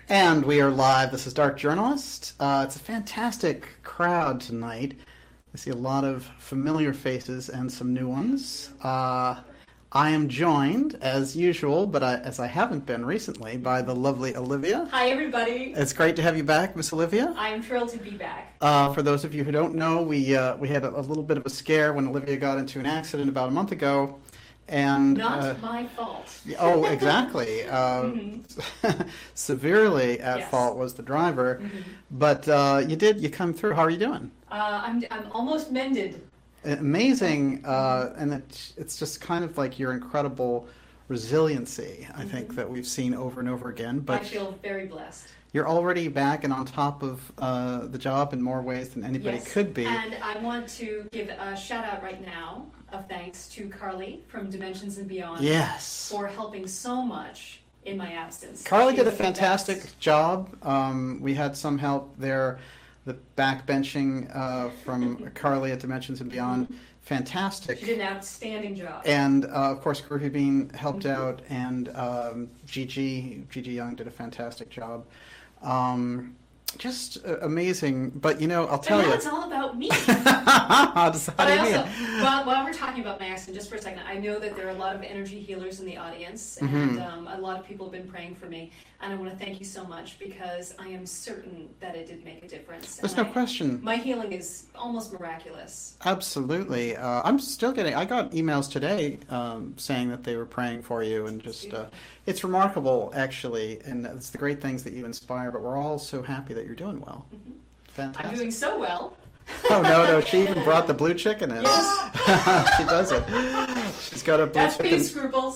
And we are live. This is Dark Journalist. It's a fantastic crowd tonight. I see a lot of familiar faces and some new ones. I am joined, as usual, but as I haven't been recently, by the lovely Olivia. Hi, everybody. It's great to have you back, Miss Olivia. I am thrilled to be back. For those of you who don't know, we had a little bit of a scare when Olivia got into an accident about a month ago. And, Not my fault. Oh, exactly. Severely at Yes. fault was the driver. But you come through. How are you doing? I'm almost mended. Amazing. And it's just kind of like your incredible resiliency, I think, that we've seen over and over again. But I feel very blessed. you're already back and on top of the job in more ways than anybody Yes. could be. And I want to give a shout out right now of thanks to Carly from Dimensions and Beyond Yes. for helping so much in my absence. Carly did a She's the fantastic best. job. We had some help there. The backbenching from Carly at Dimensions and Beyond, fantastic. She did an outstanding job. And of course, Groovy Bean helped out, and Gigi Young did a fantastic job. Just amazing. But I'll tell But now you. it's all about me. How do But you I mean? also, while we're talking about my accident, just for a second, I know that there are a lot of energy healers in the audience, and a lot of people have been praying for me. And I want to thank you so much because I am certain that it did make a difference. There's And no question. My healing is almost miraculous. Absolutely. I'm still I got emails today saying that they were praying for you, and just, it's remarkable, actually, and it's the great things that you inspire, but we're all so happy that you're doing well. Fantastic. I'm doing so well. Oh, no, she even brought the blue chicken in. Yes. She does it. She's got a blue That's chicken. beef scruples.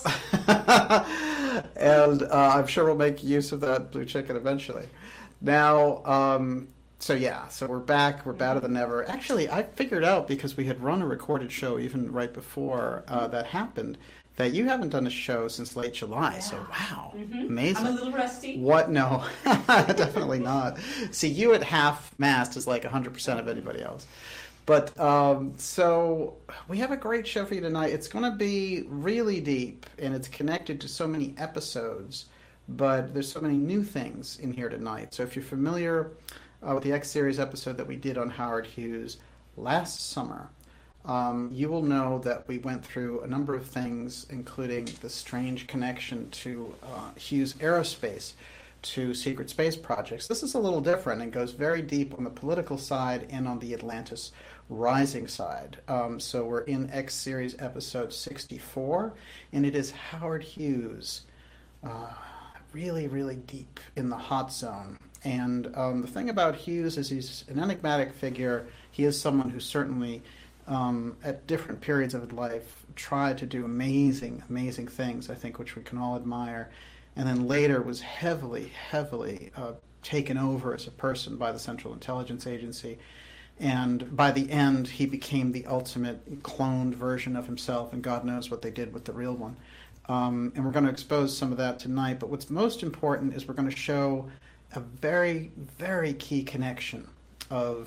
And I'm sure we'll make use of that blue chicken eventually. Now, so we're back. We're better than ever. Actually, I figured out, because we had run a recorded show even right before that happened, that you haven't done a show since late July. So, wow, amazing. I'm a little rusty. What? No, definitely not. See, you at half-mast is like 100% of anybody else. But, so we have a great show for you tonight. It's going to be really deep, and it's connected to so many episodes, but there's so many new things in here tonight. So if you're familiar with the X-Series episode that we did on Howard Hughes last summer, you will know that we went through a number of things, including the strange connection to Hughes Aerospace, to secret space projects. This is a little different and goes very deep on the political side and on the Atlantis Rising side. So we're in X-Series episode 64, and it is Howard Hughes, really, really deep in the hot zone. And the thing about Hughes is he's an enigmatic figure. He is someone who certainly, at different periods of his life, tried to do amazing, amazing things, I think, which we can all admire. And then later was heavily, heavily taken over as a person by the Central Intelligence Agency. And by the end, he became the ultimate cloned version of himself, and God knows what they did with the real one. And we're going to expose some of that tonight. But what's most important is we're going to show a very, very key connection of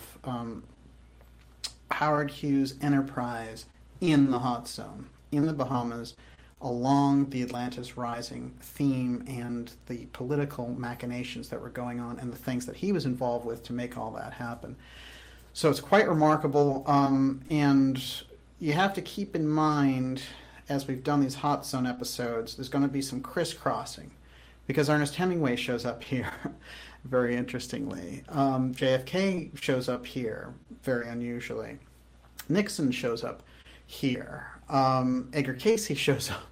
Howard Hughes' enterprise in the hot zone, in the Bahamas, along the Atlantis Rising theme and the political machinations that were going on and the things that he was involved with to make all that happen. So it's quite remarkable, and you have to keep in mind, as we've done these hot zone episodes, there's going to be some crisscrossing, because Ernest Hemingway shows up here, very interestingly. JFK shows up here, very unusually. Nixon shows up here. Edgar Casey shows up.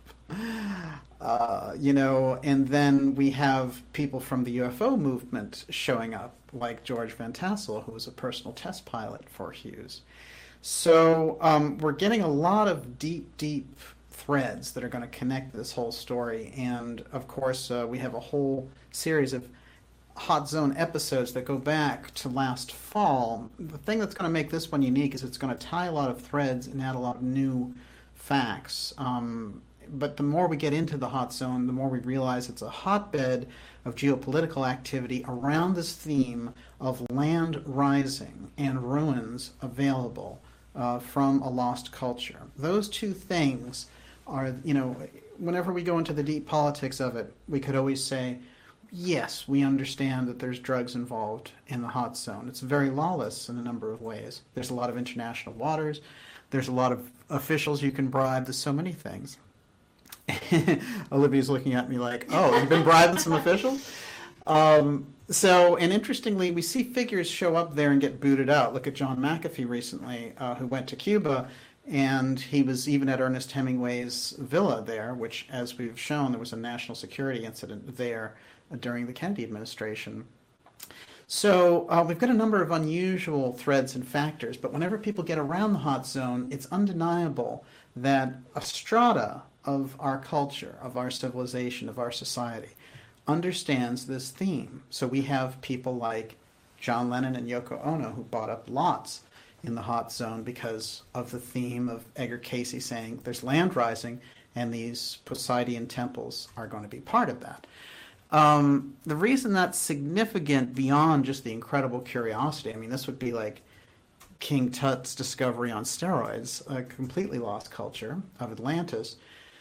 And then we have people from the UFO movement showing up, like George Van Tassel, who was a personal test pilot for Hughes. So we're getting a lot of deep, deep threads that are going to connect this whole story. And, of course, we have a whole series of Hot Zone episodes that go back to last fall. The thing that's going to make this one unique is it's going to tie a lot of threads and add a lot of new facts. But the more we get into the hot zone, the more we realize it's a hotbed of geopolitical activity around this theme of land rising and ruins available from a lost culture. Those two things are, whenever we go into the deep politics of it, we could always say, Yes, we understand that there's drugs involved in the hot zone. It's very lawless in a number of ways. There's a lot of international waters. There's a lot of officials you can bribe. There's so many things. Olivia's looking at me like, oh, you've been bribing some officials? And interestingly, we see figures show up there and get booted out. Look at John McAfee recently, who went to Cuba, and he was even at Ernest Hemingway's villa there, which, as we've shown, there was a national security incident there during the Kennedy administration. So we've got a number of unusual threads and factors, but whenever people get around the hot zone, it's undeniable that a strata of our culture, of our civilization, of our society, understands this theme. So we have people like John Lennon and Yoko Ono who bought up lots in the hot zone because of the theme of Edgar Cayce saying there's land rising and these Poseidon temples are going to be part of that. The reason that's significant beyond just the incredible curiosity, I mean, this would be like King Tut's discovery on steroids, a completely lost culture of Atlantis.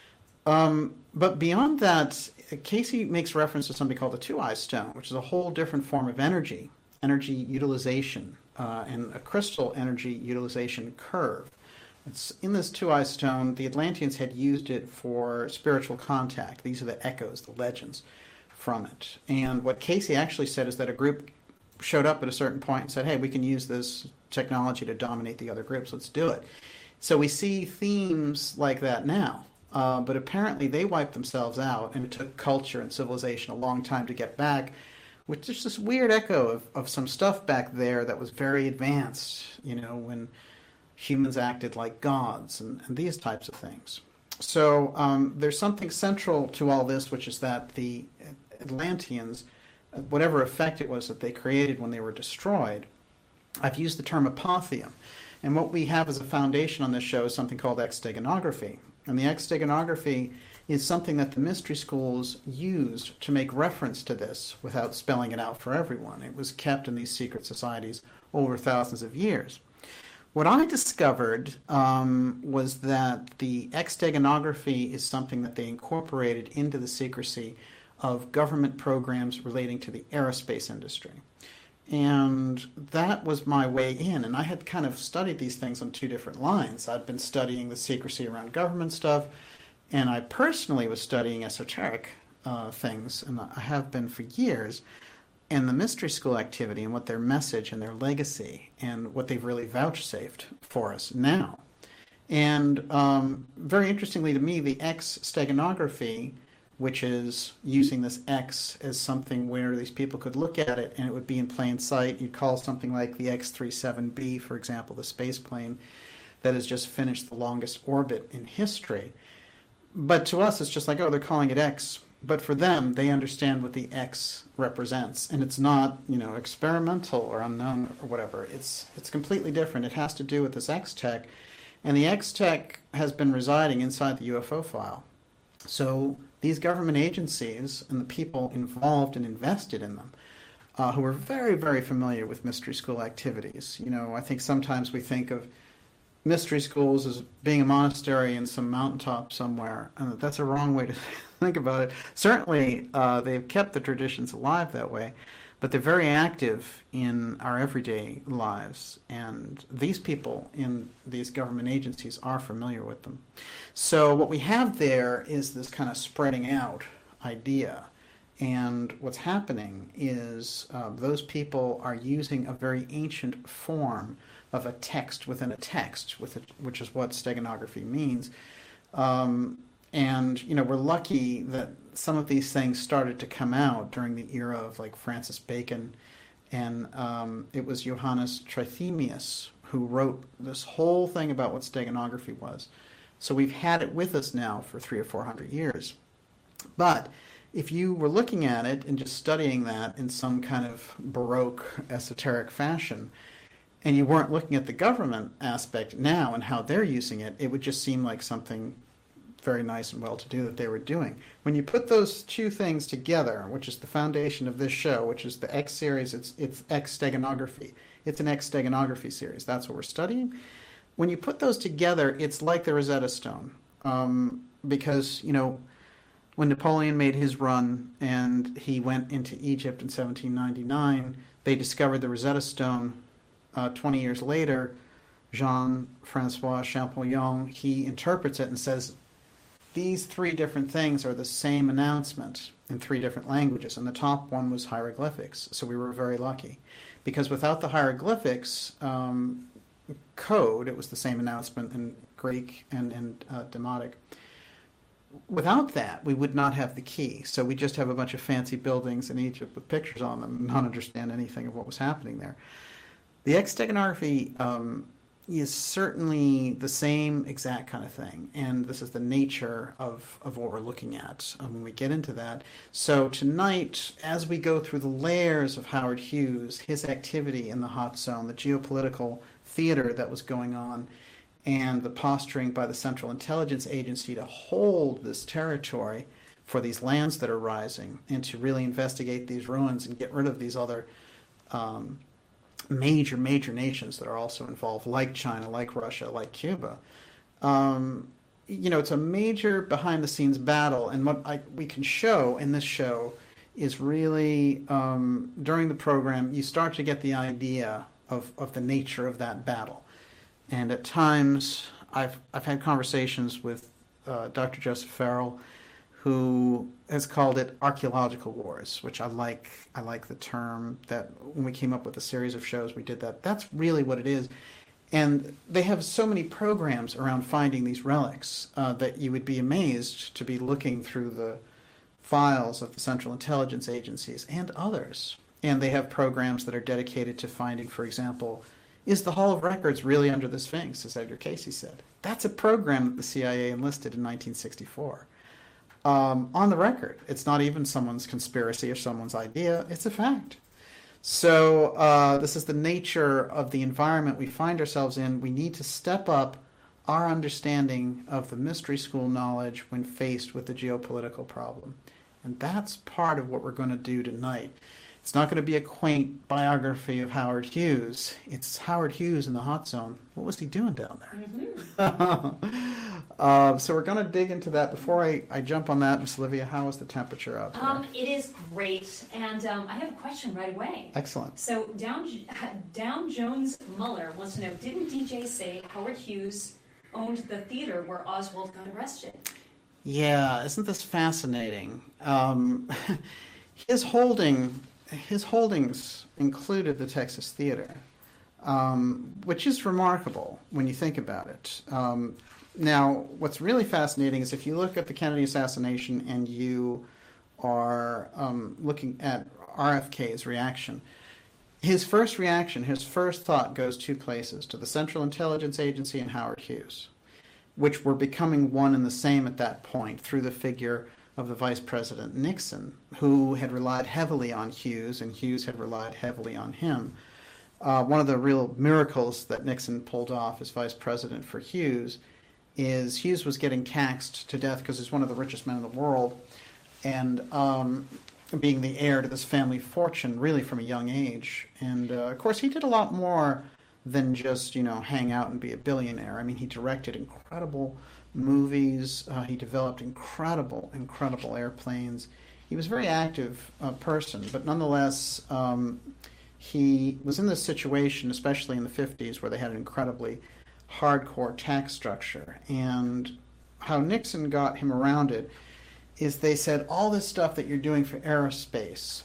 But beyond that, Cayce makes reference to something called the two-eyed stone, which is a whole different form of energy utilization, and a crystal energy utilization curve. It's in this two-eyed stone. The Atlanteans had used it for spiritual contact. These are the echoes, the legends from it. And what Cayce actually said is that a group showed up at a certain point and said, hey, we can use this technology to dominate the other groups. Let's do it. So we see themes like that now. But apparently they wiped themselves out, and it took culture and civilization a long time to get back, with just this weird echo of some stuff back there that was very advanced, when humans acted like gods and these types of things. So there's something central to all this, which is that the Atlanteans, whatever effect it was that they created when they were destroyed, I've used the term apotheum. And what we have as a foundation on this show is something called exsteganography. And the exsteganography is something that the mystery schools used to make reference to this without spelling it out for everyone. It was kept in these secret societies over thousands of years. What I discovered was that the exsteganography is something that they incorporated into the secrecy of government programs relating to the aerospace industry. And that was my way in. And I had kind of studied these things on two different lines. I'd been studying the secrecy around government stuff, and I personally was studying esoteric things, and I have been for years. And the mystery school activity and what their message and their legacy and what they've really vouchsafed for us now. And very interestingly to me, the exsteganography, which is using this X as something where these people could look at it and it would be in plain sight. You'd call something like the X-37B, for example, the space plane that has just finished the longest orbit in history. But to us, it's just like, oh, they're calling it X. But for them, they understand what the X represents. And it's not, experimental or unknown or whatever. It's completely different. It has to do with this X-Tech. And the X-Tech has been residing inside the UFO file. So these government agencies and the people involved and invested in them, who are very, very familiar with mystery school activities. I think sometimes we think of mystery schools as being a monastery in some mountaintop somewhere, and that's a wrong way to think about it. Certainly, they've kept the traditions alive that way, but they're very active in our everyday lives, and these people in these government agencies are familiar with them. So what we have there is this kind of spreading out idea, and what's happening is those people are using a very ancient form of a text within a text, which is what steganography means. And we're lucky that some of these things started to come out during the era of like Francis Bacon, and it was Johannes Trithemius who wrote this whole thing about what steganography was. So we've had it with us now for 300 or 400 years. But if you were looking at it and just studying that in some kind of Baroque esoteric fashion, and you weren't looking at the government aspect now and how they're using it, it would just seem like something very nice and well-to-do that they were doing. When you put those two things together, which is the foundation of this show, which is the X series, it's exsteganography. It's an exsteganography series. That's what we're studying. When you put those together, it's like the Rosetta Stone, because when Napoleon made his run and he went into Egypt in 1799, they discovered the Rosetta Stone. 20 years later, Jean-Francois Champollion, he interprets it and says, these three different things are the same announcement in three different languages, and the top one was hieroglyphics. So we were very lucky, because without the hieroglyphics code, it was the same announcement in Greek and Demotic. Without that, we would not have the key. So we just have a bunch of fancy buildings in Egypt with pictures on them and not understand anything of what was happening there. The exteganography is certainly the same exact kind of thing, and this is the nature of what we're looking at when we get into that. So tonight, as we go through the layers of Howard Hughes, his activity in the hot zone, the geopolitical theater that was going on, and the posturing by the Central Intelligence Agency to hold this territory for these lands that are rising and to really investigate these ruins and get rid of these other major nations that are also involved, like China, like Russia, like Cuba. It's a major behind-the-scenes battle, and what we can show in this show is really, during the program, you start to get the idea of the nature of that battle. And at times, I've had conversations with Dr. Joseph Farrell, who has called it archaeological wars, which I like the term. That when we came up with a series of shows, we did that. That's really what it is. And they have so many programs around finding these relics that you would be amazed to be looking through the files of the Central Intelligence Agencies and others. And they have programs that are dedicated to finding, for example, is the Hall of Records really under the Sphinx, as Edgar Cayce said? That's a program that the CIA enlisted in 1964. On the record, it's not even someone's conspiracy or someone's idea, it's a fact. So this is the nature of the environment we find ourselves in. We need to step up our understanding of the mystery school knowledge when faced with the geopolitical problem. And that's part of what we're going to do tonight. It's not going to be a quaint biography of Howard Hughes. It's Howard Hughes in the hot zone. What was he doing down there? Mm-hmm. So we're going to dig into that. Before I jump on that, Miss Olivia, how is the temperature out there? It is great, and I have a question right away. Excellent. So Down Jones Muller wants to know, didn't DJ say Howard Hughes owned the theater where Oswald got arrested? Yeah, isn't this fascinating? His holdings included the Texas Theater, which is remarkable when you think about it. Now, what's really fascinating is if you look at the Kennedy assassination and you are looking at RFK's reaction, his first thought goes two places, to the Central Intelligence Agency and Howard Hughes, which were becoming one and the same at that point through the figure of the Vice President Nixon, who had relied heavily on Hughes, and Hughes had relied heavily on him. One of the real miracles that Nixon pulled off as Vice President for Hughes is Hughes was getting taxed to death because he's one of the richest men in the world, and being the heir to this family fortune really from a young age. And, of course, he did a lot more than just, hang out and be a billionaire. I mean, he directed incredible movies. He developed incredible airplanes. He was a very active person, but nonetheless, he was in this situation, especially in the 50s, where they had an incredibly hardcore tax structure. And how Nixon got him around it is they said, all this stuff that you're doing for aerospace,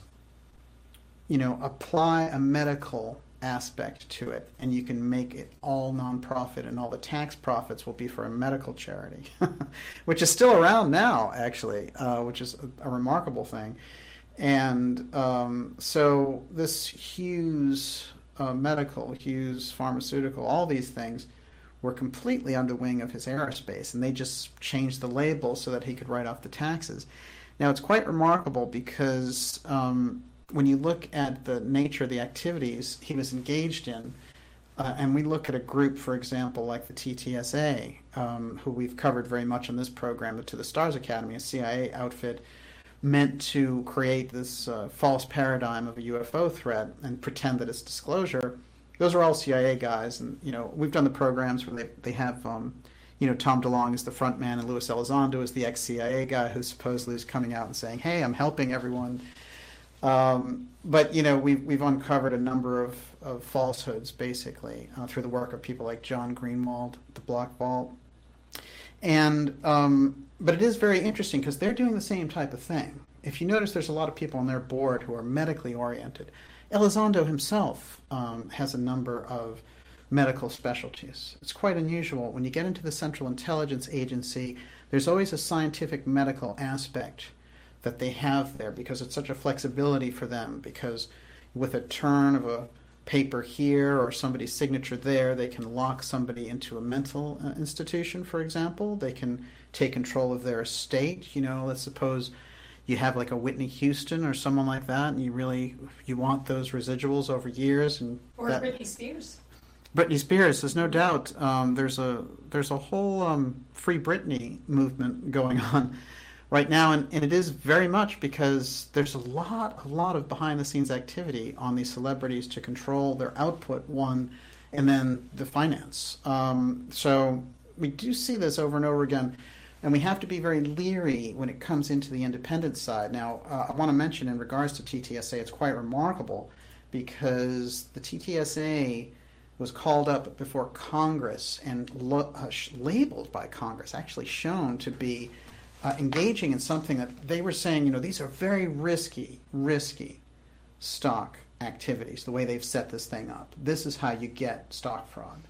apply a medical aspect to it, and you can make it all nonprofit, and all the tax profits will be for a medical charity, which is still around now, actually, which is a remarkable thing. And so this Hughes medical, Hughes pharmaceutical, all these things were completely under wing of his aerospace, and they just changed the label so that he could write off the taxes. Now, it's quite remarkable because when you look at the nature of the activities he was engaged in, and we look at a group, for example, like the TTSA, who we've covered very much on this program, the To the Stars Academy, a CIA outfit meant to create this false paradigm of a UFO threat and pretend that it's disclosure. Those are all CIA guys, and we've done the programs where they have Tom DeLonge is the front man and Luis Elizondo is the ex-CIA guy who supposedly is coming out and saying, hey, I'm helping everyone. But we've uncovered a number of falsehoods, basically, through the work of people like John Greenwald, the Block Vault. And but it is very interesting because they're doing the same type of thing. If you notice, there's a lot of people on their board who are medically oriented. Elizondo himself has a number of medical specialties. It's quite unusual. When you get into the Central Intelligence Agency, there's always a scientific medical aspect that they have there because it's such a flexibility for them, because with a turn of a paper here or somebody's signature there, they can lock somebody into a mental institution, for example. They can take control of their estate. Let's suppose you have like a Whitney Houston or someone like that, and you want those residuals over years. Or Britney Spears. Britney Spears, there's no doubt. There's a whole Free Britney movement going on right now, and it is very much because there's a lot of behind-the-scenes activity on these celebrities to control their output, one, and then the finance. So we do see this over and over again, and we have to be very leery when it comes into the independent side. Now, I want to mention in regards to TTSA, it's quite remarkable because the TTSA was called up before Congress and labeled by Congress, actually shown to be engaging in something that they were saying, these are very risky stock activities, the way they've set this thing up. This is how you get stock fraud.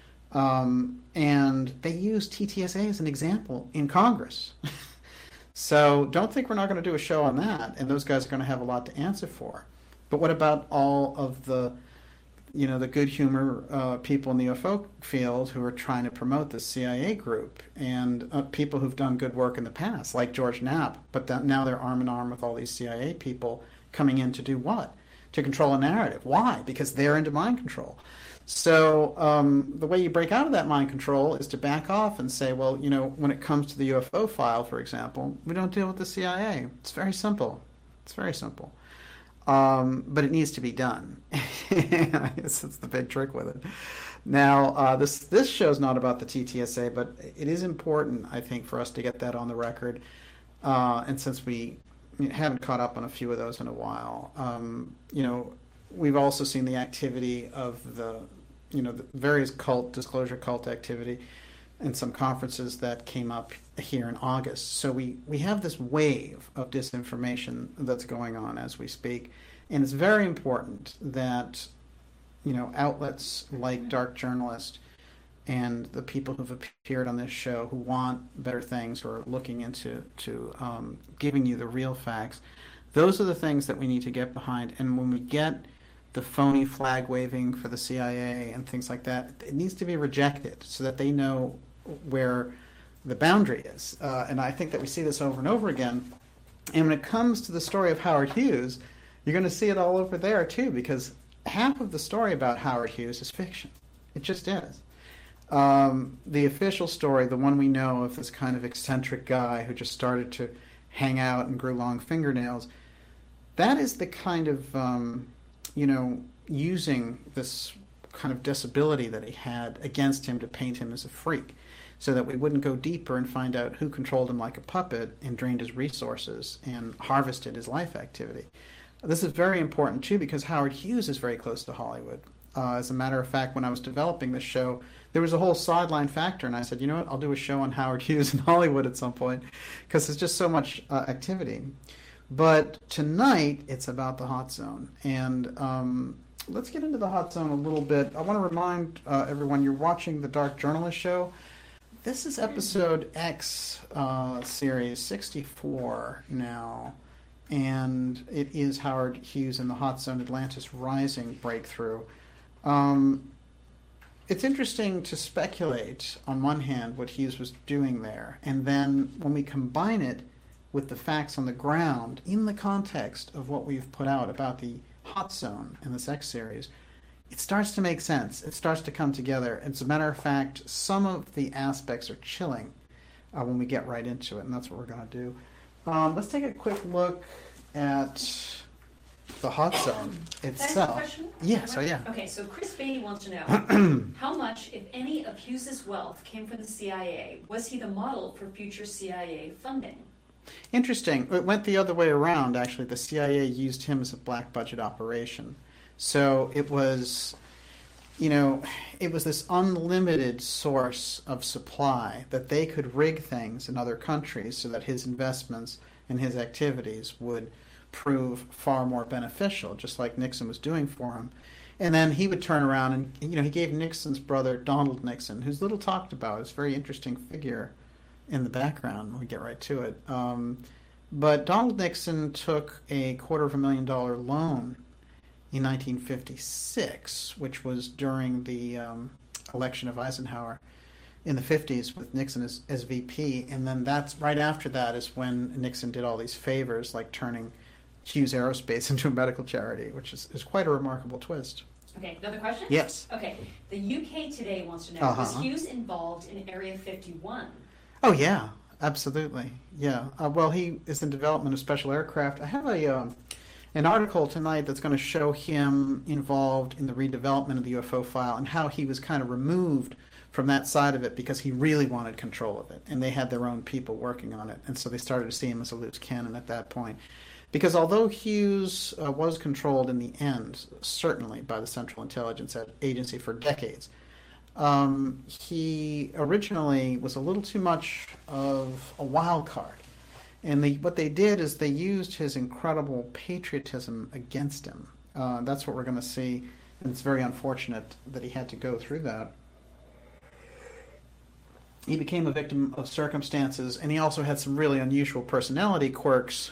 And they use TTSA as an example in Congress. So don't think we're not going to do a show on that, and those guys are going to have a lot to answer for. But what about all of the the good humor people in the UFO field who are trying to promote the CIA group, and people who've done good work in the past, like George Knapp, but now they're arm in arm with all these CIA people coming in to do what? To control a narrative. Why? Because they're into mind control. So the way you break out of that mind control is to back off and say, well, when it comes to the UFO file, for example, we don't deal with the CIA. It's very simple. It's very simple. But it needs to be done. I guess that's the big trick with it. Now, this show's not about the TTSA, but it is important, I think, for us to get that on the record. And since we haven't caught up on a few of those in a while, we've also seen the activity of the various disclosure cult activity and some conferences that came up here in August. So we have this wave of disinformation that's going on as we speak. And it's very important that, outlets like Dark Journalist and the people who've appeared on this show who want better things, or are looking into giving you the real facts, those are the things that we need to get behind. And when we get the phony flag waving for the CIA and things like that, it needs to be rejected so that they know where the boundary is. And I think that we see this over and over again. And when it comes to the story of Howard Hughes, you're going to see it all over there too, because half of the story about Howard Hughes is fiction. It just is. The official story, the one we know of, this kind of eccentric guy who just started to hang out and grew long fingernails, that is the kind of, using this kind of disability that he had against him to paint him as a freak, so that we wouldn't go deeper and find out who controlled him like a puppet and drained his resources and harvested his life activity. This is very important, too, because Howard Hughes is very close to Hollywood. As a matter of fact, when I was developing this show, there was a whole sideline factor, and I said, you know what, I'll do a show on Howard Hughes in Hollywood at some point, because there's just so much activity. But tonight, it's about the Hot Zone. And let's get into the Hot Zone a little bit. I want to remind everyone, you're watching the Dark Journalist Show. This is episode X, series 64 now, and it is Howard Hughes and the Hot Zone Atlantis Rising breakthrough. It's interesting to speculate, on one hand, what Hughes was doing there, and then when we combine it with the facts on the ground, in the context of what we've put out about the Hot Zone in this X series, it starts to make sense. It starts to come together. As a matter of fact, some of the aspects are chilling when we get right into it, and that's what we're going to do. Let's take a quick look at the hot zone Can I ask a itself. question? Yes, oh yeah. Okay, so Chris Beatty wants to know, how much, if any, of Hughes's wealth came from the CIA? Was he the model for future CIA funding? Interesting. It went the other way around, actually. The CIA used him as a black budget operation. So it was, it was this unlimited source of supply that they could rig things in other countries so that his investments and his activities would prove far more beneficial, just like Nixon was doing for him. And then he would turn around and, he gave Nixon's brother, Donald Nixon, who's little talked about, is a very interesting figure in the background when we get right to it. But Donald Nixon took a $250,000 loan in 1956, which was during the election of Eisenhower in the 50s with Nixon as VP. And then that's right after that is when Nixon did all these favors, like turning Hughes Aerospace into a medical charity, which is quite a remarkable twist. Okay, another question? Yes. Okay, the UK Today wants to know, Uh-huh. was Hughes involved in Area 51? Oh, yeah, absolutely. Yeah. Well, he is in development of special aircraft. I have an article tonight that's going to show him involved in the redevelopment of the UFO file and how he was kind of removed from that side of it because he really wanted control of it. And they had their own people working on it. And so they started to see him as a loose cannon at that point. Because although Hughes was controlled in the end, certainly by the Central Intelligence Agency for decades, he originally was a little too much of a wild card. And what they did is they used his incredible patriotism against him. That's what we're going to see, and it's very unfortunate that he had to go through that. He became a victim of circumstances, and he also had some really unusual personality quirks.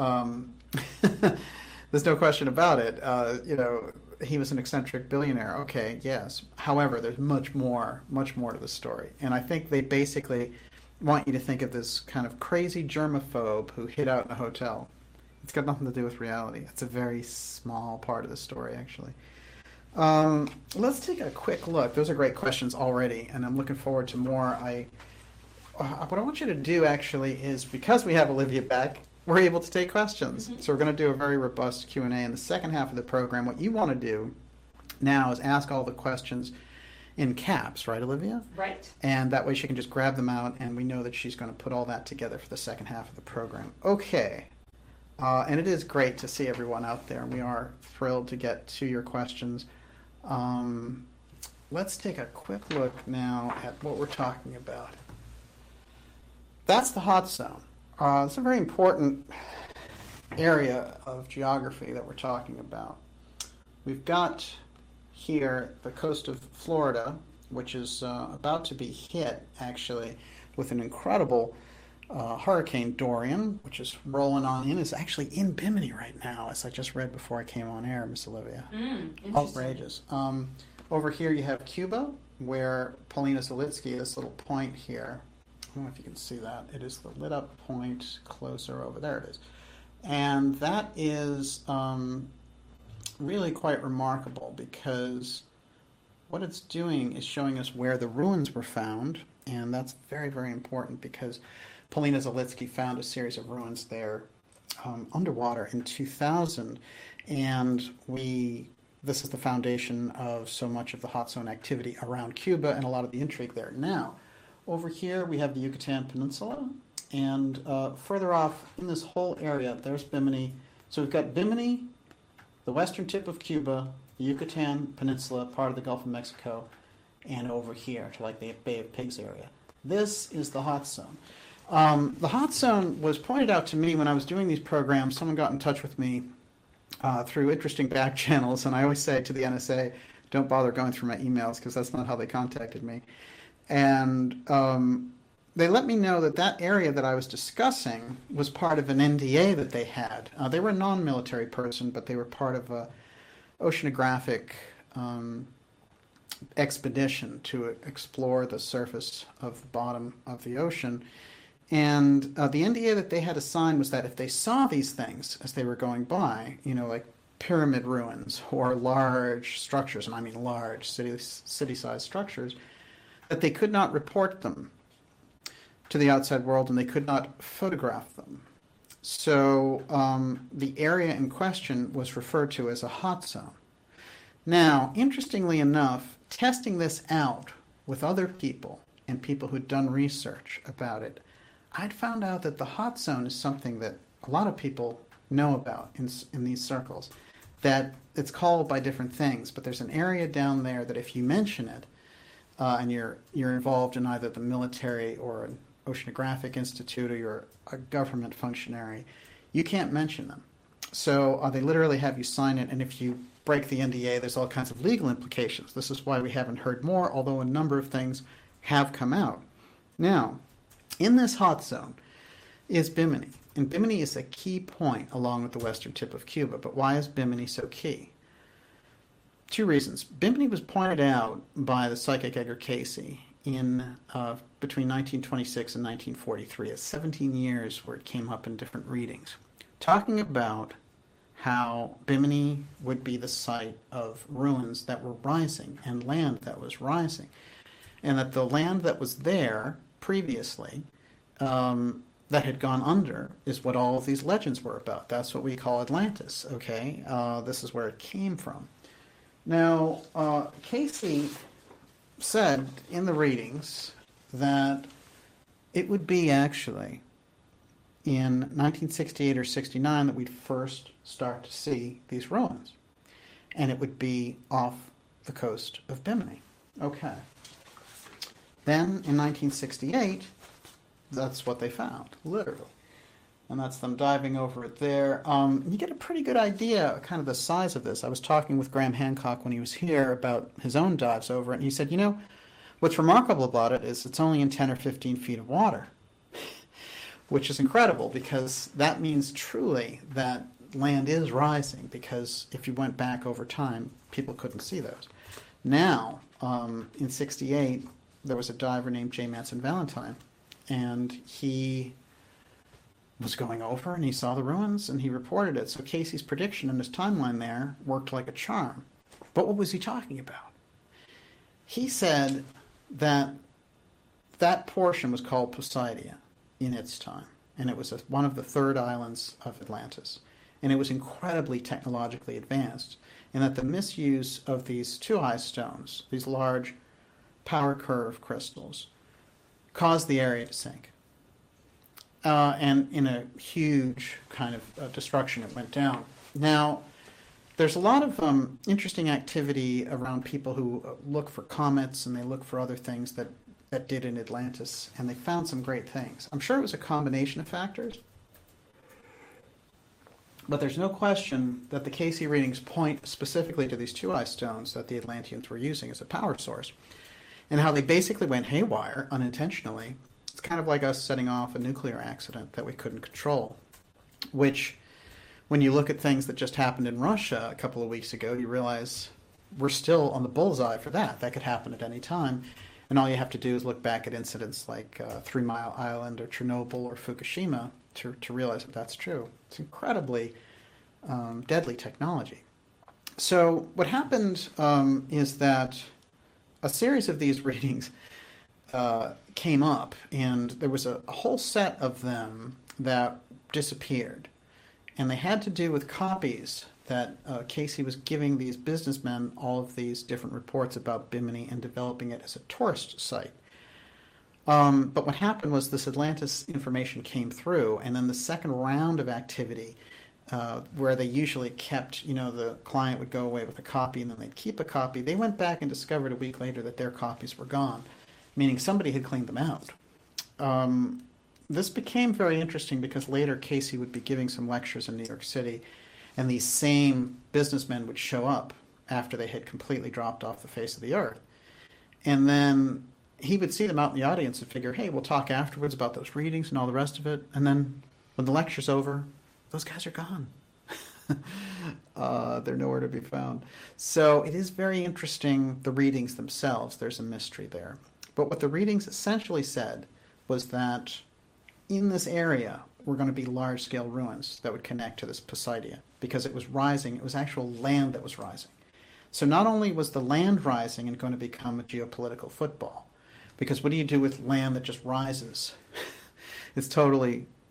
There's no question about it. He was an eccentric billionaire. Okay, yes. However, there's much more to the story. And I think they basically want you to think of this kind of crazy germaphobe who hid out in a hotel. It's got nothing to do with reality. It's a very small part of the story, actually. Let's take a quick look. Those are great questions already, and I'm looking forward to more. What I want you to do, actually, is because we have Olivia back, we're able to take questions. Mm-hmm. So we're going to do a very robust Q&A in the second half of the program. What you want to do now is ask all the questions in caps, right, Olivia? Right. And that way she can just grab them out, and we know that she's going to put all that together for the second half of the program. Okay. And it is great to see everyone out there. We are thrilled to get to your questions. Let's take a quick look now at what we're talking about. That's the hot zone. It's a very important area of geography that we're talking about. We've got here the coast of Florida, which is about to be hit, actually, with an incredible Hurricane Dorian, which is rolling on in. It's actually in Bimini right now, as I just read before I came on air, Miss Olivia. Interesting. Outrageous. Over here you have Cuba, where Polina Zalitsky, this little point here, I don't know if you can see that. It is the lit up point closer over there. It is. And that is really quite remarkable because what it's doing is showing us where the ruins were found. And that's very, very important because Polina Zalitsky found a series of ruins there underwater in 2000. And this is the foundation of so much of the hot zone activity around Cuba and a lot of the intrigue there. Now, over here we have the Yucatan Peninsula, and further off in this whole area, there's Bimini. So we've got Bimini, the western tip of Cuba, the Yucatan Peninsula, part of the Gulf of Mexico, and over here to like the Bay of Pigs area. This is the hot zone. The hot zone was pointed out to me when I was doing these programs. Someone got in touch with me through interesting back channels, and I always say to the NSA, don't bother going through my emails because that's not how they contacted me. And they let me know that that area that I was discussing was part of an NDA that they had. They were a non-military person, but they were part of a oceanographic expedition to explore the surface of the bottom of the ocean. And the NDA that they had to sign was that if they saw these things as they were going by, like pyramid ruins or large structures, and I mean large city-sized structures, that they could not report them to the outside world and they could not photograph them. So the area in question was referred to as a hot zone. Now, interestingly enough, testing this out with other people and people who'd done research about it, I'd found out that the hot zone is something that a lot of people know about in these circles, that it's called by different things, but there's an area down there that if you mention it, and you're involved in either the military or an oceanographic institute or you're a government functionary, you can't mention them. So they literally have you sign it, and if you break the NDA, there's all kinds of legal implications. This is why we haven't heard more, although a number of things have come out. Now, in this hot zone is Bimini, and Bimini is a key point along with the western tip of Cuba. But why is Bimini so key? Two reasons. Bimini was pointed out by the psychic Edgar Cayce in between 1926 and 1943. It's 17 years where it came up in different readings, talking about how Bimini would be the site of ruins that were rising and land that was rising, and that the land that was there previously that had gone under is what all of these legends were about. That's what we call Atlantis, okay? This is where it came from. Now, Cayce said in the readings that it would be actually in 1968 or 69 that we'd first start to see these ruins. And it would be off the coast of Bimini. Okay. Then in 1968, that's what they found, literally. And that's them diving over it there. You get a pretty good idea, kind of the size of this. I was talking with Graham Hancock when he was here about his own dives over it, and he said, you know, what's remarkable about it is it's only in 10 or 15 feet of water, which is incredible because that means truly that land is rising, because if you went back over time, people couldn't see those. Now, in 68, there was a diver named J. Manson Valentine, and he was going over and he saw the ruins and he reported it. So Cayce's prediction and his timeline there worked like a charm. But what was he talking about? He said that that portion was called Poseidia in its time, and it was one of the third islands of Atlantis. And it was incredibly technologically advanced, and that the misuse of these two-eye stones, these large power curve crystals, caused the area to sink. And in a huge kind of destruction, it went down. Now, there's a lot of interesting activity around people who look for comets and they look for other things that did in Atlantis, and they found some great things. I'm sure it was a combination of factors, but there's no question that the Cayce readings point specifically to these two-eye stones that the Atlanteans were using as a power source, and how they basically went haywire unintentionally. It's kind of like us setting off a nuclear accident that we couldn't control, which, when you look at things that just happened in Russia a couple of weeks ago, you realize we're still on the bullseye for that. That could happen at any time. And all you have to do is look back at incidents like 3 Mile Island or Chernobyl or Fukushima to realize that that's true. It's incredibly deadly technology. So what happened is that a series of these readings came up, and there was a whole set of them that disappeared. And they had to do with copies that Cayce was giving these businessmen all of these different reports about Bimini and developing it as a tourist site. But what happened was this Atlantis information came through, and then the second round of activity, where they usually kept, the client would go away with a copy and then they'd keep a copy, they went back and discovered a week later that their copies were gone, meaning somebody had cleaned them out. This became very interesting because later Cayce would be giving some lectures in New York City, and these same businessmen would show up after they had completely dropped off the face of the earth. And then he would see them out in the audience and figure, hey, we'll talk afterwards about those readings and all the rest of it. And then when the lecture's over, those guys are gone. They're nowhere to be found. So it is very interesting, the readings themselves. There's a mystery there. But what the readings essentially said was that in this area were going to be large-scale ruins that would connect to this Poseidia, because it was rising. It was actual land that was rising. So not only was the land rising and going to become a geopolitical football, because what do you do with land that just rises? It's totally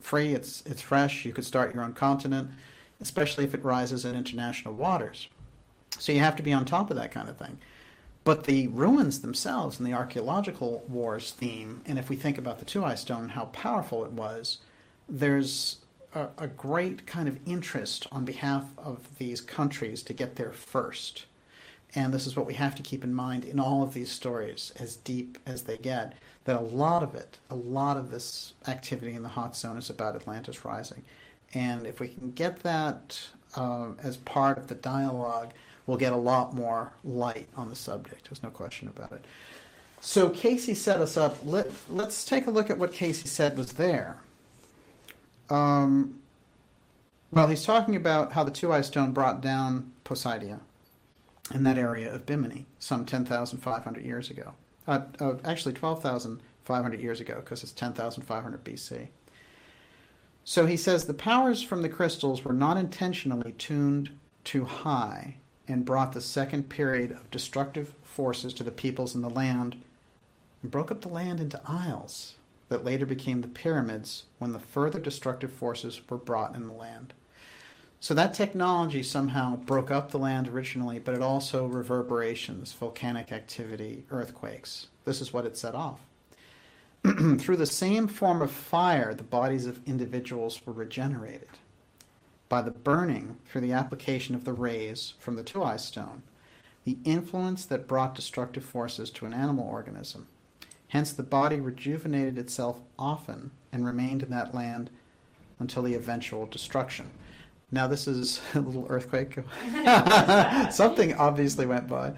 free, it's fresh, you could start your own continent, especially if it rises in international waters. So you have to be on top of that kind of thing. But the ruins themselves and the archaeological wars theme, and if we think about the Tuai Stone, how powerful it was, there's a great kind of interest on behalf of these countries to get there first. And this is what we have to keep in mind in all of these stories, as deep as they get, that a lot of this activity in the hot zone is about Atlantis rising. And if we can get that as part of the dialogue, we'll get a lot more light on the subject. There's no question about it. So Casey set us up. Let's take a look at what Casey said was there. Well, he's talking about how the Tuai Stone brought down Poseidon in that area of Bimini some 10,500 years ago. Actually, 12,500 years ago, because it's 10,500 BC. So he says the powers from the crystals were not intentionally tuned too high and brought the second period of destructive forces to the peoples in the land and broke up the land into isles that later became the pyramids when the further destructive forces were brought in the land. So that technology somehow broke up the land originally, but it also reverberations, volcanic activity, earthquakes. This is what it set off. Through the same form of fire, the bodies of individuals were regenerated. By the burning through the application of the rays from the Tuai Stone, the influence that brought destructive forces to an animal organism. Hence the body rejuvenated itself often and remained in that land until the eventual destruction. Now this is a little earthquake. Something obviously went by.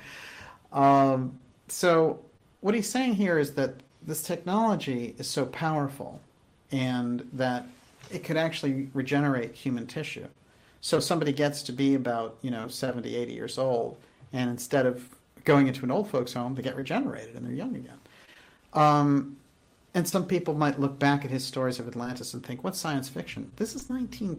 So what he's saying here is that this technology is so powerful and that it could actually regenerate human tissue. So somebody gets to be about, 70, 80 years old, and instead of going into an old folks home, they get regenerated and they're young again. And some people might look back at his stories of Atlantis and think, what's science fiction? This is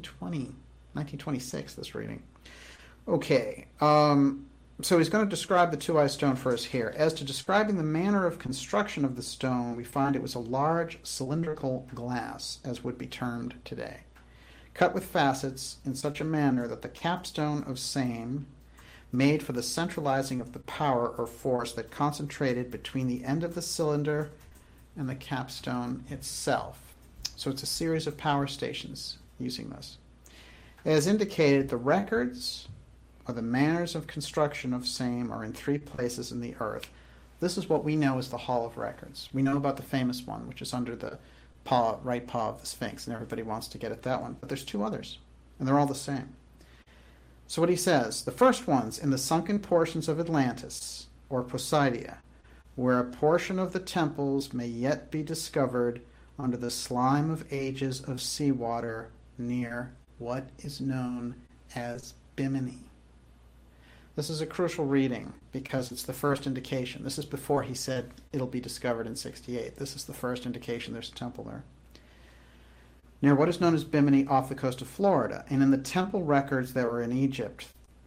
1926, this reading. Okay, so he's going to describe the Tuai Stone for us here. As to describing the manner of construction of the stone, we find it was a large cylindrical glass, as would be termed today, cut with facets in such a manner that the capstone of same made for the centralizing of the power or force that concentrated between the end of the cylinder and the capstone itself. So it's a series of power stations using this. As indicated, the records or the manners of construction of same are in 3 places in the earth. This is what we know as the Hall of Records. We know about the famous one, which is under the right paw of the Sphinx, and everybody wants to get at that one. But there's 2 others, and they're all the same. So what he says, the first one's in the sunken portions of Atlantis, or Poseidia, where a portion of the temples may yet be discovered under the slime of ages of seawater near what is known as Bimini. This is a crucial reading because it's the first indication. This is before he said it'll be discovered in 68. This is the first indication there's a temple there. Near what is known as Bimini off the coast of Florida, and in the temple records that were in Egypt.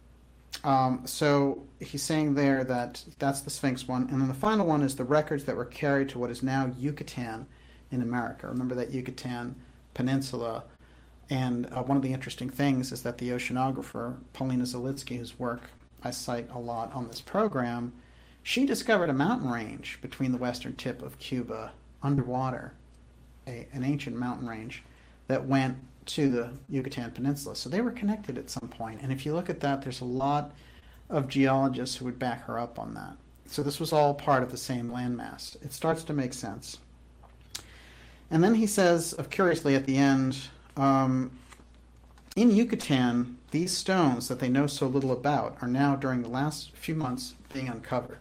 So he's saying there that that's the Sphinx one, and then the final one is the records that were carried to what is now Yucatan in America. Remember that Yucatan Peninsula, and one of the interesting things is that the oceanographer, Paulina Zalitsky, whose work I cite a lot on this program, she discovered a mountain range between the western tip of Cuba underwater, an ancient mountain range that went to the Yucatan Peninsula. So they were connected at some point. And if you look at that, there's a lot of geologists who would back her up on that. So this was all part of the same landmass. It starts to make sense. And then he says, curiously at the end, in Yucatan, these stones that they know so little about are now, during the last few months, being uncovered.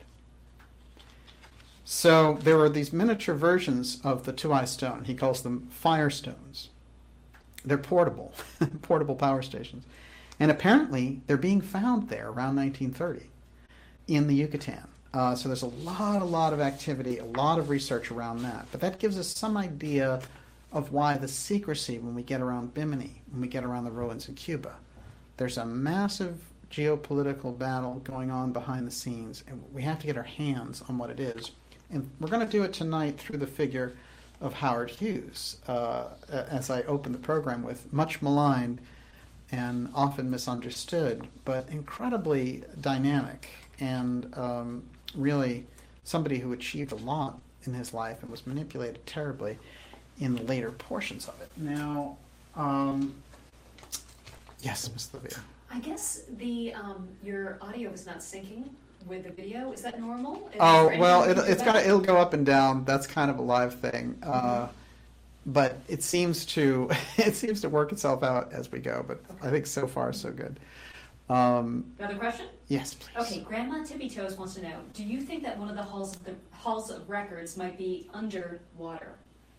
So there were these miniature versions of the Tuai Stone. He calls them fire stones. They're portable, portable power stations. And apparently they're being found there around 1930 in the Yucatan. So there's a lot of activity, a lot of research around that. But that gives us some idea of why the secrecy when we get around Bimini, when we get around the ruins in Cuba. There's a massive geopolitical battle going on behind the scenes, and we have to get our hands on what it is. And we're going to do it tonight through the figure of Howard Hughes, as I opened the program with, much maligned and often misunderstood, but incredibly dynamic and really somebody who achieved a lot in his life and was manipulated terribly in the later portions of it. Now, yes, Miss Livia. I guess the your audio is not syncing with the video. Is that normal? Oh, well, it'll go up and down. That's kind of a live thing. But it seems to work itself out as we go. But I think so far so good. Another question? Yes, please. Okay, Grandma Tippy Toes wants to know: do you think that one of the halls of records might be underwater?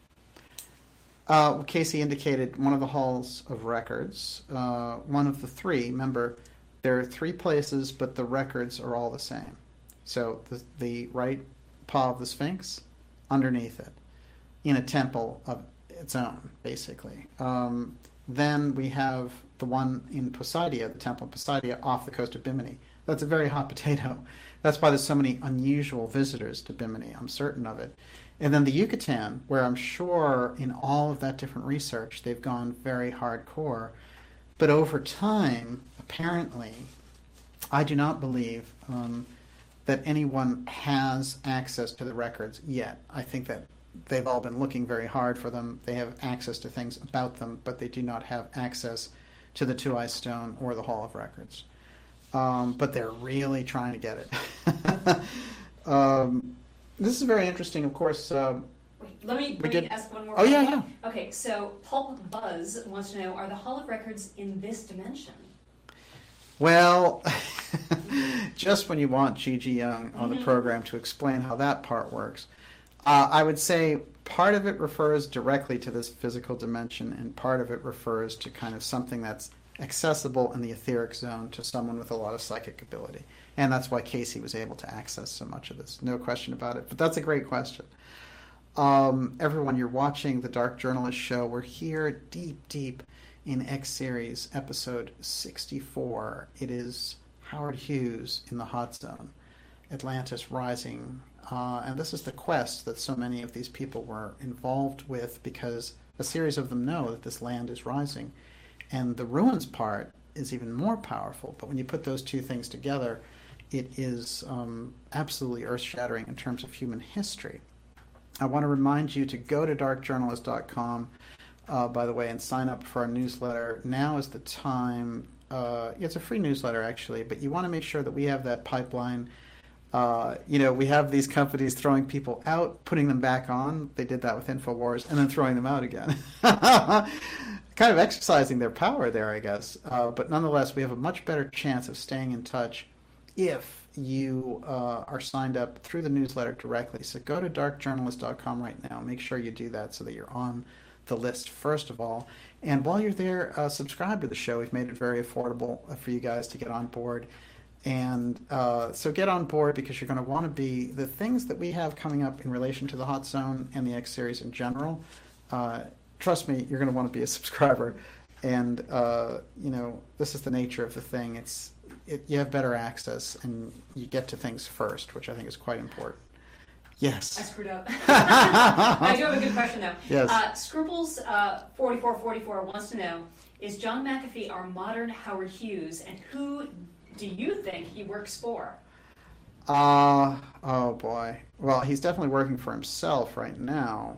Casey indicated one of the halls of records, one of the three. Remember, there are three places, but the records are all the same. So the right paw of the Sphinx, underneath it, in a temple of its own, basically. Then we have the one in Poseidia, the temple of Poseidia, off the coast of Bimini. That's a very hot potato. That's why there's so many unusual visitors to Bimini. I'm certain of it. And then the Yucatan, where I'm sure in all of that different research, they've gone very hardcore. But over time, apparently, I do not believe that anyone has access to the records yet. I think that they've all been looking very hard for them. They have access to things about them, but they do not have access to the Two-Eyed Stone or the Hall of Records. But they're really trying to get it. This is very interesting, of course. Wait, let me ask one more Oh, question. yeah. Okay, so Pulp Buzz wants to know, are the Hall of Records in this dimension? Well, just when you want Gigi Young on the program to explain how that part works, I would say part of it refers directly to this physical dimension, and part of it refers to kind of something that's accessible in the etheric zone to someone with a lot of psychic ability. And that's why Casey was able to access so much of this. No question about it. But that's a great question. Everyone, you're watching The Dark Journalist Show. We're here deep in X Series, episode 64. It is Howard Hughes in the Hot Zone, Atlantis Rising. And this is the quest that so many of these people were involved with, because a series of them know that this land is rising. And the ruins part is even more powerful. But when you put those two things together, it is absolutely earth-shattering in terms of human history. I want to remind you to go to darkjournalist.com, by the way, and sign up for our newsletter. Now is the time. It's a free newsletter, actually, but you want to make sure that we have that pipeline. We have these companies throwing people out, putting them back on. They did that with InfoWars, and then throwing them out again. Kind of exercising their power there, I guess. But nonetheless, we have a much better chance of staying in touch if you are signed up through the newsletter directly. So go to darkjournalist.com right now. Make sure you do that so that you're on the list first of all. And while you're there, subscribe to the show. We've made it very affordable for you guys to get on board. And so get on board, because you're going to want to be the things that we have coming up in relation to the Hot Zone and the X Series in general. Trust me, you're going to want to be a subscriber. And, this is the nature of the thing. You have better access, and you get to things first, which I think is quite important. Yes. I screwed up. I do have a good question, though. Yes. Scribbles4444 wants to know, is John McAfee our modern Howard Hughes, and who do you think he works for? Oh boy. Well, he's definitely working for himself right now.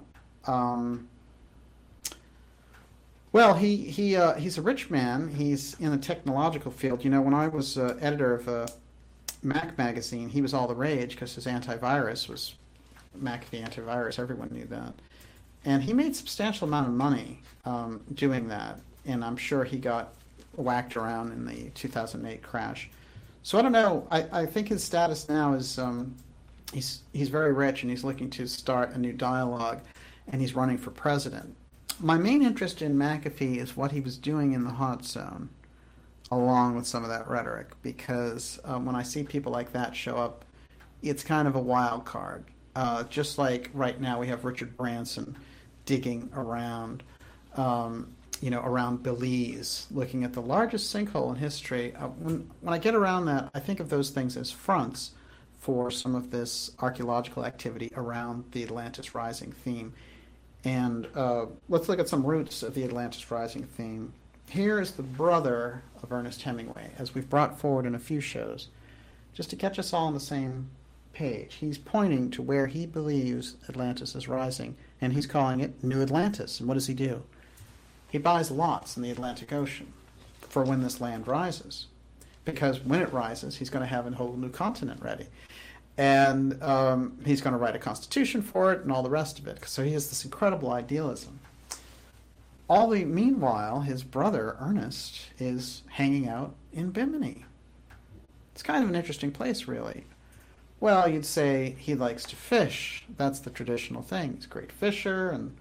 Well, he's a rich man. He's in the technological field. When I was editor of Mac magazine, he was all the rage because his antivirus was McAfee antivirus. Everyone knew that. And he made a substantial amount of money doing that. And I'm sure he got whacked around in the 2008 crash. So I don't know. I think his status now is he's very rich, and he's looking to start a new dialogue, and he's running for president. My main interest in McAfee is what he was doing in the Hot Zone, along with some of that rhetoric, because when I see people like that show up, it's kind of a wild card. Just like right now we have Richard Branson digging around, around Belize, looking at the largest sinkhole in history. When I get around that, I think of those things as fronts for some of this archaeological activity around the Atlantis Rising theme. And let's look at some roots of the Atlantis Rising theme. Here is the brother of Ernest Hemingway, as we've brought forward in a few shows, just to catch us all on the same page. He's pointing to where he believes Atlantis is rising, and he's calling it New Atlantis. And what does he do? He buys lots in the Atlantic Ocean for when this land rises, because when it rises, he's going to have a whole new continent ready. And he's going to write a constitution for it and all the rest of it. So he has this incredible idealism. Meanwhile, his brother, Ernest, is hanging out in Bimini. It's kind of an interesting place, really. Well, you'd say he likes to fish. That's the traditional thing. He's a great fisher, and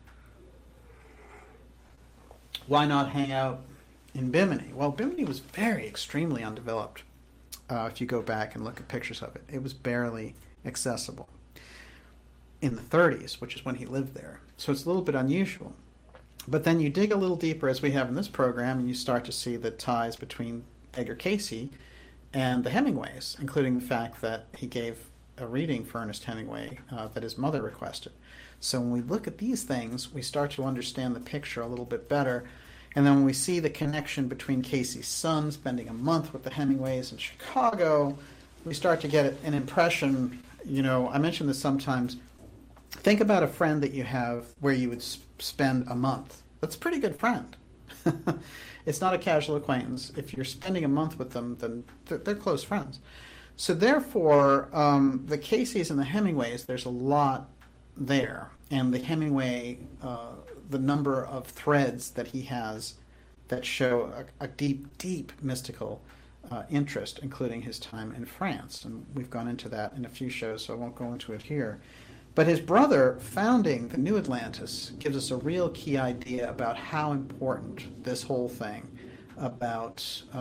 why not hang out in Bimini? Well, Bimini was very extremely undeveloped. If you go back and look at pictures of it, it was barely accessible in the 30s, which is when he lived there. So it's a little bit unusual. But then you dig a little deeper, as we have in this program, and you start to see the ties between Edgar Cayce and the Hemingways, including the fact that he gave a reading for Ernest Hemingway that his mother requested. So when we look at these things, we start to understand the picture a little bit better. And then when we see the connection between Cayce's son spending a month with the Hemingways in Chicago, we start to get an impression. I mention this sometimes. Think about a friend that you have where you would spend a month. That's a pretty good friend. It's not a casual acquaintance. If you're spending a month with them, then they're close friends. So therefore, the Cayces and the Hemingways, there's a lot there. And the Hemingway, the number of threads that he has that show a deep, deep mystical interest, including his time in France. And we've gone into that in a few shows, so I won't go into it here. But his brother founding the New Atlantis gives us a real key idea about how important this whole thing about,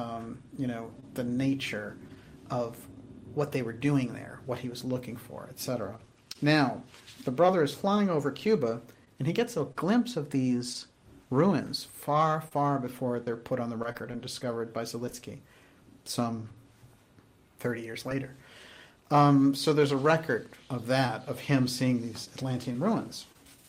the nature of what they were doing there, what he was looking for, etc. Now, the brother is flying over Cuba, and he gets a glimpse of these ruins far, far before they're put on the record and discovered by Zalitsky, some 30 years later. So there's a record of that, of him seeing these Atlantean ruins.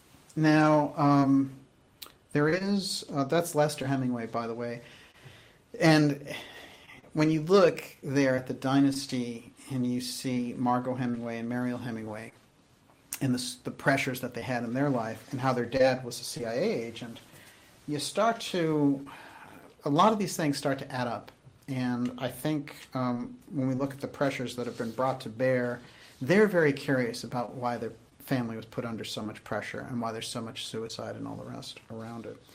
Now, there is, that's Lester Hemingway, by the way, and when you look there at the dynasty and you see Margot Hemingway and Mariel Hemingway, and the pressures that they had in their life and how their dad was a CIA agent, you start to, a lot of these things start to add up. And I think when we look at the pressures that have been brought to bear, they're very curious about why their family was put under so much pressure and why there's so much suicide and all the rest around it.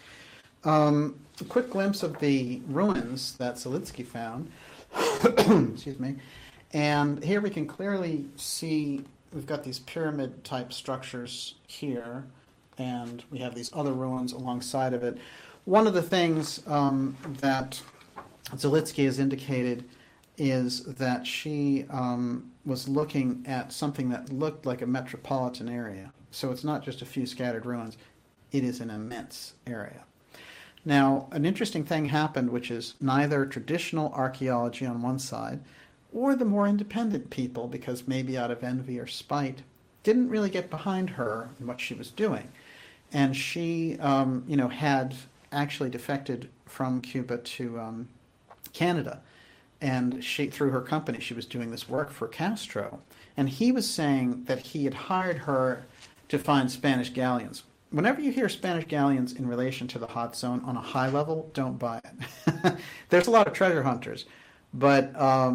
A quick glimpse of the ruins that Zalitsky found. Excuse me. And here we can clearly see we've got these pyramid-type structures here, and we have these other ruins alongside of it. One of the things that Zalitsky has indicated is that she was looking at something that looked like a metropolitan area. So it's not just a few scattered ruins. It is an immense area. Now, an interesting thing happened, which is neither traditional archaeology on one side or the more independent people, because maybe out of envy or spite, didn't really get behind her and what she was doing. And she, had actually defected from Cuba to Canada. And she, through her company, she was doing this work for Castro. And he was saying that he had hired her to find Spanish galleons. Whenever you hear Spanish galleons in relation to the hot zone on a high level, don't buy it. There's a lot of treasure hunters. But,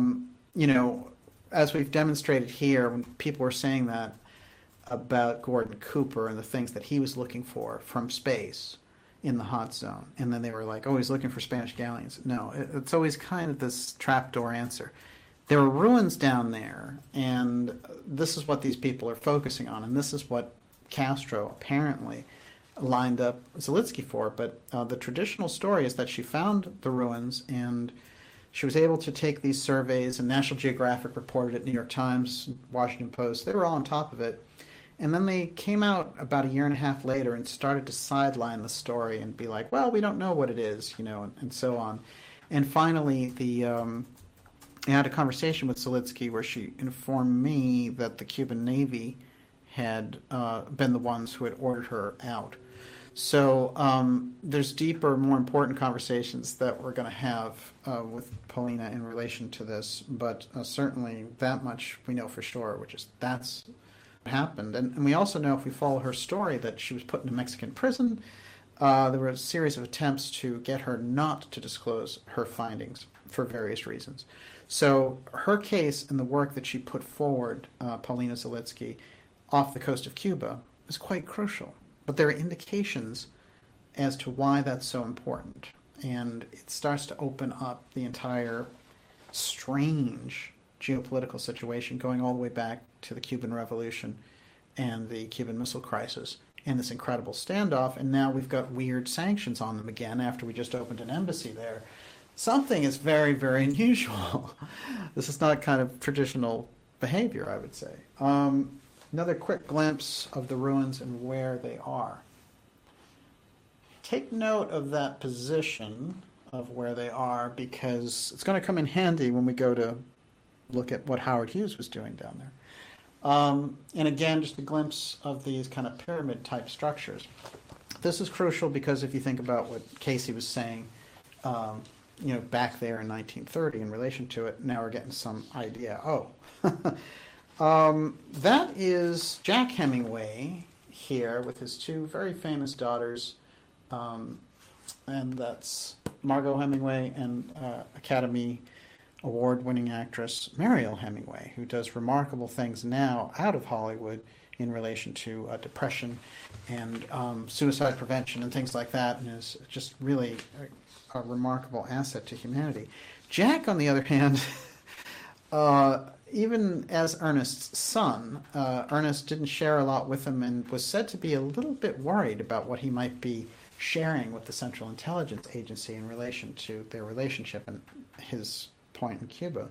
as we've demonstrated here, when people were saying that about Gordon Cooper and the things that he was looking for from space in the hot zone, and then they were like, oh, he's looking for Spanish galleons. No, it's always kind of this trapdoor answer. There are ruins down there, and this is what these people are focusing on, and this is what Castro apparently lined up Zalitsky for. But the traditional story is that she found the ruins, and she was able to take these surveys, and National Geographic reported it, New York Times, Washington Post, they were all on top of it. And then they came out about a year and a half later and started to sideline the story and be like, well, we don't know what it is, and so on. And finally, I had a conversation with Zalitsky where she informed me that the Cuban Navy had been the ones who had ordered her out. So there's deeper, more important conversations that we're going to have with Paulina in relation to this, but certainly that much we know for sure, which is that's what happened. And we also know, if we follow her story, that she was put in a Mexican prison. There were a series of attempts to get her not to disclose her findings for various reasons. So her case and the work that she put forward, Paulina Zalitsky, off the coast of Cuba, is quite crucial. But there are indications as to why that's so important. And it starts to open up the entire strange geopolitical situation going all the way back to the Cuban Revolution and the Cuban Missile Crisis and this incredible standoff. And now we've got weird sanctions on them again after we just opened an embassy there. Something is very, very unusual. This is not kind of traditional behavior, I would say. Another quick glimpse of the ruins and where they are. Take note of that position of where they are, because it's going to come in handy when we go to look at what Howard Hughes was doing down there. And again, just a glimpse of these kind of pyramid-type structures. This is crucial because if you think about what Casey was saying, back there in 1930 in relation to it, now we're getting some idea. That is Jack Hemingway here with his two very famous daughters, and that's Margot Hemingway and Academy Award-winning actress Mariel Hemingway, who does remarkable things now out of Hollywood in relation to depression and suicide prevention and things like that, and is just really a remarkable asset to humanity. Jack, on the other hand, even as Ernest's son, Ernest didn't share a lot with him and was said to be a little bit worried about what he might be sharing with the Central Intelligence Agency in relation to their relationship and his point in Cuba.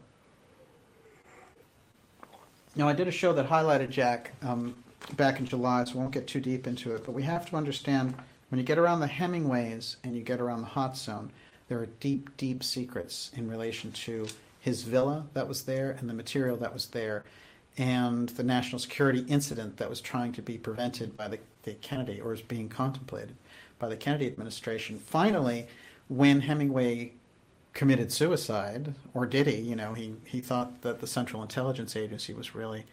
Now, I did a show that highlighted Jack back in July, so I won't get too deep into it, but we have to understand, when you get around the Hemingways and you get around the hot zone, there are deep, deep secrets in relation to his villa that was there and the material that was there and the national security incident that was trying to be prevented by the Kennedy, or is being contemplated by the Kennedy administration. Finally, when Hemingway committed suicide, or did he? He thought that the Central Intelligence Agency was really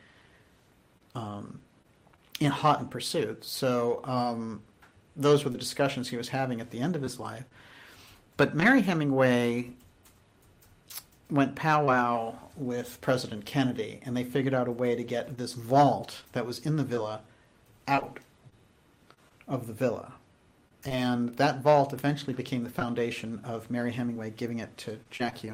hot in pursuit. So those were the discussions he was having at the end of his life. But Mary Hemingway went powwow with President Kennedy, and they figured out a way to get this vault that was in the villa out of the villa. And that vault eventually became the foundation of Mary Hemingway giving it to Jacqueline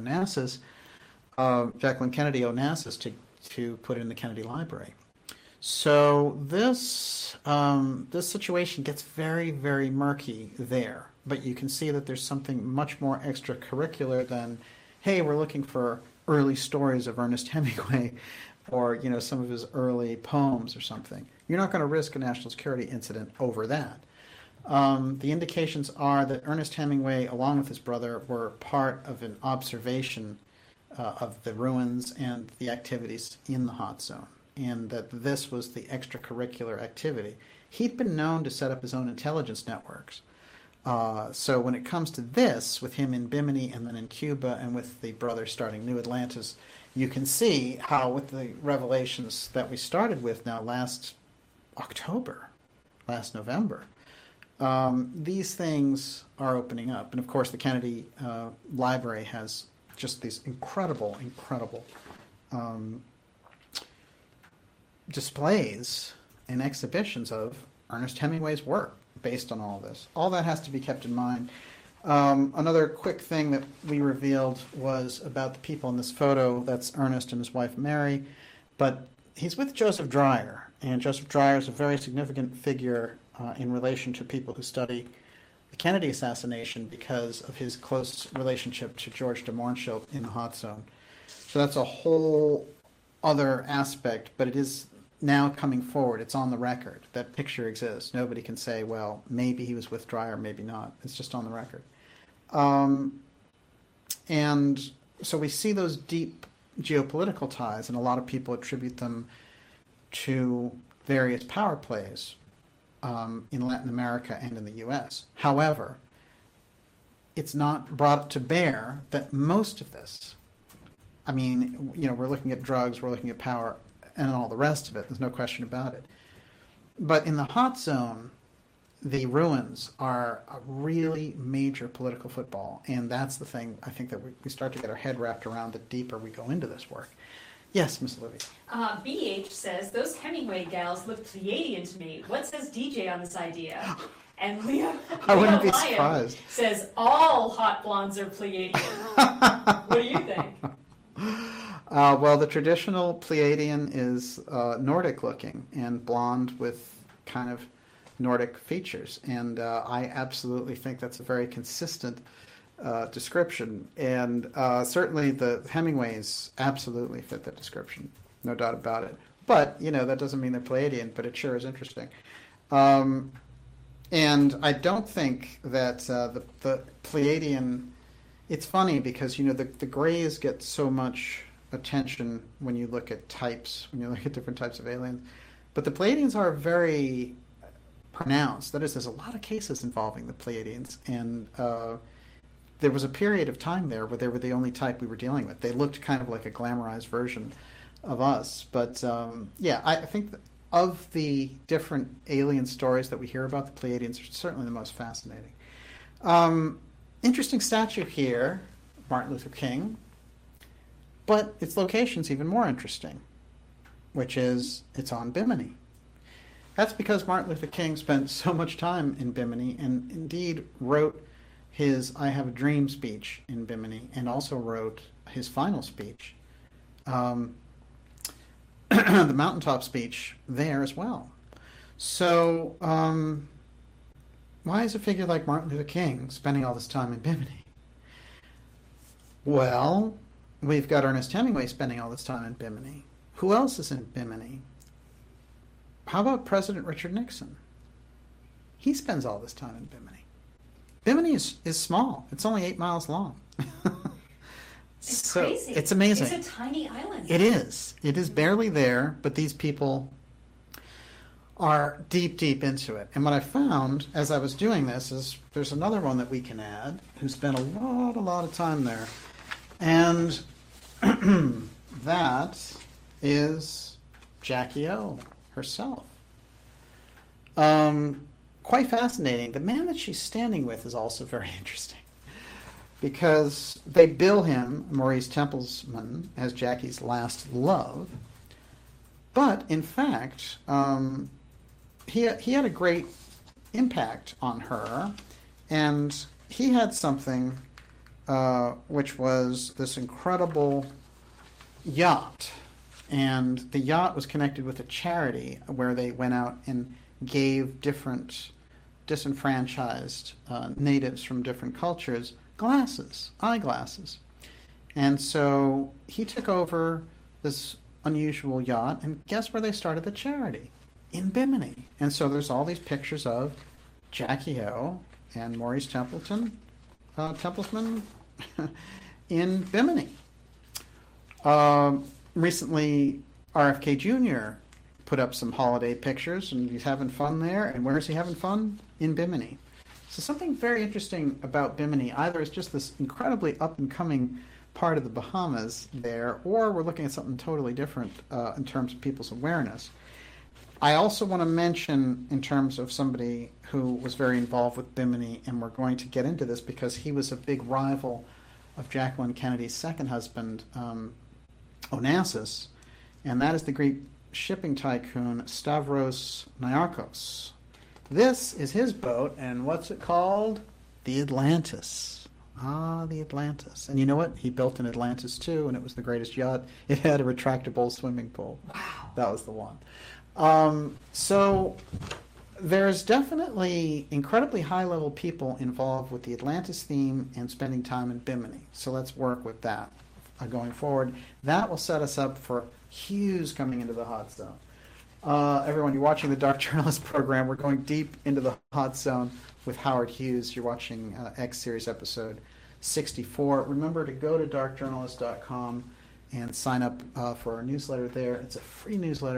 Kennedy Onassis to put in the Kennedy Library. So this situation gets very, very murky there. But you can see that there's something much more extracurricular than, hey, we're looking for early stories of Ernest Hemingway or, some of his early poems or something. You're not going to risk a national security incident over that. The indications are that Ernest Hemingway, along with his brother, were part of an observation of the ruins and the activities in the hot zone, and that this was the extracurricular activity. He'd been known to set up his own intelligence networks. So when it comes to this, with him in Bimini and then in Cuba and with the brothers starting New Atlantis, you can see how, with the revelations that we started with now last November, these things are opening up. And of course, the Kennedy Library has just these incredible displays and exhibitions of Ernest Hemingway's work based on all this. All that has to be kept in mind. Another quick thing that we revealed was about the people in this photo. That's Ernest and his wife Mary, but he's with Joseph Dreyer, and Joseph Dreyer is a very significant figure in relation to people who study the Kennedy assassination because of his close relationship to George de Mohrenschildt in the hot zone. So that's a whole other aspect, but it is now coming forward. It's on the record. That picture exists. Nobody can say, well, maybe he was with Dreyer, maybe not. It's just on the record. And so we see those deep geopolitical ties, and a lot of people attribute them to various power plays in Latin America and in the U.S. However, it's not brought to bear that most of this, I mean, we're looking at drugs, we're looking at power, and all the rest of it. There's no question about it. But in the hot zone, the ruins are a really major political football, and that's the thing I think that we start to get our head wrapped around the deeper we go into this work. Yes, Miss Olivia. BH says, those Hemingway gals look Pleiadian to me. What says DJ on this idea? And Leo wouldn't be Lyon surprised. says, all hot blondes are Pleiadian. What do you think? Well, the traditional Pleiadian is Nordic looking and blonde with kind of Nordic features. And I absolutely think that's a very consistent description. And certainly the Hemingways absolutely fit that description, no doubt about it. But, that doesn't mean they're Pleiadian, but it sure is interesting. And I don't think that the Pleiadian, it's funny because, the grays get so much attention when you look at types, when you look at different types of aliens. But the Pleiadians are very pronounced. That is, there's a lot of cases involving the Pleiadians. And there was a period of time there where they were the only type we were dealing with. They looked kind of like a glamorized version of us. But, I think that of the different alien stories that we hear about, the Pleiadians are certainly the most fascinating. Interesting statue here, Martin Luther King, but its location's even more interesting, which is it's on Bimini. That's because Martin Luther King spent so much time in Bimini and indeed wrote his I Have a Dream speech in Bimini and also wrote his final speech, the mountaintop speech, there as well. So why is a figure like Martin Luther King spending all this time in Bimini? Well, we've got Ernest Hemingway spending all this time in Bimini. Who else is in Bimini? How about President Richard Nixon? He spends all this time in Bimini. Bimini is small. It's only 8 miles long. It's crazy. It's amazing. It's a tiny island. It is. It is barely there, but these people are deep, deep into it. And what I found as I was doing this is there's another one that we can add who spent a lot of time there. And that is Jackie O herself. Quite fascinating. The man that she's standing with is also very interesting because they bill him, Maurice Templesman, as Jackie's last love. But in fact, he had a great impact on her, and he had something which was this incredible yacht. And the yacht was connected with a charity where they went out and gave different disenfranchised natives from different cultures eyeglasses. And so he took over this unusual yacht, and guess where they started the charity? In Bimini. And so there's all these pictures of Jackie O and Maurice Templesman in Bimini. Recently, RFK Jr. put up some holiday pictures, and he's having fun there. And where is he having fun? In Bimini. So something very interesting about Bimini, either it's just this incredibly up-and-coming part of the Bahamas there, or we're looking at something totally different in terms of people's awareness. I also want to mention, in terms of somebody who was very involved with Bimini, and we're going to get into this because he was a big rival of Jacqueline Kennedy's second husband, Onassis, and that is the Greek shipping tycoon Stavros Niarchos. This is his boat, and what's it called? The Atlantis. The Atlantis. And you know what? He built an Atlantis too, and it was the greatest yacht. It had a retractable swimming pool. Wow. That was the one. So there's definitely incredibly high-level people involved with the Atlantis theme and spending time in Bimini. So let's work with that going forward. That will set us up for Hughes coming into the hot zone. Everyone, you're watching the Dark Journalist program. We're going deep into the hot zone with Howard Hughes. You're watching X Series episode 64. Remember to go to darkjournalist.com and sign up for our newsletter there. It's a free newsletter.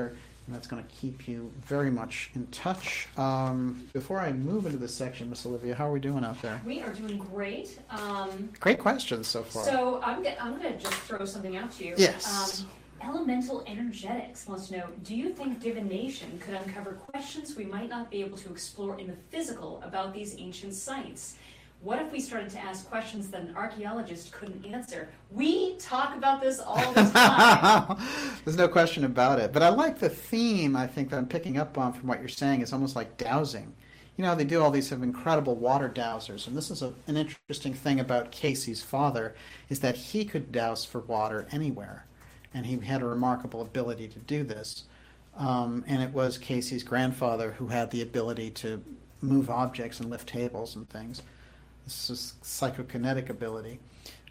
And that's going to keep you very much in touch. Before I move into this section, Miss Olivia, how are we doing out there? We are doing great. Great questions so far. So I'm gonna just throw something out to you. Yes. Elemental Energetics wants to know, do you think divination could uncover questions we might not be able to explore in the physical about these ancient sites? What if we started to ask questions that an archaeologist couldn't answer? We talk about this all the time. There's no question about it. But I like the theme, I think, that I'm picking up on from what you're saying. It's almost like dowsing. You know, they do all these incredible water dowsers. And this is an interesting thing about Casey's father, is that he could douse for water anywhere. And he had a remarkable ability to do this. And it was Casey's grandfather who had the ability to move objects and lift tables and things. This is psychokinetic ability.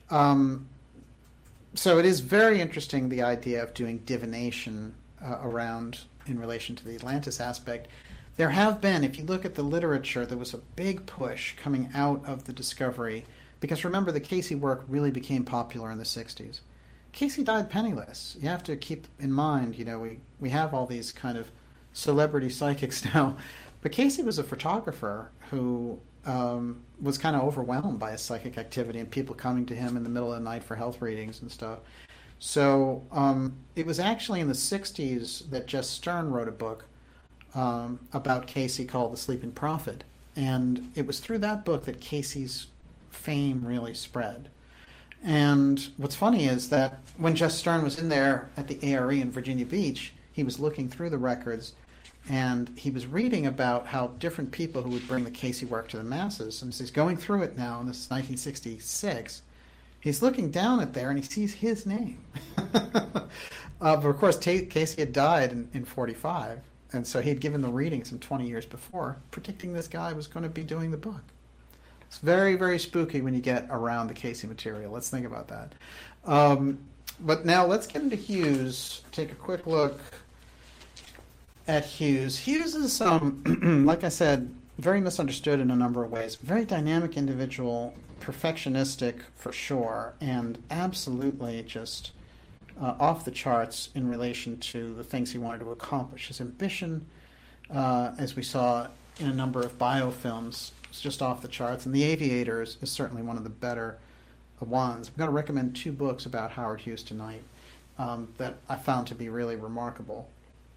So it is very interesting, the idea of doing divination around in relation to the Atlantis aspect. There have been, if you look at the literature, there was a big push coming out of the discovery, because remember, the Casey work really became popular in the 60s. Casey died penniless. You have to keep in mind, you know, we have all these kind of celebrity psychics now, but Casey was a photographer who was kind of overwhelmed by his psychic activity and people coming to him in the middle of the night for health readings and stuff. So it was actually in the 60s that Jess Stern wrote a book about Casey called The Sleeping Prophet. And it was through that book that Casey's fame really spread. And what's funny is that when Jess Stern was in there at the ARE in Virginia Beach, he was looking through the records and he was reading about how different people who would bring the Casey work to the masses, and he's going through it now, and this is 1966, he's looking down at there and he sees his name. But of course, Casey had died in 45, and so he had given the reading some 20 years before, predicting this guy was going to be doing the book. It's very, very spooky when you get around the Casey material. Let's think about that. But now let's get into Hughes, take a quick look at Hughes. Hughes is, like I said, very misunderstood in a number of ways. Very dynamic individual, perfectionistic for sure, and absolutely just off the charts in relation to the things he wanted to accomplish. His ambition, as we saw in a number of biofilms, is just off the charts, and The Aviators is certainly one of the better ones. I'm going to recommend 2 books about Howard Hughes tonight that I found to be really remarkable,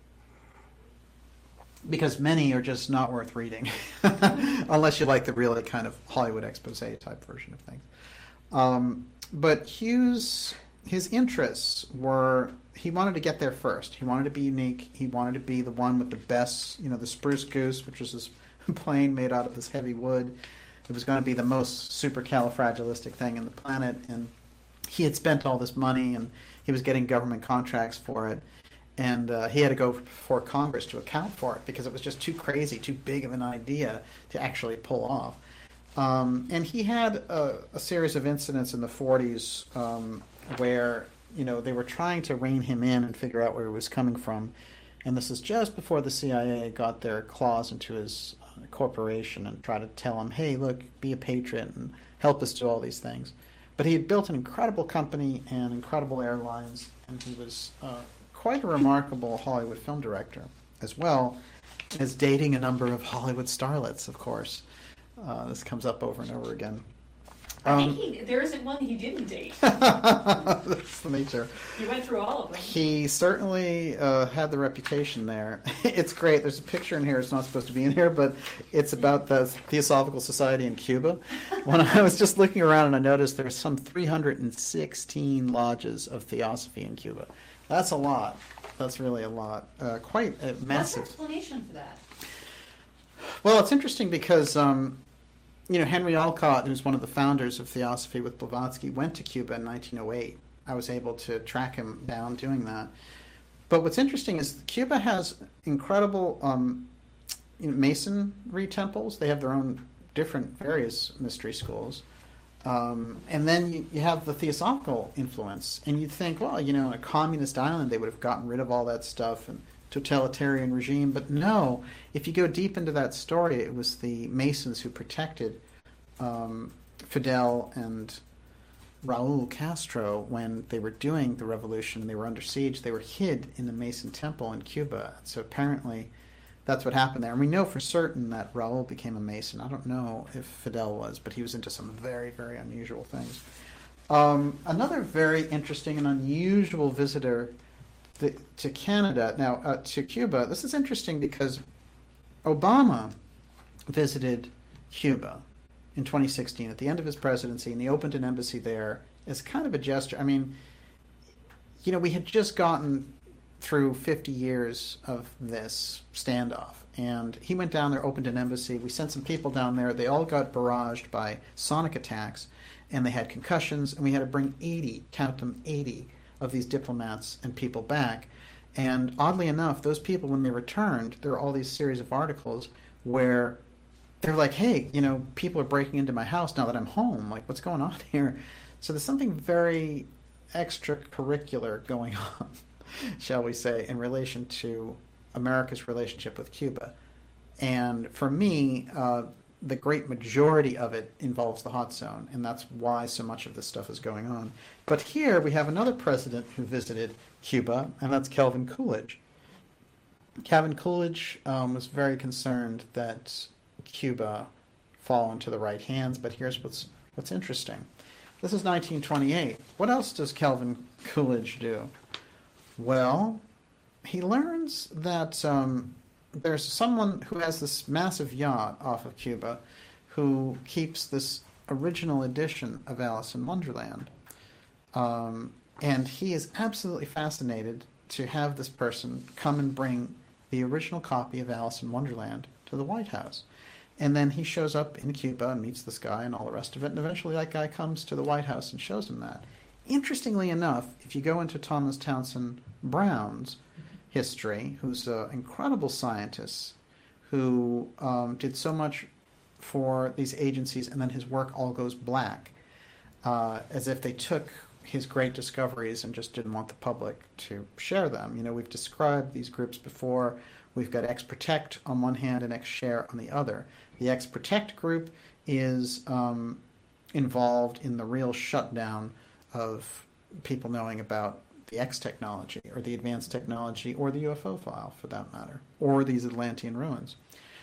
because many are just not worth reading unless you like the really kind of Hollywood expose type version of things. But Hughes, his interests were, he wanted to get there first. He wanted to be unique. He wanted to be the one with the best, you know, the Spruce Goose, which was this plane made out of this heavy wood. It was going to be the most supercalifragilistic thing in the planet, and he had spent all this money and he was getting government contracts for it. And he had to go before Congress to account for it because it was just too crazy, too big of an idea to actually pull off. And he had a series of incidents in the 40s where, you know, they were trying to rein him in and figure out where he was coming from. And this is just before the CIA got their claws into his corporation and tried to tell him, hey, look, be a patriot and help us do all these things. But he had built an incredible company and incredible airlines, and he was quite a remarkable Hollywood film director, as well as dating a number of Hollywood starlets, of course. This comes up over and over again. I think there isn't one he didn't date. That's the nature. He went through all of them. He certainly had the reputation there. It's great. There's a picture in here. It's not supposed to be in here, but it's about the Theosophical Society in Cuba. When I was just looking around and I noticed there's some 316 lodges of Theosophy in Cuba. That's a lot. That's really a lot. Quite a massive. What's the explanation for that? Well, it's interesting because, you know, Henry Olcott, who's one of the founders of Theosophy with Blavatsky, went to Cuba in 1908. I was able to track him down doing that. But what's interesting is Cuba has incredible masonry temples. They have their own different various mystery schools. And then you have the theosophical influence. And you'd think, well, you know, in a communist island, they would have gotten rid of all that stuff and totalitarian regime. But no, if you go deep into that story, it was the Masons who protected Fidel and Raul Castro, when they were doing the revolution and they were under siege, they were hid in the Mason Temple in Cuba. So apparently that's what happened there. And we know for certain that Raul became a Mason. I don't know if Fidel was, but he was into some very, very unusual things. Another very interesting and unusual visitor to Canada, now to Cuba. This is interesting because Obama visited Cuba in 2016 at the end of his presidency, and he opened an embassy there as kind of a gesture. I mean, you know, we had just gotten through 50 years of this standoff, and he went down there, opened an embassy. We sent some people down there. They all got barraged by sonic attacks, and they had concussions, and we had to bring 80, count them, 80 of these diplomats and people back. And oddly enough, those people, when they returned, there are all these series of articles where they're like, hey, you know, people are breaking into my house now that I'm home. Like, what's going on here? So there's something very extracurricular going on, shall we say, in relation to America's relationship with Cuba. And for me, the great majority of it involves the hot zone, and that's why so much of this stuff is going on. But here we have another president who visited Cuba, and that's Calvin Coolidge. Calvin Coolidge was very concerned that Cuba fall into the right hands, but here's what's interesting. This is 1928. What else does Calvin Coolidge do? Well, he learns that there's someone who has this massive yacht off of Cuba who keeps this original edition of Alice in Wonderland. And he is absolutely fascinated to have this person come and bring the original copy of Alice in Wonderland to the White House. And then he shows up in Cuba and meets this guy and all the rest of it. And eventually that guy comes to the White House and shows him that. Interestingly enough, if you go into Thomas Townsend Brown's history, who's an incredible scientist who did so much for these agencies, and then his work all goes black, as if they took his great discoveries and just didn't want the public to share them. You know, we've described these groups before. We've got X-Protect on one hand and X-Share on the other. The X-Protect group is involved in the real shutdown of people knowing about the X technology or the advanced technology or the UFO file, for that matter, or these Atlantean ruins.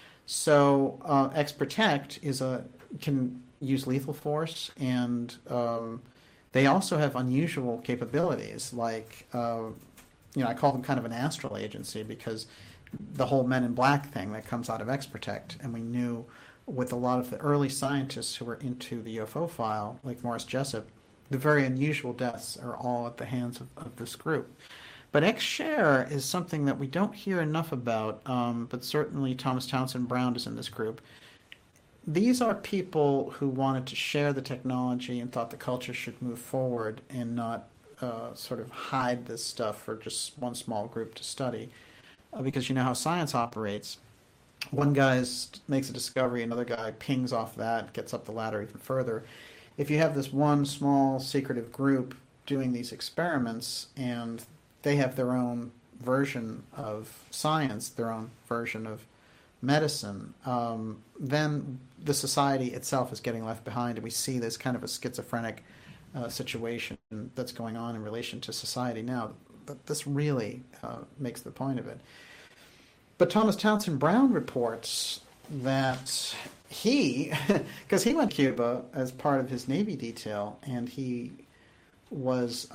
So X-Protect can use lethal force, and they also have unusual capabilities. Like, I call them kind of an astral agency, because the whole Men in Black thing that comes out of X-Protect, and we knew with a lot of the early scientists who were into the UFO file, like Morris Jessup, the very unusual deaths are all at the hands of this group. But X-Share is something that we don't hear enough about, but certainly Thomas Townsend Brown is in this group. These are people who wanted to share the technology and thought the culture should move forward and not sort of hide this stuff for just one small group to study. Because you know how science operates. One guy makes a discovery, another guy pings off that, gets up the ladder even further. If you have this one small secretive group doing these experiments and they have their own version of science, their own version of medicine, then the society itself is getting left behind, and we see this kind of a schizophrenic situation that's going on in relation to society now. But this really makes the point of it. But Thomas Townsend Brown reports that because he went to Cuba as part of his Navy detail, and he was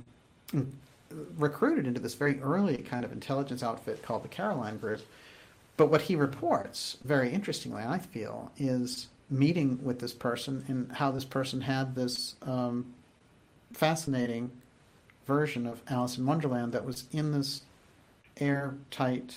recruited into this very early kind of intelligence outfit called the Caroline Group. But what he reports, very interestingly, I feel, is meeting with this person and how this person had this fascinating version of Alice in Wonderland that was in this airtight,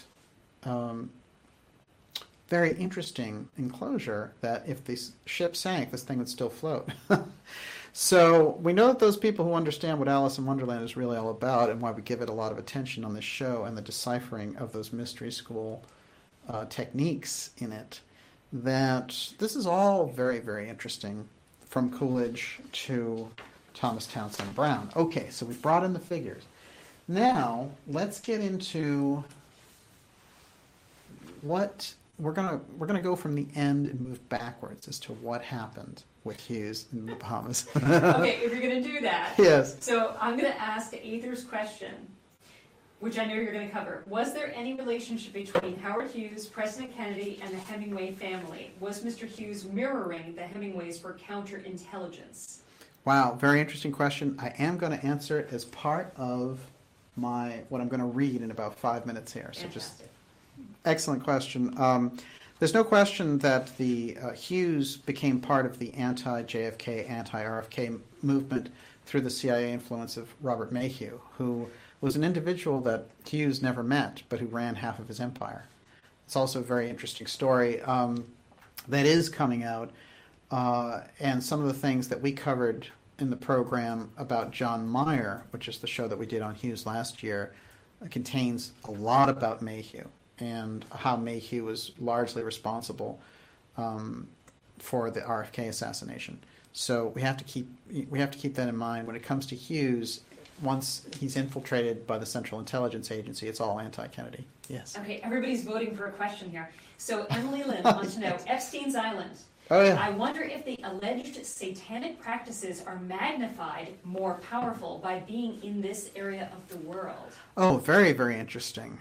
very interesting enclosure that if the ship sank, this thing would still float. So we know that those people who understand what Alice in Wonderland is really all about, and why we give it a lot of attention on this show, and the deciphering of those mystery school techniques in it, that this is all very, very interesting, from Coolidge to Thomas Townsend Brown. Okay, so we've brought in the figures. Now, let's get into what we're gonna go from the end and move backwards as to what happened with Hughes in the Bahamas. Okay, if you're going to do that. Yes. So I'm going to ask Aether's question, which I know you're going to cover. Was there any relationship between Howard Hughes, President Kennedy, and the Hemingway family? Was Mr. Hughes mirroring the Hemingways for counterintelligence? Wow, very interesting question. I am going to answer it as part of what I'm going to read in about 5 minutes here. So Fantastic. excellent question. There's no question that the Hughes became part of the anti-JFK, anti-RFK movement through the CIA influence of Robert Mayhew, who was an individual that Hughes never met, but who ran half of his empire. It's also a very interesting story that is coming out, and some of the things that we covered in the program about John Meyer, which is the show that we did on Hughes last year, contains a lot about Mayhew and how Mayhew was largely responsible for the RFK assassination. So we have to keep that in mind when it comes to Hughes. Once he's infiltrated by the Central Intelligence Agency, it's all anti-Kennedy. Yes. Okay, everybody's voting for a question here. So Emily Lynn wants to know, Epstein's Island. Oh yeah. I wonder if the alleged satanic practices are magnified, more powerful by being in this area of the world. Oh, very, very interesting.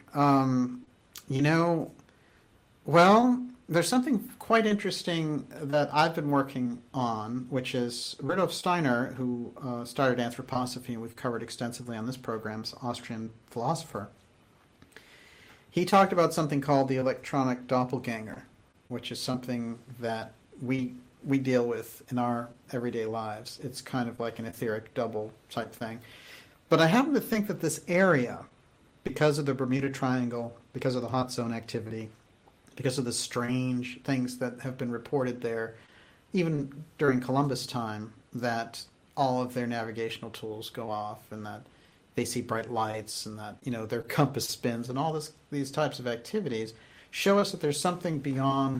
Well, there's something quite interesting that I've been working on, which is Rudolf Steiner, who started anthroposophy, and we've covered extensively on this program, is an Austrian philosopher. He talked about something called the electronic doppelganger, which is something that we deal with in our everyday lives. It's kind of like an etheric double type thing. But I happen to think that this area, because of the Bermuda Triangle, because of the hot zone activity, because of the strange things that have been reported there, even during Columbus time, that all of their navigational tools go off and that they see bright lights and that, their compass spins and all these types of activities show us that there's something beyond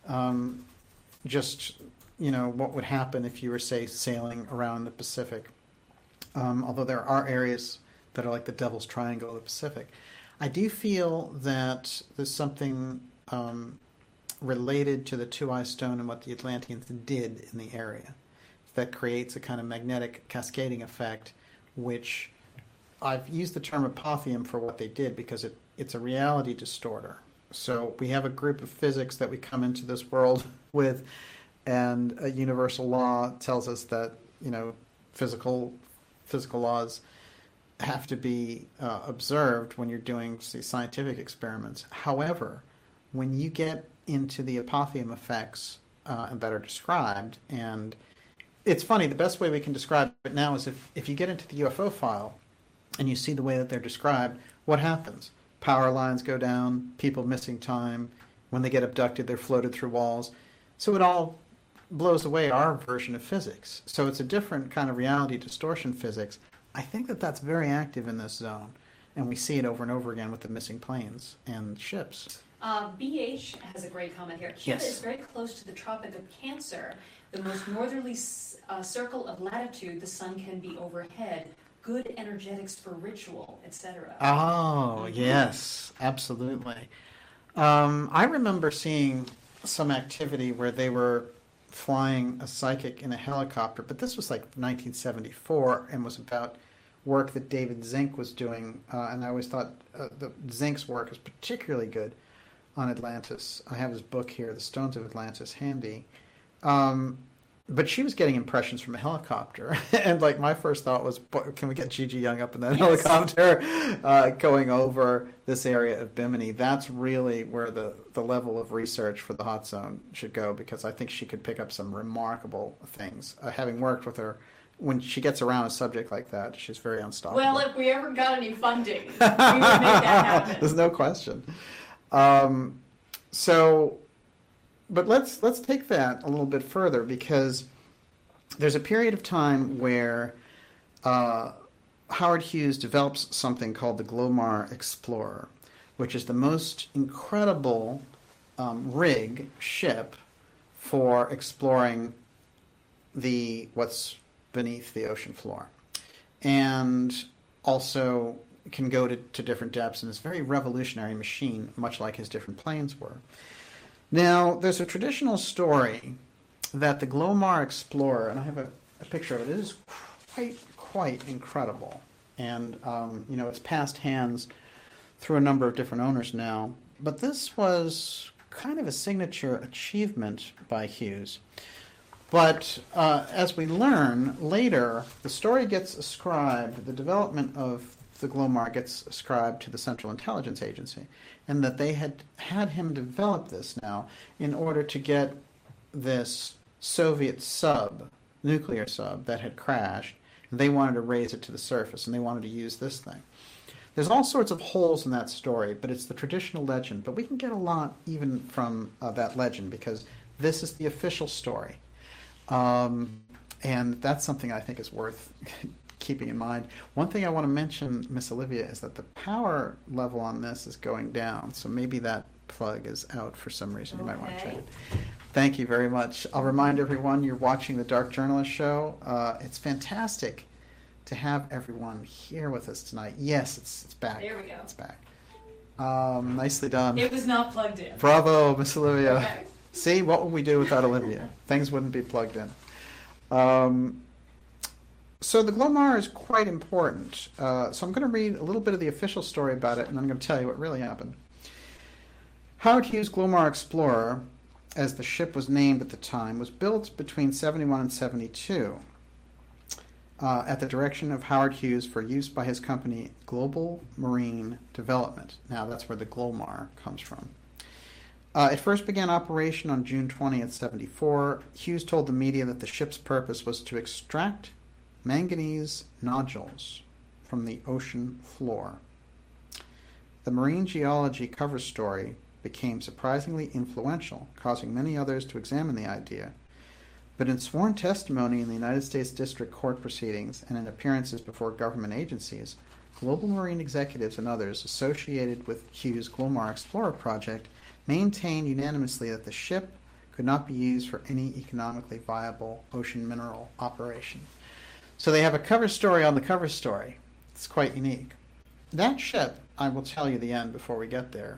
just, what would happen if you were, say, sailing around the Pacific. Although there are areas that are like the Devil's Triangle of the Pacific. I do feel that there's something related to the Two-Eyed Stone and what the Atlanteans did in the area that creates a kind of magnetic cascading effect, which I've used the term apotheum for what they did because it's a reality distorter. So we have a group of physics that we come into this world with, and a universal law tells us that, physical laws have to be observed when you're doing, say, scientific experiments. However, when you get into the apotheum effects that are described, and it's funny, the best way we can describe it now is if you get into the UFO file and you see the way that they're described, what happens? Power lines go down, people missing time. When they get abducted, they're floated through walls. So it all blows away our version of physics. So it's a different kind of reality distortion physics. I think that that's very active in this zone, and we see it over and over again with the missing planes and ships. BH has a great comment here. Cuba Yes. is very close to the Tropic of Cancer, the most northerly circle of latitude the sun can be overhead. Good energetics for ritual, etc. Oh, yes, absolutely. I remember seeing some activity where they were flying a psychic in a helicopter, but this was like 1974 and was about work that David Zink was doing, and I always thought the Zink's work is particularly good on Atlantis. I have his book here, The Stones of Atlantis, handy. But she was getting impressions from a helicopter, and like my first thought was, can we get Gigi Young up in that helicopter going over this area of Bimini? That's really where the level of research for the hot zone should go, because I think she could pick up some remarkable things. Having worked with her, when she gets around a subject like that, she's very unstoppable. Well, if we ever got any funding, we would make that happen. There's no question. But let's take that a little bit further, because there's a period of time where Howard Hughes develops something called the Glomar Explorer, which is the most incredible rig ship for exploring what's beneath the ocean floor, and also can go to different depths, and it's a very revolutionary machine, much like his different planes were. Now, there's a traditional story that the Glomar Explorer, and I have a picture of it, it is quite incredible. And, it's passed hands through a number of different owners now. But this was kind of a signature achievement by Hughes. But as we learn later, the story gets ascribed, the development of the Glomar gets ascribed to the Central Intelligence Agency, and that they had him develop this now in order to get this Soviet nuclear sub that had crashed, and they wanted to raise it to the surface, and they wanted to use this thing. There's all sorts of holes in that story, but it's the traditional legend. But we can get a lot even from that legend, because this is the official story. And that's something I think is worth keeping in mind. One thing I want to mention, Miss Olivia, is that the power level on this is going down. So maybe that plug is out for some reason. You might want to check it. Thank you very much. I'll remind everyone you're watching the Dark Journalist Show. It's fantastic to have everyone here with us tonight. Yes, it's back. There we go. It's back. Nicely done. It was not plugged in. Bravo, Miss Olivia. Okay. See, what would we do without Olivia? Things wouldn't be plugged in. So the Glomar is quite important. So I'm going to read a little bit of the official story about it, and I'm going to tell you what really happened. Howard Hughes Glomar Explorer, as the ship was named at the time, was built between 71 and 72 at the direction of Howard Hughes for use by his company Global Marine Development. Now that's where the Glomar comes from. It first began operation on June 20th, 74. Hughes told the media that the ship's purpose was to extract manganese nodules from the ocean floor. The marine geology cover story became surprisingly influential, causing many others to examine the idea. But in sworn testimony in the United States District Court proceedings and in appearances before government agencies, global marine executives and others associated with Hughes' Glomar Explorer project maintained unanimously that the ship could not be used for any economically viable ocean mineral operation. So they have a cover story on the cover story. It's quite unique. That ship, I will tell you the end before we get there,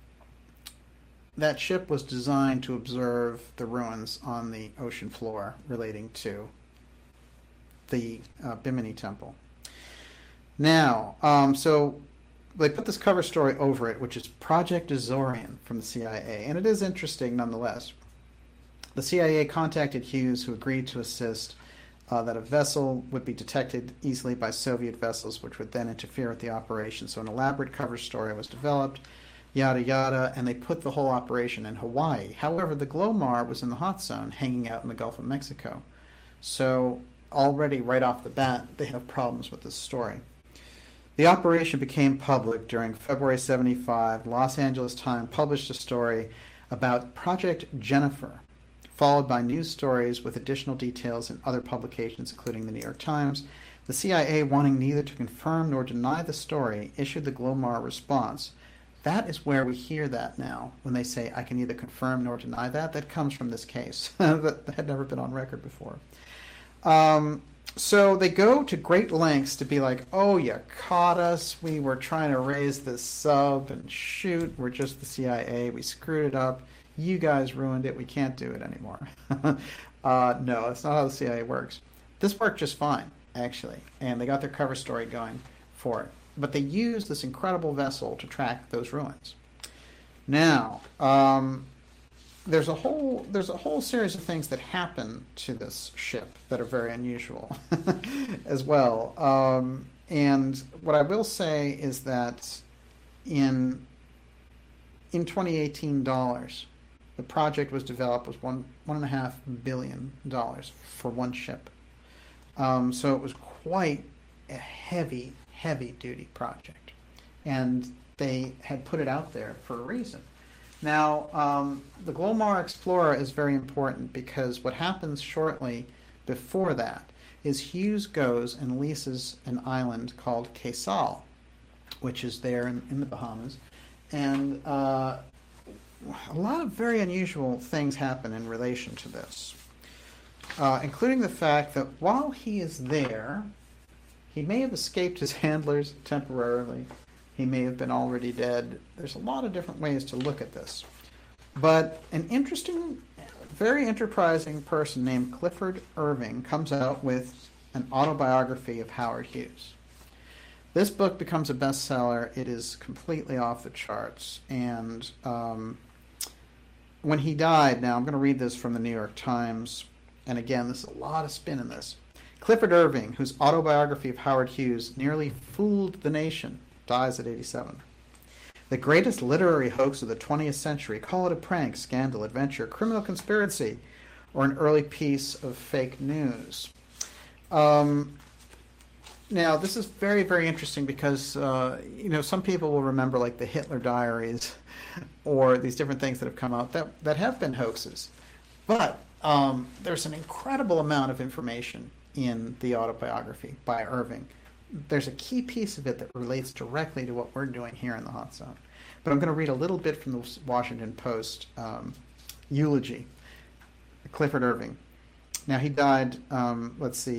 that ship was designed to observe the ruins on the ocean floor relating to the Bimini Temple. Now, so they put this cover story over it, which is Project Azorian from the CIA, and it is interesting nonetheless. The CIA contacted Hughes, who agreed to assist, that a vessel would be detected easily by Soviet vessels, which would then interfere with the operation. So an elaborate cover story was developed, yada yada, and they put the whole operation in Hawaii. However, the Glomar was in the hot zone, hanging out in the Gulf of Mexico. So already, right off the bat, they have problems with this story. The operation became public during February 75. Los Angeles Times published a story about Project Jennifer, followed by news stories with additional details in other publications, including the New York Times. The CIA, wanting neither to confirm nor deny the story, issued the Glomar response. That is where we hear that now, when they say, I can neither confirm nor deny that. That comes from this case that had never been on record before. So they go to great lengths to be like, oh, you caught us. We were trying to raise this sub, and shoot, we're just the CIA. We screwed it up. You guys ruined it. We can't do it anymore. No, that's not how the CIA works. This worked just fine, actually, and they got their cover story going for it. But they used this incredible vessel to track those ruins. Now, there's a whole series of things that happen to this ship that are very unusual as well. And what I will say is that in 2018 dollars, the project was developed was $1.5 billion for one ship. So it was quite a heavy duty project, and they had put it out there for a reason. Now, the Glomar Explorer is very important because what happens shortly before that is Hughes goes and leases an island called Quesal, which is there in the Bahamas, and a lot of very unusual things happen in relation to this, including the fact that while he is there, he may have escaped his handlers temporarily. He may have been already dead. There's a lot of different ways to look at this. But an interesting, very enterprising person named Clifford Irving comes out with an autobiography of Howard Hughes. This book becomes a bestseller. It is completely off the charts. And when he died, now I'm going to read this from the New York Times. And again, there's a lot of spin in this. Clifford Irving, whose autobiography of Howard Hughes nearly fooled the nation, dies at 87. The greatest literary hoax of the 20th century, call it a prank, scandal, adventure, criminal conspiracy, or an early piece of fake news. Now, this is very, very interesting because, some people will remember like the Hitler Diaries or these different things that have come out that have been hoaxes. But there's an incredible amount of information in the autobiography by Irving. There's a key piece of it that relates directly to what we're doing here in the Hot Zone. But I'm going to read a little bit from the Washington Post eulogy. Clifford Irving. Now, he died, in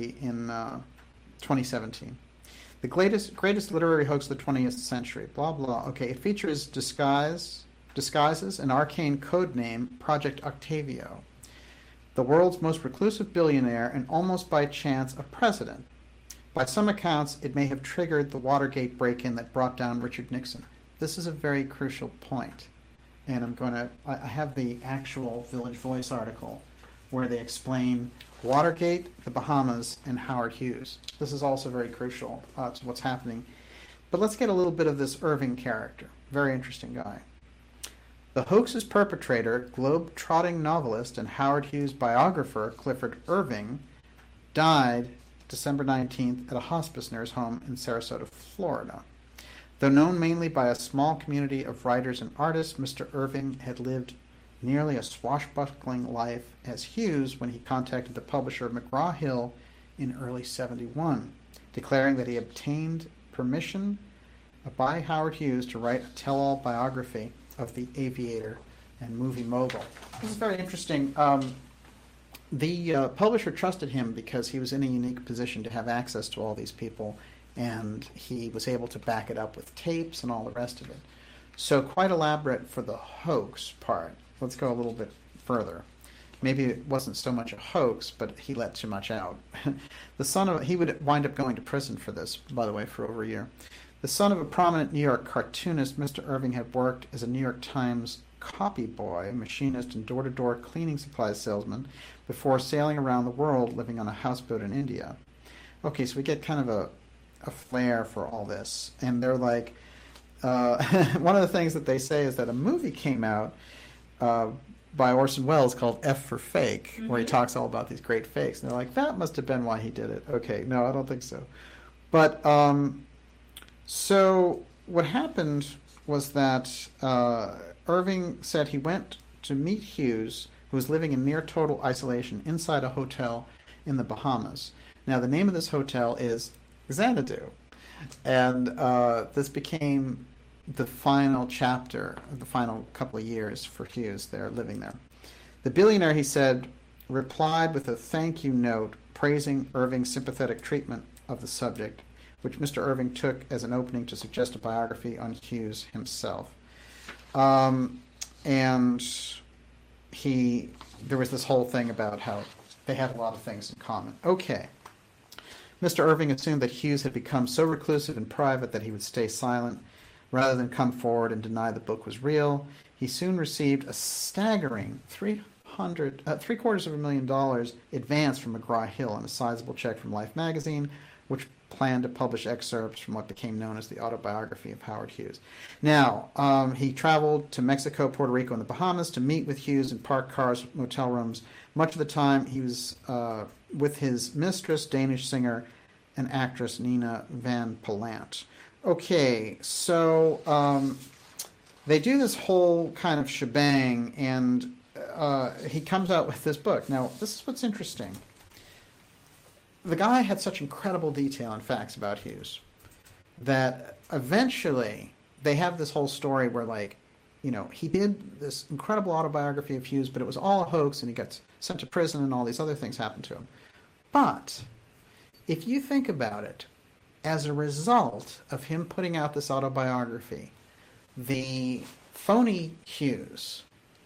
2017. The greatest literary hoax of the 20th century. Blah, blah. Okay, it features disguises, an arcane code name, Project Octavio. The world's most reclusive billionaire and almost by chance a president. By some accounts, it may have triggered the Watergate break-in that brought down Richard Nixon. This is a very crucial point. And I have the actual Village Voice article where they explain Watergate, the Bahamas, and Howard Hughes. This is also very crucial to what's happening. But let's get a little bit of this Irving character. Very interesting guy. The hoax's perpetrator, globe-trotting novelist and Howard Hughes biographer Clifford Irving, died December 19th at a hospice near his home in Sarasota, Florida. Though known mainly by a small community of writers and artists, Mr. Irving had lived nearly a swashbuckling life as Hughes when he contacted the publisher McGraw-Hill in early '71, declaring that he obtained permission by Howard Hughes to write a tell-all biography of the aviator and movie mogul. This is very interesting. The publisher trusted him because he was in a unique position to have access to all these people, and he was able to back it up with tapes and all the rest of it. So quite elaborate for the hoax part. Let's go a little bit further. Maybe it wasn't so much a hoax, but he let too much out. He would wind up going to prison for this, by the way, for over a year. The son of a prominent New York cartoonist, Mr. Irving had worked as a New York Times copy boy, machinist, and door-to-door cleaning supplies salesman before sailing around the world living on a houseboat in India. Okay, so we get kind of a flair for all this. And they're like, one of the things that they say is that a movie came out by Orson Welles called F for Fake, where he talks all about these great fakes. And they're like, that must have been why he did it. Okay, no, I don't think so. But so what happened was that Irving said he went to meet Hughes, who was living in near total isolation inside a hotel in the Bahamas. Now, the name of this hotel is Xanadu. And this became the final chapter of the final couple of years for Hughes there, living there. The billionaire, he said, replied with a thank you note praising Irving's sympathetic treatment of the subject, which Mr. Irving took as an opening to suggest a biography on Hughes himself. And there was this whole thing about how they had a lot of things in common. Okay. Mr. Irving assumed that Hughes had become so reclusive and private that he would stay silent rather than come forward and deny the book was real. He soon received a staggering $750,000 advance from McGraw-Hill and a sizable check from Life magazine, which planned to publish excerpts from what became known as the autobiography of Howard Hughes. Now, he traveled to Mexico, Puerto Rico, and the Bahamas to meet with Hughes in parked cars, motel rooms. Much of the time, he was with his mistress, Danish singer and actress Nina Van Pallant. Okay, so they do this whole kind of shebang, and he comes out with this book. Now, this is what's interesting. The guy had such incredible detail and facts about Hughes that eventually they have this whole story where, like, he did this incredible autobiography of Hughes, but it was all a hoax, and he got sent to prison, and all these other things happened to him. But if you think about it, as a result of him putting out this autobiography, the phony Hughes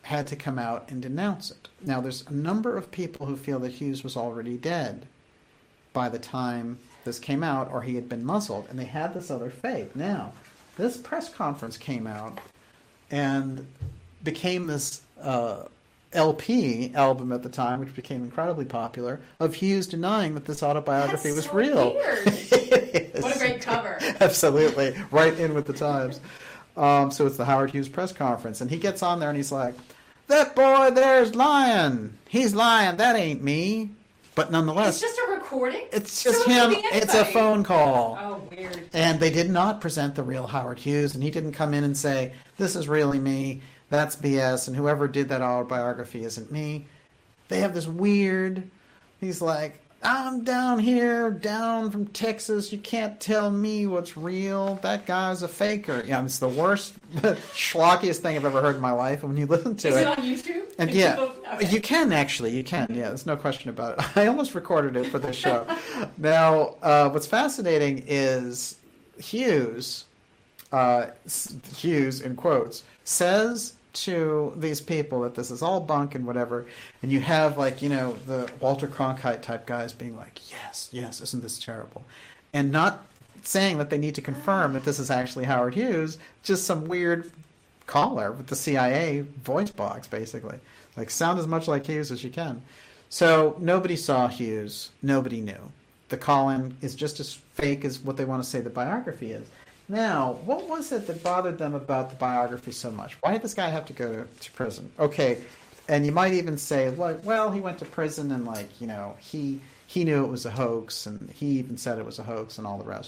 had to come out and denounce it. Now, there's a number of people who feel that Hughes was already dead by the time this came out, or he had been muzzled, and they had this other fake. Now, this press conference came out and became this LP album at the time, which became incredibly popular, of Hughes denying that this autobiography was real. Weird. What a great cover. Absolutely. Right in with the times. So it's the Howard Hughes press conference, and he gets on there and he's like, "That boy there's lying. He's lying. That ain't me." But nonetheless, It's just a recording? it's just So it him. could be It's a anybody. phone call. Oh, weird. And they did not present the real Howard Hughes, and he didn't come in and say, "This is really me. That's BS, and whoever did that autobiography isn't me." They have this weird, he's like, "I'm down here, down from Texas. You can't tell me what's real. That guy's a faker." Yeah, it's the worst, schlockiest thing I've ever heard in my life. And when you listen to Is it, it on YouTube? and Can yeah, people- okay. you can actually, you can. Yeah, there's no question about it. I almost recorded it for this show. Now, what's fascinating is Hughes, Hughes in quotes, says to these people that this is all bunk and whatever, and you have like, you know, the Walter Cronkite type guys being like, "Yes, yes, isn't this terrible?" And not saying that they need to confirm that this is actually Howard Hughes, just some weird caller with the CIA voice box, basically. Like, sound as much like Hughes as you can. So nobody saw Hughes. Nobody knew. The call-in is just as fake as what they want to say the biography is. Now, what was it that bothered them about the biography so much? Why did this guy have to go to prison? Okay, and you might even say, like, well, he went to prison and, like, you know, he knew it was a hoax, and he even said it was a hoax and all the rest.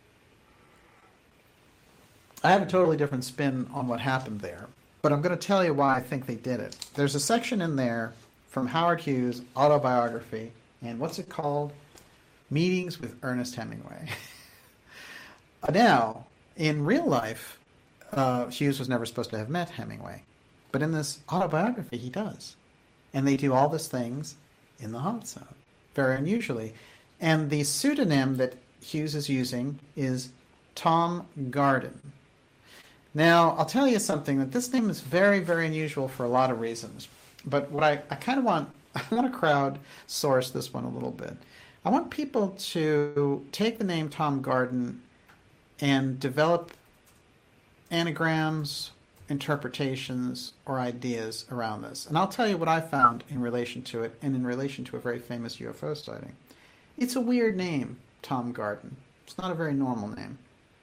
I have a totally different spin on what happened there, but I'm going to tell you why I think they did it. There's a section in there from Howard Hughes' autobiography, and what's it called? Meetings with Ernest Hemingway. Now, in real life, Hughes was never supposed to have met Hemingway, but in this autobiography, he does. And they do all these things in the hot zone, very unusually. And the pseudonym that Hughes is using is Tom Garden. Now, I'll tell you something, that this name is very, very unusual for a lot of reasons. But what I kind of want, I want to crowdsource this one a little bit. I want people to take the name Tom Garden and develop anagrams, interpretations, or ideas around this. And I'll tell you what I found in relation to it, and in relation to a very famous UFO sighting. It's a weird name, Tom Garden. It's not a very normal name.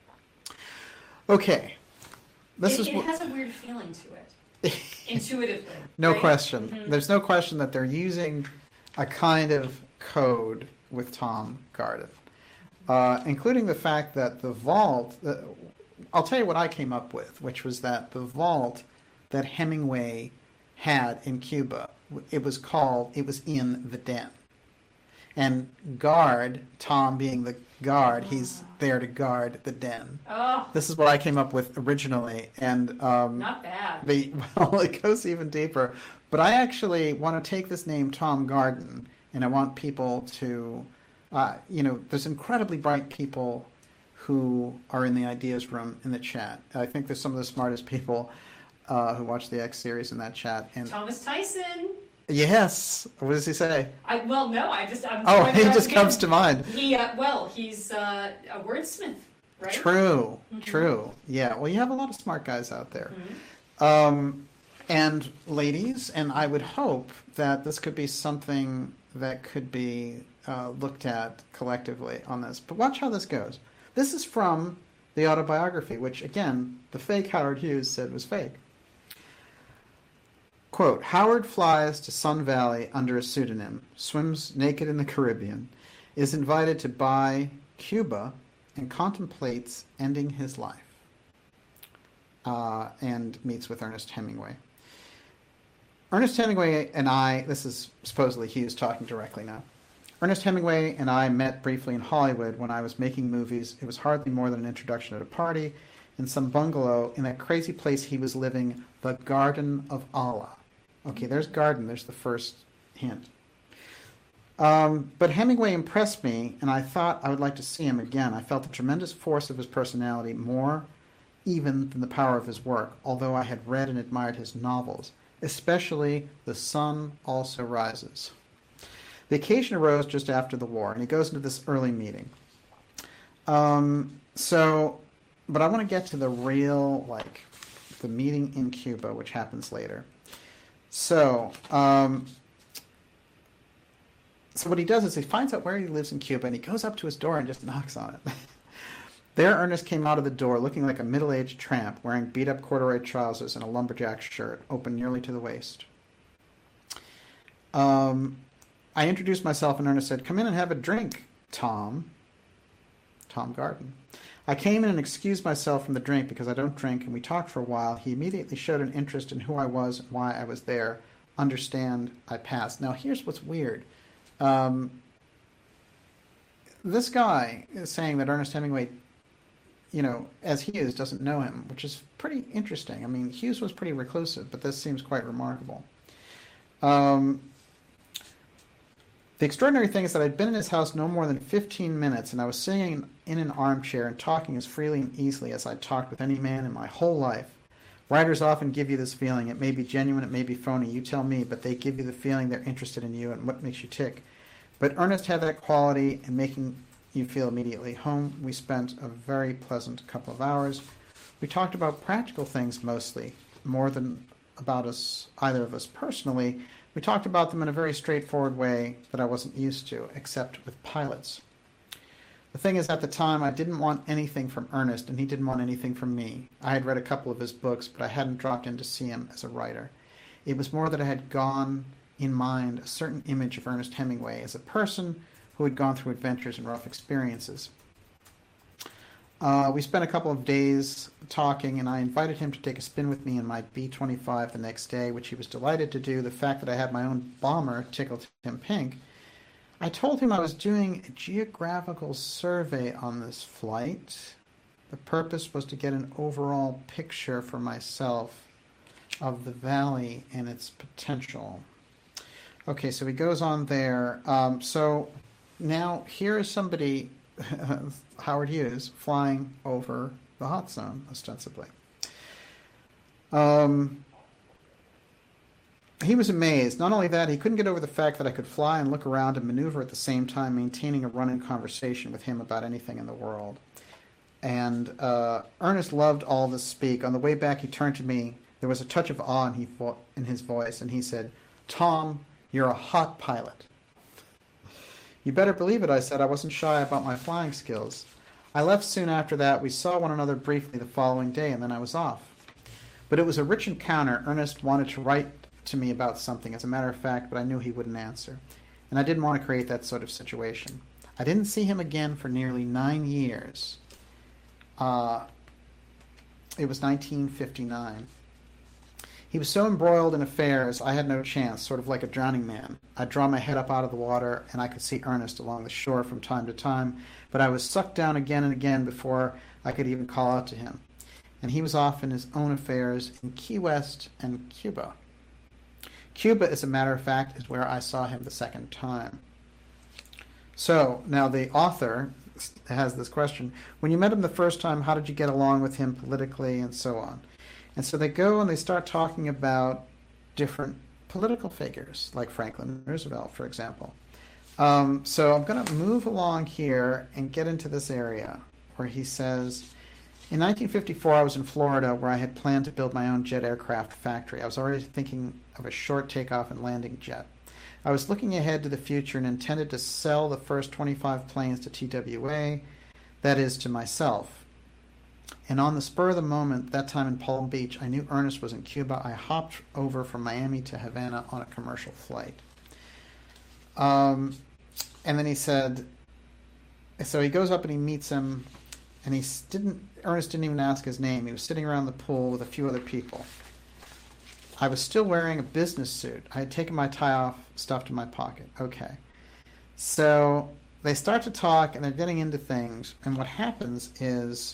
Okay. It has a weird feeling to it, intuitively. No right? question. Mhm. There's no question that they're using a kind of code with Tom Garden, including the fact that the vault, I'll tell you what I came up with, which was that the vault that Hemingway had in Cuba, it was in the den. And guard, Tom being the guard, he's there to guard the den. Oh, This is what I came up with originally, and not bad. well, it goes even deeper. But I actually want to take this name Tom Garden, and I want people to, there's incredibly bright people who are in the ideas room in the chat. I think there's some of the smartest people who watch the X series in that chat. And Thomas Tyson. yes, what does he say? I'm Oh, going he back just again. comes to mind. He's a wordsmith, right? True, Mhm. true. Yeah, well, you have a lot of smart guys out there. Mhm. And ladies, and I would hope that this could be something that could be looked at collectively on this. But watch how this goes. This is from the autobiography, which, again, the fake Howard Hughes said was fake. Quote, Howard flies to Sun Valley under a pseudonym, swims naked in the Caribbean, is invited to buy Cuba, and contemplates ending his life, and meets with Ernest Hemingway. Ernest Hemingway and I, this is supposedly Hughes talking directly now. Ernest Hemingway and I met briefly in Hollywood when I was making movies. It was hardly more than an introduction at a party in some bungalow in that crazy place he was living, the Garden of Allah. Okay, there's garden. There's the first hint. But Hemingway impressed me, and I thought I would like to see him again. I felt the tremendous force of his personality more even than the power of his work, although I had read and admired his novels. especially the sun also rises. The occasion arose just after the war, and he goes into this early meeting. But I want to get to the real, the meeting in Cuba, which happens later. So what he does is he finds out where he lives in Cuba, and he goes up to his door and just knocks on it. There, Ernest came out of the door looking like a middle-aged tramp, wearing beat-up corduroy trousers and a lumberjack shirt, open nearly to the waist. I introduced myself, and Ernest said, "Come in and have a drink, Tom." Tom Garden. I came in and excused myself from the drink because I don't drink, and we talked for a while. He immediately showed an interest in who I was and why I was there. Understand, I passed. Now, here's what's weird. This guy is saying that Ernest Hemingway, as he is, doesn't know him, which is pretty interesting. I mean, Hughes was pretty reclusive, but this seems quite remarkable. The extraordinary thing is that I'd been in his house no more than 15 minutes, and I was sitting in an armchair and talking as freely and easily as I'd talked with any man in my whole life. Writers often give you this feeling. It may be genuine, it may be phony, you tell me, but they give you the feeling they're interested in you and what makes you tick. But Ernest had that quality in making you feel immediately home. We spent a very pleasant couple of hours. We talked about practical things mostly, more than about us, either of us personally. We talked about them in a very straightforward way that I wasn't used to, except with pilots. The thing is, at the time, I didn't want anything from Ernest, and he didn't want anything from me. I had read a couple of his books, but I hadn't dropped in to see him as a writer. It was more that I had gone in mind a certain image of Ernest Hemingway as a person who had gone through adventures and rough experiences. We spent a couple of days talking, and I invited him to take a spin with me in my B-25 the next day, which he was delighted to do. The fact that I had my own bomber tickled him pink. I told him I was doing a geographical survey on this flight. The purpose was to get an overall picture for myself of the valley and its potential. Okay, so he goes on there. So now here is somebody, Howard Hughes, flying over the hot zone, ostensibly. He was amazed. Not only that, he couldn't get over the fact that I could fly and look around and maneuver at the same time, maintaining a running conversation with him about anything in the world. And Ernest loved all this speak. On the way back, he turned to me. There was a touch of awe in his voice, and he said, "Tom, you're a hot pilot." "You better believe it," I said. I wasn't shy about my flying skills. I left soon after that. We saw one another briefly the following day, and then I was off. But it was a rich encounter. Ernest wanted to write to me about something, as a matter of fact, but I knew he wouldn't answer. And I didn't want to create that sort of situation. I didn't see him again for nearly 9 years. It was 1959. He was so embroiled in affairs, I had no chance, sort of like a drowning man. I'd draw my head up out of the water, and I could see Ernest along the shore from time to time, but I was sucked down again and again before I could even call out to him. And he was off in his own affairs in Key West and Cuba. Cuba, as a matter of fact, is where I saw him the second time. So, now the author has this question. When you met him the first time, how did you get along with him politically and so on? And so they go and they start talking about different political figures, like Franklin Roosevelt, for example. So I'm going to move along here and get into this area where he says, in 1954, I was in Florida where I had planned to build my own jet aircraft factory. I was already thinking of a short takeoff and landing jet. I was looking ahead to the future and intended to sell the first 25 planes to TWA, that is, to myself. And on the spur of the moment, that time in Palm Beach, I knew Ernest was in Cuba. I hopped over from Miami to Havana on a commercial flight. And then he said, so he goes up and he meets him, and Ernest didn't even ask his name. He was sitting around the pool with a few other people. I was still wearing a business suit. I had taken my tie off, stuffed in my pocket. Okay. So they start to talk, and they're getting into things, and what happens is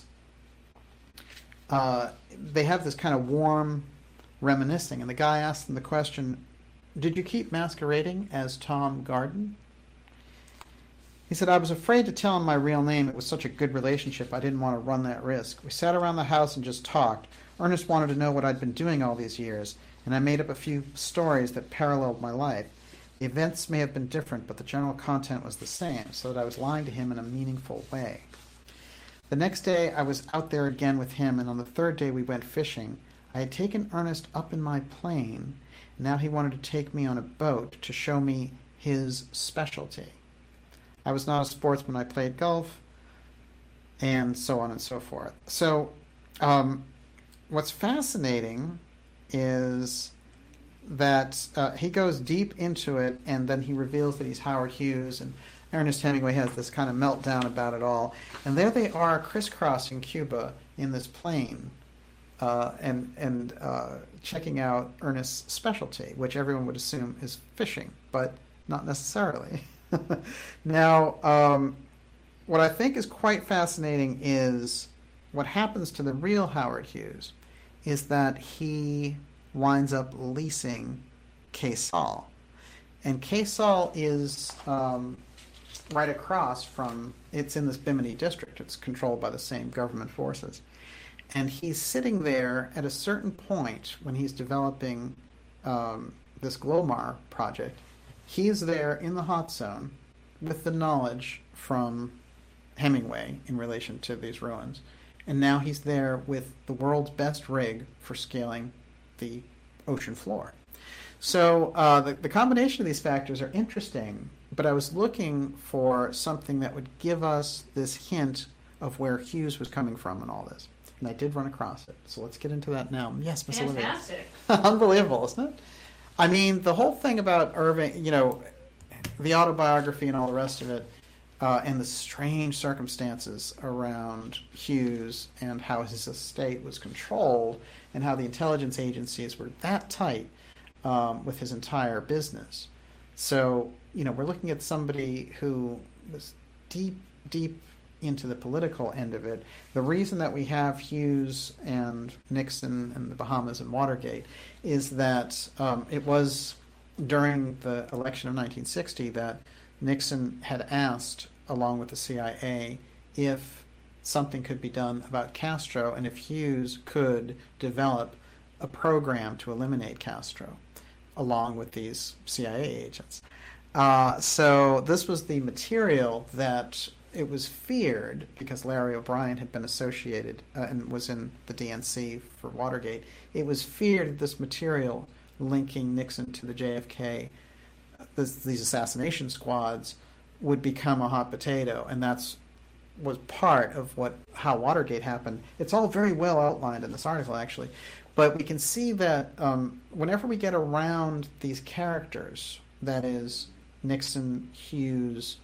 they have this kind of warm reminiscing, and the guy asks them the question, "Did you keep masquerading as Tom Garden?" He said, "I was afraid to tell him my real name. It was such a good relationship. I didn't want to run that risk. We sat around the house and just talked. Ernest wanted to know what I'd been doing all these years. and I made up a few stories that paralleled my life. The events may have been different, but the general content was the same, so that I was lying to him in a meaningful way. The next day I was out there again with him, and on the third day we went fishing. I had taken Ernest up in my plane, and now he wanted to take me on a boat to show me his specialty. I was not a sportsman. I played golf, and so on and so forth. So what's fascinating is that he goes deep into it, and then he reveals that he's Howard Hughes, and Ernest Hemingway has this kind of meltdown about it all. And there they are crisscrossing Cuba in this plane and checking out Ernest's specialty, which everyone would assume is fishing, but not necessarily. Now, what I think is quite fascinating is what happens to the real Howard Hughes is that he winds up leasing Quezal. And Quezal is right across from, it's in this Bimini district. It's controlled by the same government forces. And he's sitting there at a certain point when he's developing this Glomar project. He's there in the hot zone with the knowledge from Hemingway in relation to these ruins. And now he's there with the world's best rig for scaling the ocean floor. So the combination of these factors are interesting, but I was looking for something that would give us this hint of where Hughes was coming from in all this. And I did run across it. So let's get into that now. Yes, Miss Olivia. Fantastic. Unbelievable, isn't it? I mean, the whole thing about Irving, the autobiography and all the rest of it, and the strange circumstances around Hughes and how his estate was controlled and how the intelligence agencies were that tight with his entire business. So, we're looking at somebody who was deep, deep into the political end of it. The reason that we have Hughes and Nixon and the Bahamas and Watergate is that it was during the election of 1960 that Nixon had asked, along with the CIA, if something could be done about Castro and if Hughes could develop a program to eliminate Castro along with these CIA agents. So this was the material that it was feared, because Larry O'Brien had been associated and was in the DNC for Watergate, it was feared that this material linking Nixon to the JFK, these assassination squads, would become a hot potato, and was part of how Watergate happened. It's all very well outlined in this article, actually, but we can see that whenever we get around these characters, that is Nixon, Hughes,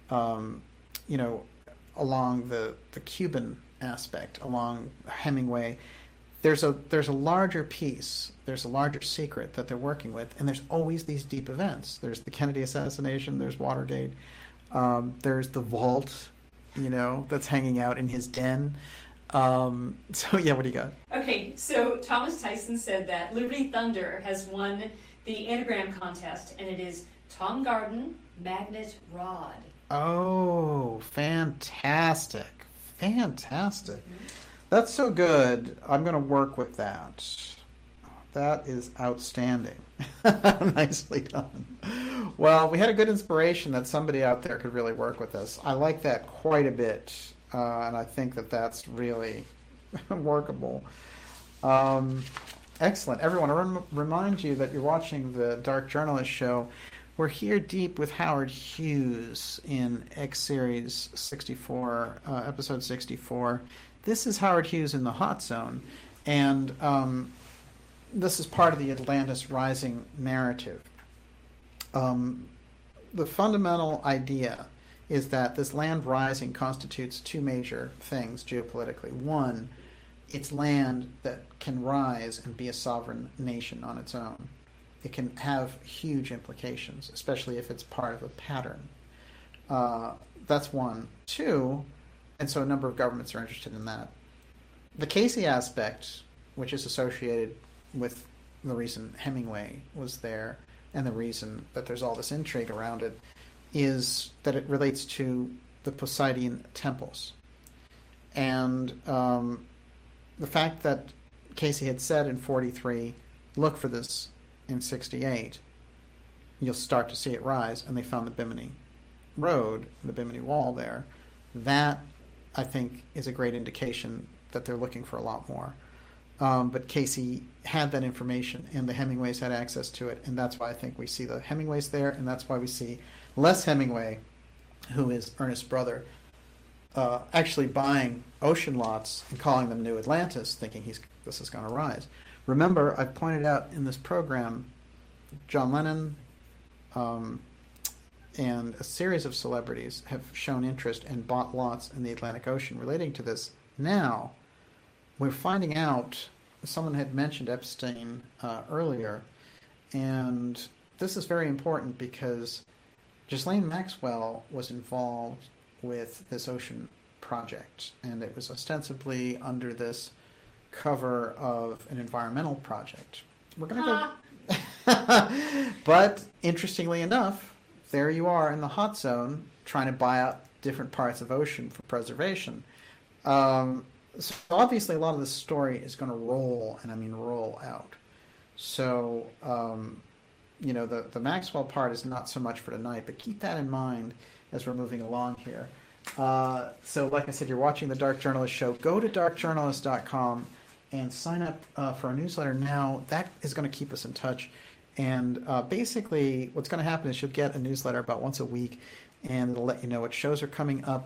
along the Cuban aspect, along Hemingway, there's a larger piece, there's a larger secret that they're working with, and there's always these deep events. There's the Kennedy assassination, there's Watergate, there's the vault, that's hanging out in his den. So yeah, what do you got? Okay, so Thomas Tyson said that Liberty Thunder has won the anagram contest, and it is Tom Garden Magnet Rod. Oh, fantastic. Fantastic. Mm-hmm. That's so good. I'm going to work with that. That is outstanding. Nicely done. Well, we had a good inspiration that somebody out there could really work with us. I like that quite a bit, and I think that that's really workable. Excellent. Everyone, I want to remind you that you're watching the Dark Journalist Show. We're here deep with Howard Hughes in X-Series 64, episode 64. This is Howard Hughes in the Hot Zone, and this is part of the Atlantis Rising narrative. The fundamental idea is that this land rising constitutes two major things geopolitically. One, it's land that can rise and be a sovereign nation on its own. It can have huge implications, especially if it's part of a pattern. That's one. Two, and so a number of governments are interested in that. The Casey aspect, which is associated with the reason Hemingway was there and the reason that there's all this intrigue around it, is that it relates to the Poseidon temples. And the fact that Casey had said in 1943 look for this in 68, you'll start to see it rise, and they found the Bimini Road, the Bimini Wall there. That, I think, is a great indication that they're looking for a lot more. But Casey had that information, and the Hemingways had access to it, and that's why I think we see the Hemingways there, and that's why we see Les Hemingway, who is Ernest's brother, actually buying ocean lots and calling them New Atlantis, thinking this is going to rise. Remember, I pointed out in this program, John Lennon and a series of celebrities have shown interest and bought lots in the Atlantic Ocean relating to this. Now, we're finding out, someone had mentioned Epstein earlier, and this is very important because Ghislaine Maxwell was involved with this ocean project, and it was ostensibly under this cover of an environmental project. We're going to go... But interestingly enough, there you are in the hot zone trying to buy out different parts of ocean for preservation. So obviously a lot of this story is going to roll, and I mean roll out. So, the Maxwell part is not so much for tonight, but keep that in mind as we're moving along here. So like I said, you're watching the Dark Journalist Show. Go to darkjournalist.com and sign up for our newsletter now. That is going to keep us in touch. And basically what's going to happen is you'll get a newsletter about once a week, and it'll let you know what shows are coming up,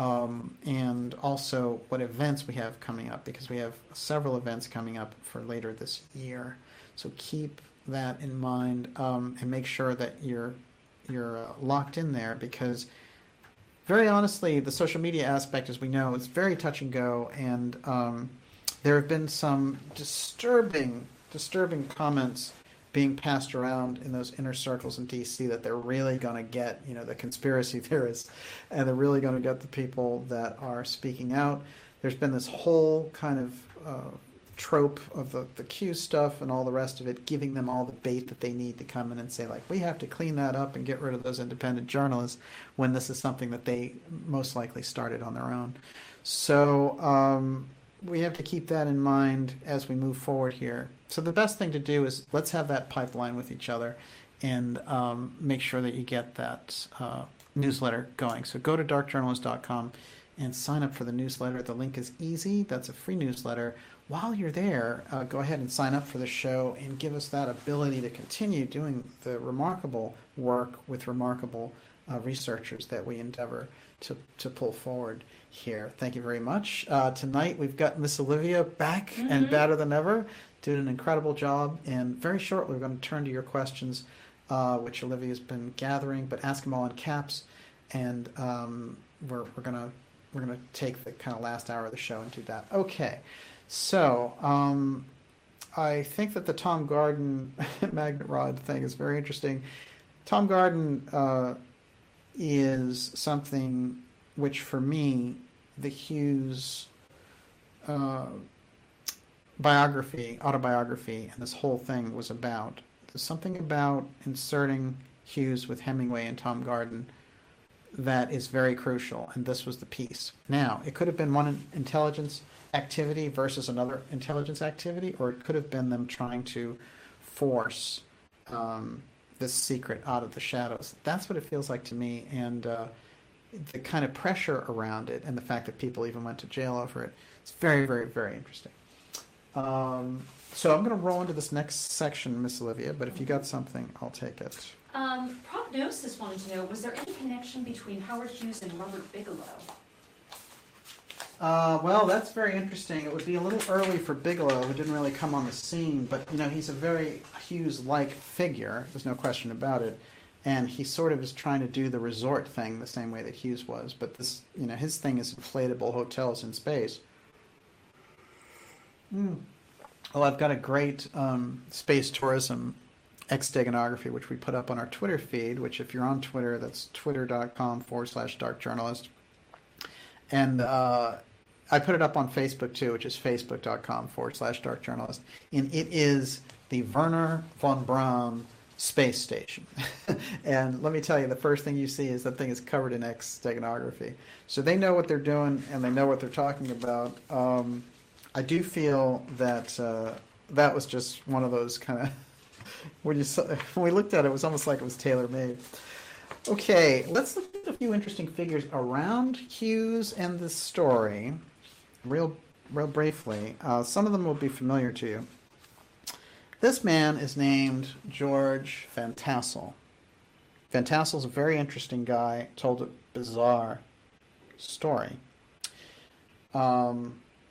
and also what events we have coming up, because we have several events coming up for later this year. So keep that in mind, and make sure that you're locked in there, because very honestly, the social media aspect, as we know, is very touch and go, and there have been some disturbing comments being passed around in those inner circles in DC that they're really going to get, the conspiracy theorists, and they're really going to get the people that are speaking out. There's been this whole kind of trope of the Q stuff and all the rest of it, giving them all the bait that they need to come in and say, like, we have to clean that up and get rid of those independent journalists, when this is something that they most likely started on their own. So we have to keep that in mind as we move forward here. So the best thing to do is let's have that pipeline with each other, and make sure that you get that newsletter going. So go to darkjournalist.com and sign up for the newsletter. The link is easy. That's a free newsletter. While you're there, go ahead and sign up for the show and give us that ability to continue doing the remarkable work with remarkable researchers that we endeavor to pull forward here. Thank you very much. Tonight we've got Miss Olivia back and better than ever, doing an incredible job. And very shortly we're going to turn to your questions, which Olivia's been gathering, but ask them all in caps. And we're gonna take the kind of last hour of the show and do that. Okay. So, I think that the Tom Garden magnet rod thing is very interesting. Tom Garden is something which, for me, the Hughes autobiography, and this whole thing was about. There's something about inserting Hughes with Hemingway and Tom Garden that is very crucial, and this was the piece. Now, it could have been one intelligence activity versus another intelligence activity, or it could have been them trying to force this secret out of the shadows. That's what it feels like to me, and the kind of pressure around it, and the fact that people even went to jail over it. It's very, very, very interesting. So I'm going to roll into this next section, Miss Olivia, but if you got something, I'll take it. Prognosis wanted to know, was there any connection between Howard Hughes and Robert Bigelow? Well, that's very interesting. It would be a little early for Bigelow, who didn't really come on the scene, but he's a very Hughes-like figure. There's no question about it, and he sort of is trying to do the resort thing the same way that Hughes was. But this, his thing is inflatable hotels in space. Well, I've got a great space tourism steganography, which we put up on our Twitter feed. Which, if you're on Twitter, that's twitter.com/darkjournalist, and I put it up on Facebook too, which is facebook.com/darkjournalist. And it is the Werner von Braun space station. And let me tell you, the first thing you see is that thing is covered in steganography. So they know what they're doing, and they know what they're talking about. I do feel that that was just one of those kind of, when we looked at it, it was almost like it was tailor-made. Okay, let's look at a few interesting figures around Hughes and this story, real briefly. Some of them will be familiar to you. This man is named George Van Tassel. Van Tassel's a very interesting guy, told a bizarre story. The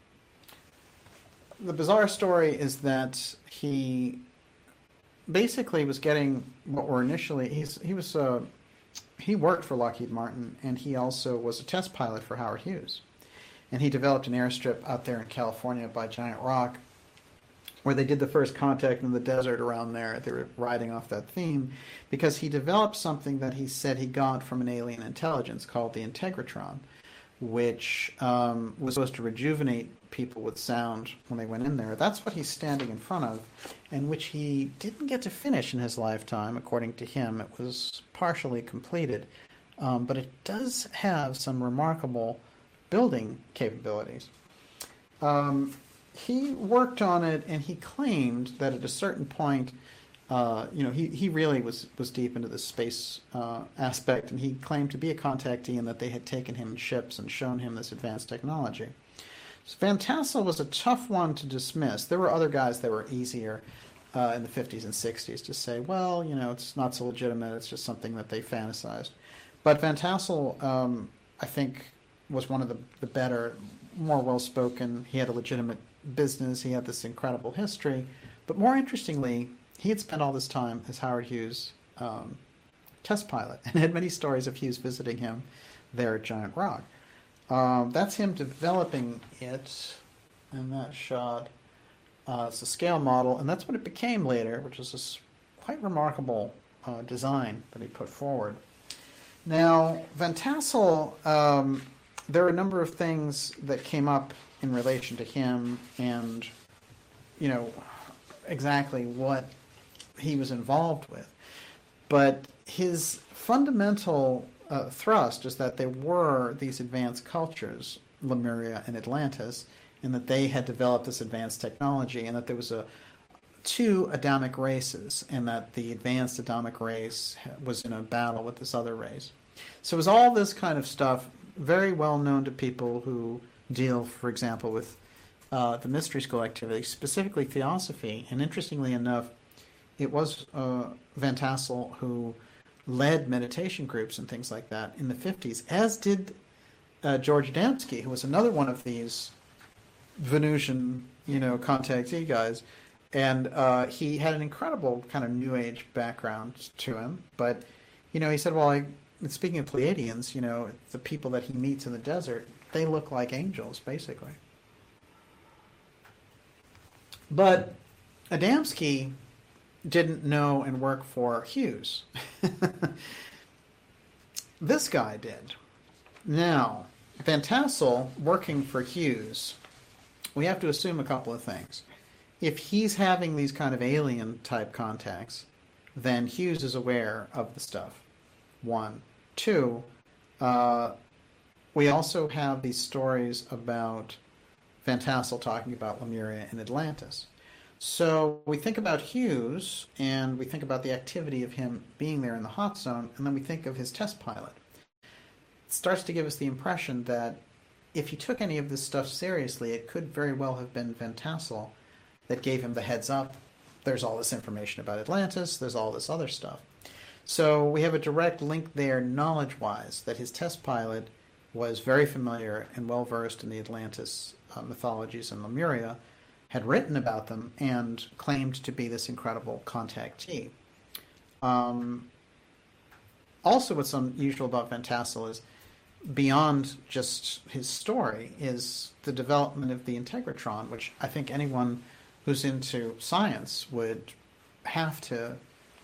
bizarre story is that he basically was getting what were initially, he worked for Lockheed Martin, and he also was a test pilot for Howard Hughes. And he developed an airstrip out there in California by Giant Rock, where they did the first contact in the desert around there. They were riding off that theme because he developed something that he said he got from an alien intelligence called the Integratron, which was supposed to rejuvenate people with sound when they went in there. That's what he's standing in front of, and which he didn't get to finish in his lifetime, according to him. It was partially completed, but it does have some remarkable building capabilities. He worked on it, and he claimed that at a certain point, he really was deep into the space aspect, and he claimed to be a contactee and that they had taken him in ships and shown him this advanced technology. So Van Tassel was a tough one to dismiss. There were other guys that were easier in the 50s and 60s to say, well, it's not so legitimate, it's just something that they fantasized. But Van Tassel, I think, was one of the better, more well-spoken. He had a legitimate business. He had this incredible history. But more interestingly, he had spent all this time as Howard Hughes' test pilot and had many stories of Hughes visiting him there at Giant Rock. That's him developing it, and that shot. It's a scale model, and that's what it became later, which is this quite remarkable design that he put forward. Now, Van Tassel, there are a number of things that came up in relation to him and, exactly what he was involved with. But his fundamental thrust is that there were these advanced cultures, Lemuria and Atlantis, and that they had developed this advanced technology, and that there was two Adamic races, and that the advanced Adamic race was in a battle with this other race. So it was all this kind of stuff, very well known to people who deal, for example, with the mystery school activity, specifically theosophy. And interestingly enough, it was Van Tassel who led meditation groups and things like that in the 50s, as did George Adamski, who was another one of these Venusian, contactee guys. And he had an incredible kind of New Age background to him. But, he said, well, speaking of Pleiadians, the people that he meets in the desert, they look like angels, basically. But Adamski didn't know and work for Hughes. This guy did. Now, Van Tassel working for Hughes, we have to assume a couple of things. If he's having these kind of alien-type contacts, then Hughes is aware of the stuff. One. Two, we also have these stories about Van Tassel talking about Lemuria and Atlantis. So we think about Hughes, and we think about the activity of him being there in the hot zone, and then we think of his test pilot. It starts to give us the impression that if he took any of this stuff seriously, it could very well have been Van Tassel that gave him the heads up. There's all this information about Atlantis, there's all this other stuff. So we have a direct link there, knowledge-wise, that his test pilot was very familiar and well-versed in the Atlantis mythologies and Lemuria, had written about them, and claimed to be this incredible contactee. Also, what's unusual about Van Tassel is, beyond just his story, is the development of the Integratron, which I think anyone who's into science would have to,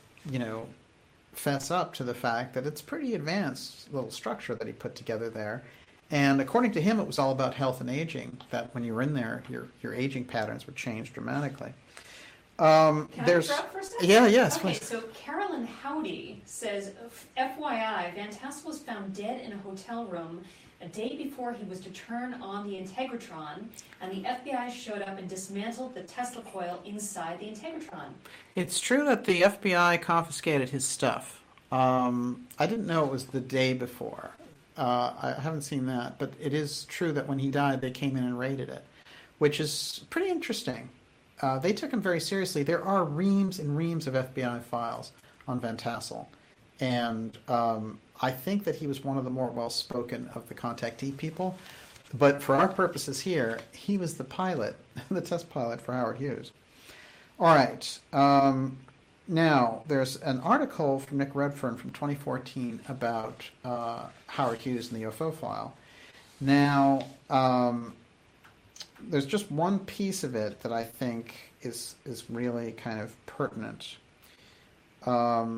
fess up to the fact that it's pretty advanced little structure that he put together there. And according to him, it was all about health and aging, that when you were in there, your aging patterns would change dramatically. Can I interrupt for a second? Yeah, yes. Okay, please. so Carolyn Howdy says, FYI, Van Tassel was found dead in a hotel room a day before he was to turn on the Integratron, and the FBI showed up and dismantled the Tesla coil inside the Integratron. It's true that the FBI confiscated his stuff. I didn't know it was the day before. I haven't seen that, but it is true that when he died, they came in and raided it, which is pretty interesting. They took him very seriously. There are reams and reams of FBI files on Van Tassel, and I think that he was one of the more well-spoken of the contactee people. But for our purposes here, he was the pilot, the test pilot for Howard Hughes. All right. Now, there's an article from Nick Redfern from 2014 about Howard Hughes and the UFO file. Now, there's just one piece of it that I think is really kind of pertinent. There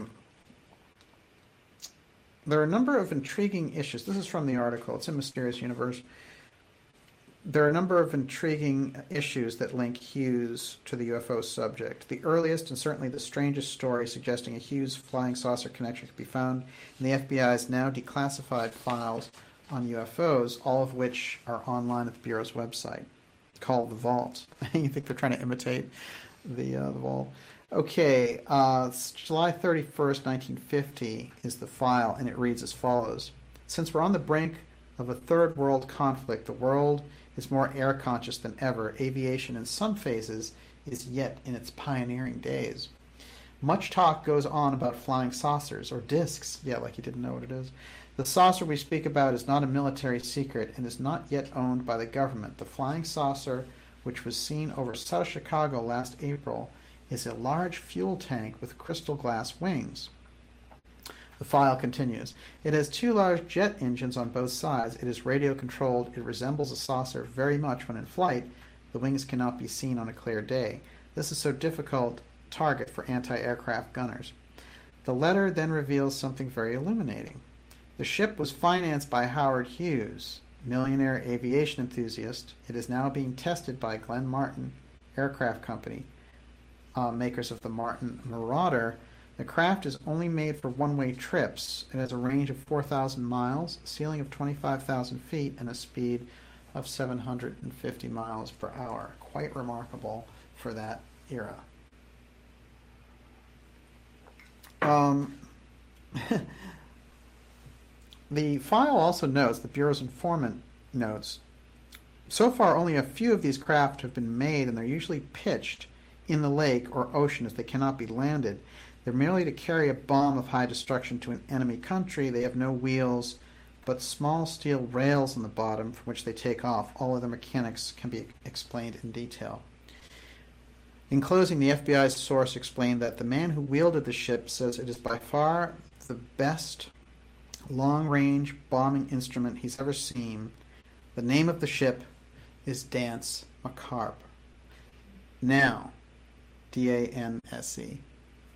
are a number of intriguing issues. This is from the article. It's in Mysterious Universe. There are a number of intriguing issues that link Hughes to the UFO subject. The earliest and certainly the strangest story suggesting a Hughes flying saucer connection can be found in the FBI's now declassified files on UFOs, all of which are online at the Bureau's website, called The Vault. You think they're trying to imitate the Vault? Okay, it's July 31st, 1950 is the file, and it reads as follows. Since we're on the brink of a third world conflict, the world is more air conscious than ever. Aviation in some phases is yet in its pioneering days. Much talk goes on about flying saucers, or discs. Yeah, like you didn't know what it is. The saucer we speak about is not a military secret and is not yet owned by the government. The flying saucer, which was seen over South Chicago last April, is a large fuel tank with crystal glass wings. The file continues. It has two large jet engines on both sides. It is radio controlled. It resembles a saucer very much when in flight. The wings cannot be seen on a clear day. This is so difficult target for anti-aircraft gunners. The letter then reveals something very illuminating. The ship was financed by Howard Hughes, millionaire aviation enthusiast. It is now being tested by Glenn Martin Aircraft Company, makers of the Martin Marauder. The craft is only made for one-way trips. It has a range of 4,000 miles, a ceiling of 25,000 feet, and a speed of 750 miles per hour. Quite remarkable for that era. The file also notes, the Bureau's informant notes, so far only a few of these craft have been made, and they're usually pitched in the lake or ocean as they cannot be landed. They're merely to carry a bomb of high destruction to an enemy country. They have no wheels, but small steel rails on the bottom from which they take off. All other mechanics can be explained in detail. In closing, the FBI's source explained that the man who wielded the ship says it is by far the best long-range bombing instrument he's ever seen. The name of the ship is Danse Macabre. Now, D-A-N-S-E.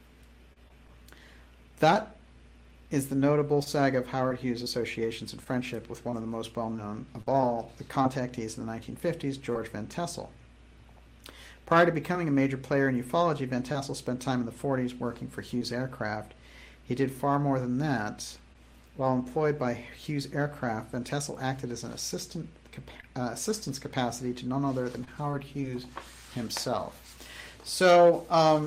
That is the notable saga of Howard Hughes' associations and friendship with one of the most well-known of all the contactees in the 1950s, George Van Tassel. Prior to becoming a major player in ufology, Van Tassel spent time in the 40s working for Hughes Aircraft. He did far more than that. While employed by Hughes Aircraft, Van Tassel acted as an assistance capacity to none other than Howard Hughes himself. So,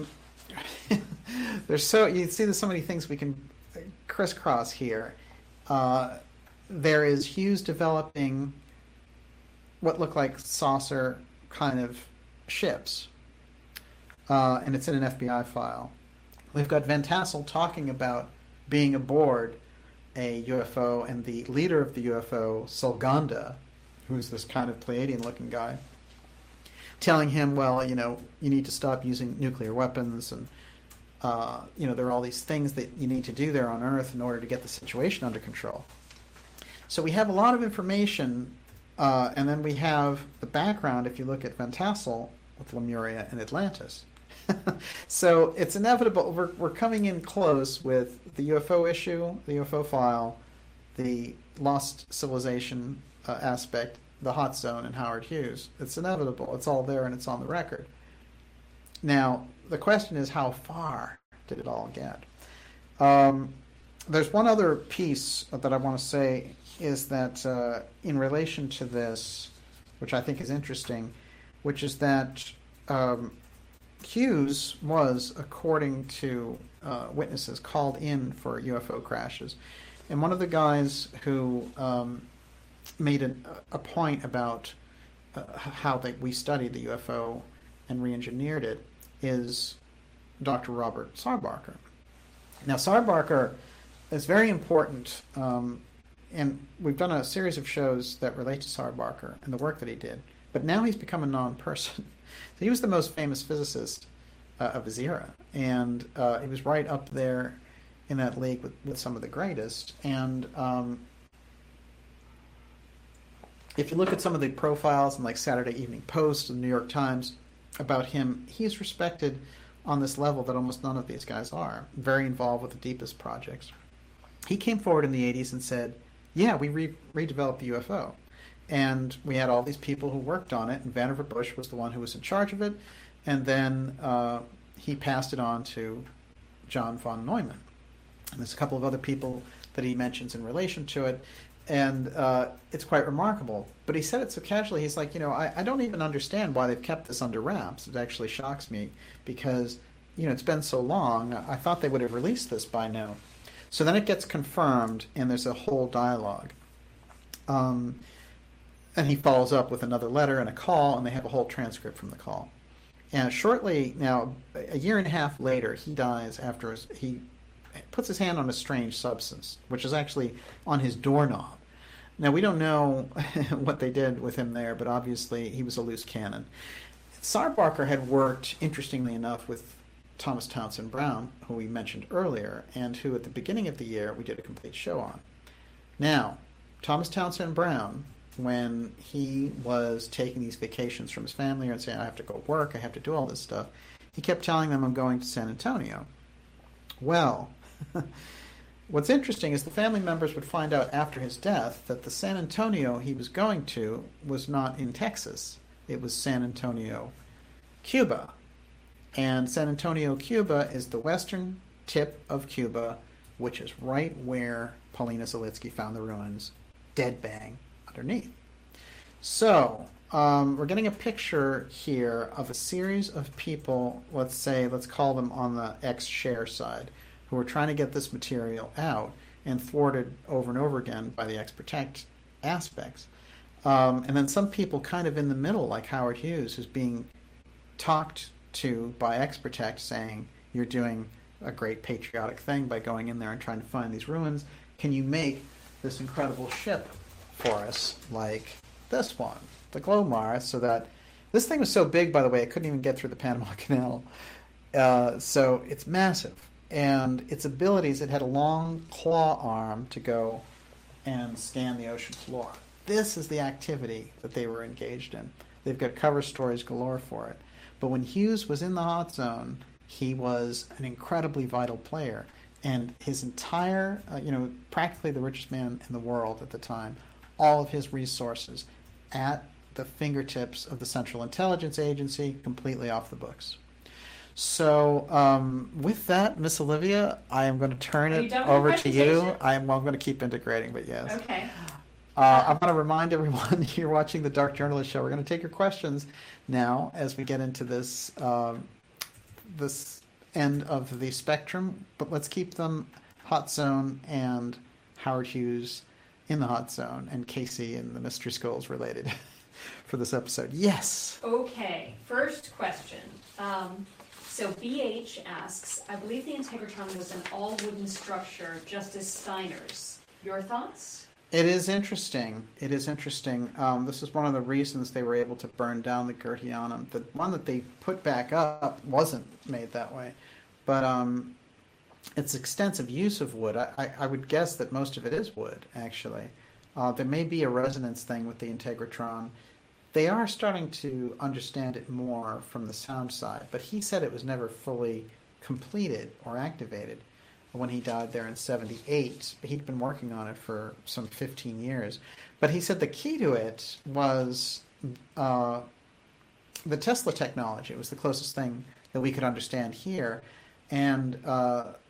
you see there's so many things we can crisscross here. There is Hughes developing what look like saucer kind of ships, and it's in an FBI file. We've got Van Tassel talking about being aboard a UFO, and the leader of the UFO, Sulganda, who's this kind of Pleiadian-looking guy, telling him, well, you need to stop using nuclear weapons, and there are all these things that you need to do there on Earth in order to get the situation under control. So we have a lot of information, and then we have the background, if you look at Van Tassel, with Lemuria and Atlantis. So it's inevitable. We're coming in close with the UFO issue, the UFO file, the lost civilization aspect, the hot zone, and Howard Hughes. It's inevitable. It's all there, and it's on the record. Now, the question is, how far did it all get? there's one other piece that I want to say is that in relation to this, which I think is interesting, which is that Hughes was, according to witnesses, called in for UFO crashes. And one of the guys who made a point about how we studied the UFO and re-engineered it is Dr. Robert Sarbarker. Now, Sarbarker is very important, and we've done a series of shows that relate to Sarbarker and the work that he did, but now he's become a non-person. So he was the most famous physicist of his era, and he was right up there in that league with some of the greatest. And if you look at some of the profiles in like Saturday Evening Post and New York Times about him, he's respected on this level that almost none of these guys are. Very involved with the deepest projects. He came forward in the 80s and said, yeah, we redeveloped the UFO. And we had all these people who worked on it, and Vannevar Bush was the one who was in charge of it. And then he passed it on to John von Neumann. And there's a couple of other people that he mentions in relation to it. And it's quite remarkable. But he said it so casually. He's like, I don't even understand why they've kept this under wraps. It actually shocks me because, it's been so long. I thought they would have released this by now. So then it gets confirmed, and there's a whole dialogue. And he follows up with another letter and a call, and they have a whole transcript from the call. And shortly, now, a year and a half later, he dies after he puts his hand on a strange substance, which is actually on his doorknob. Now, we don't know what they did with him there, but obviously he was a loose cannon. Sarbarker had worked, interestingly enough, with Thomas Townsend Brown, who we mentioned earlier, and who at the beginning of the year we did a complete show on. Now, Thomas Townsend Brown, when he was taking these vacations from his family and saying, I have to go work, I have to do all this stuff, he kept telling them, I'm going to San Antonio. Well, what's interesting is the family members would find out after his death that the San Antonio he was going to was not in Texas. It was San Antonio, Cuba. And San Antonio, Cuba is the western tip of Cuba, which is right where Paulina Zalitsky found the ruins, dead bang underneath. So we're getting a picture here of a series of people, let's call them on the ex-share side, who are trying to get this material out and thwarted over and over again by the ex-protect aspects. And then some people kind of in the middle, like Howard Hughes, who's being talked to by ex-protect saying, you're doing a great patriotic thing by going in there and trying to find these ruins. Can you make this incredible ship for us like this one, the Glomar, so that this thing was so big, by the way, it couldn't even get through the Panama Canal. So it's massive. And its abilities, it had a long claw arm to go and scan the ocean floor. This is the activity that they were engaged in. They've got cover stories galore for it. But when Hughes was in the hot zone, he was an incredibly vital player. And his entire, practically the richest man in the world at the time, all of his resources at the fingertips of the Central Intelligence Agency, completely off the books. So with that, Miss Olivia, I am going to turn it over to you. I'm going to keep integrating, but yes. Okay. I want to remind everyone you're watching the Dark Journalist Show. We're going to take your questions now as we get into this this end of the spectrum, but let's keep them Hot Zone and Howard Hughes in the Hot Zone and Casey and the Mystery Skulls related for this episode. Yes. Okay. First question. So BH asks, I believe the Integratron was an all-wooden structure, just as Steiner's. Your thoughts? It is interesting. It is interesting. This is one of the reasons they were able to burn down the Goetheanum. The one that they put back up wasn't made that way. But its extensive use of wood, I would guess that most of it is wood, actually. There may be a resonance thing with the Integratron. They are starting to understand it more from the sound side, but he said it was never fully completed or activated when he died there in 78. He'd been working on it for some 15 years. But he said the key to it was the Tesla technology. It was the closest thing that we could understand here. And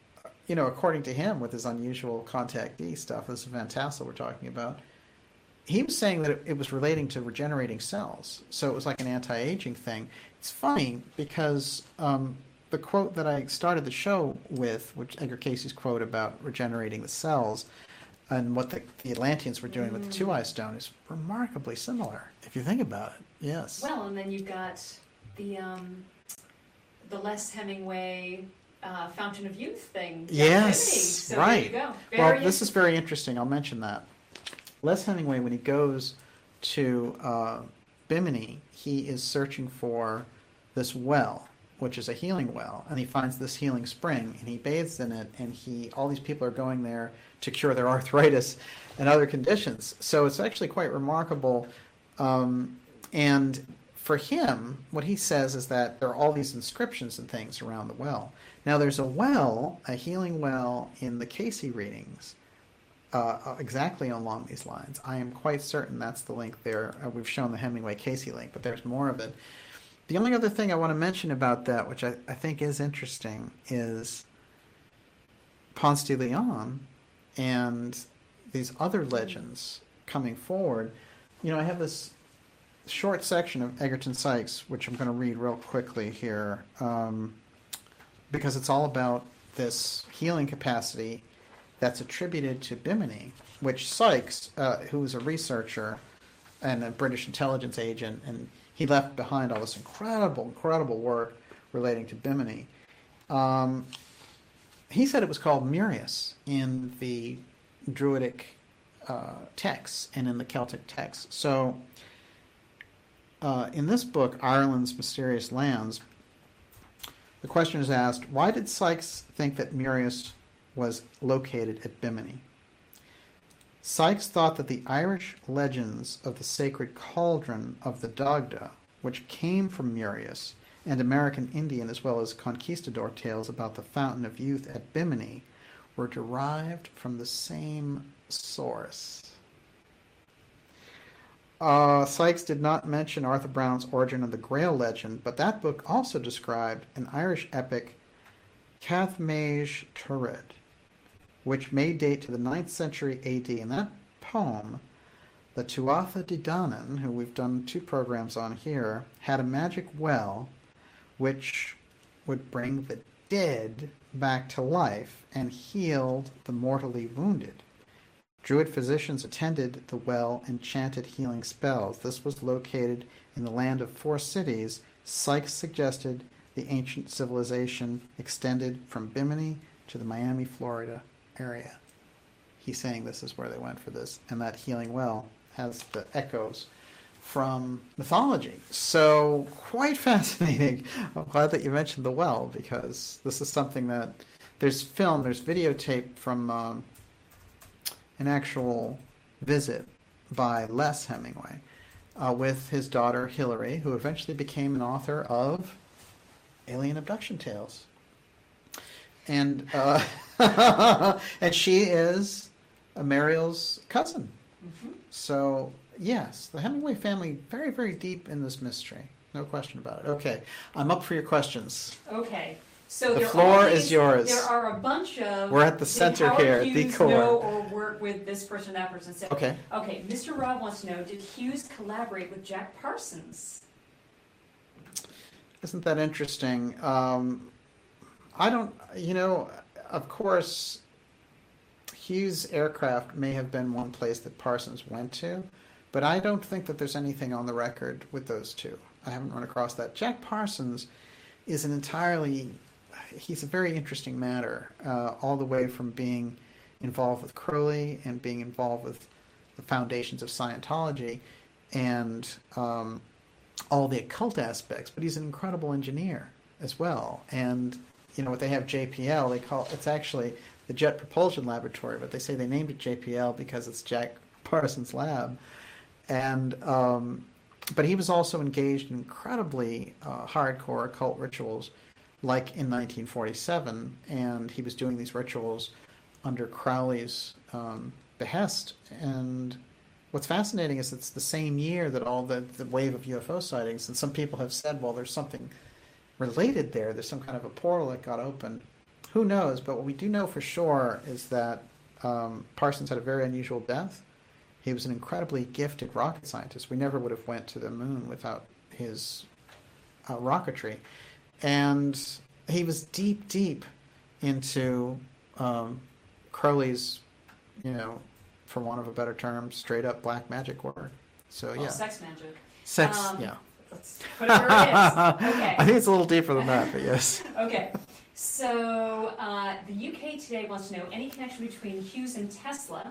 according to him, with his unusual contactee stuff, this Van Tassel we're talking about, he was saying that it was relating to regenerating cells. So it was like an anti-aging thing. It's funny because the quote that I started the show with, which Edgar Casey's quote about regenerating the cells, and what the Atlanteans were doing with the Two-Eye Stone is remarkably similar, if you think about it. Yes. Well, and then you've got the Les Hemingway Fountain of Youth thing. Yes, so right. There you go. Well, this is very interesting. I'll mention that. Les Hemingway, when he goes to Bimini, he is searching for this well, which is a healing well, and he finds this healing spring, and he bathes in it, and all these people are going there to cure their arthritis and other conditions. So it's actually quite remarkable. And for him, what he says is that there are all these inscriptions and things around the well. Now, there's a healing well in the Casey readings, exactly along these lines. I am quite certain that's the link there. We've shown the Hemingway-Casey link, but there's more of it. The only other thing I want to mention about that, which I think is interesting, is Ponce de Leon and these other legends coming forward. I have this short section of Egerton Sykes, which I'm going to read real quickly here, because it's all about this healing capacity that's attributed to Bimini, which Sykes, who was a researcher and a British intelligence agent, and he left behind all this incredible work relating to Bimini. He said it was called Murius in the Druidic texts and in the Celtic texts. So in this book, Ireland's Mysterious Lands, the question is asked, why did Sykes think that Murius was located at Bimini? Sykes thought that the Irish legends of the sacred cauldron of the Dagda, which came from Murius, and American Indian as well as conquistador tales about the Fountain of Youth at Bimini were derived from the same source. Sykes did not mention Arthur Brown's Origin of the Grail legend, but that book also described an Irish epic, Cathmage Turid, which may date to the 9th century AD. In that poem, the Tuatha De Danann, who we've done 2 programs on here, had a magic well which would bring the dead back to life and healed the mortally wounded. Druid physicians attended the well and chanted healing spells. This was located in the land of 4 cities. Sykes suggested the ancient civilization extended from Bimini to the Miami, Florida area. He's saying this is where they went for this, and that healing well has the echoes from mythology. So quite fascinating. I'm glad that you mentioned the well, because this is something that there's videotape from an actual visit by Les Hemingway with his daughter Hilary, who eventually became an author of Alien Abduction Tales. And and she is Mariel's cousin. Mm-hmm. So yes, the Hemingway family, very, very deep in this mystery. No question about it. Okay, I'm up for your questions. Okay. So the floor is yours. There are a bunch of... We're at the center here, at the core. Know or work with this person, that person. So, okay. Okay, Mr. Rob wants to know, did Hughes collaborate with Jack Parsons? Isn't that interesting? I don't, of course, Hughes Aircraft may have been one place that Parsons went to, but I don't think that there's anything on the record with those two. I haven't run across that. Jack Parsons is he's a very interesting matter, all the way from being involved with Crowley and being involved with the foundations of Scientology and all the occult aspects, but he's an incredible engineer as well. And, what they have JPL, it's actually the Jet Propulsion Laboratory, but they say they named it JPL because it's Jack Parsons' lab. And, but he was also engaged in incredibly hardcore occult rituals, like in 1947, and he was doing these rituals under Crowley's behest. And what's fascinating is it's the same year that all the wave of UFO sightings, and some people have said, well, there's something related there. There's some kind of a portal that got opened. who knows? But what we do know for sure is that Parsons had a very unusual death. He was an incredibly gifted rocket scientist. We never would have went to the moon without his rocketry. And he was deep, deep into Crowley's, for want of a better term, straight up black magic work. So, well, sex magic. Sex, yeah. Let's put it where it is. Okay. I think it's a little deeper than that, but yes. Okay. So the UK Today wants to know any connection between Hughes and Tesla.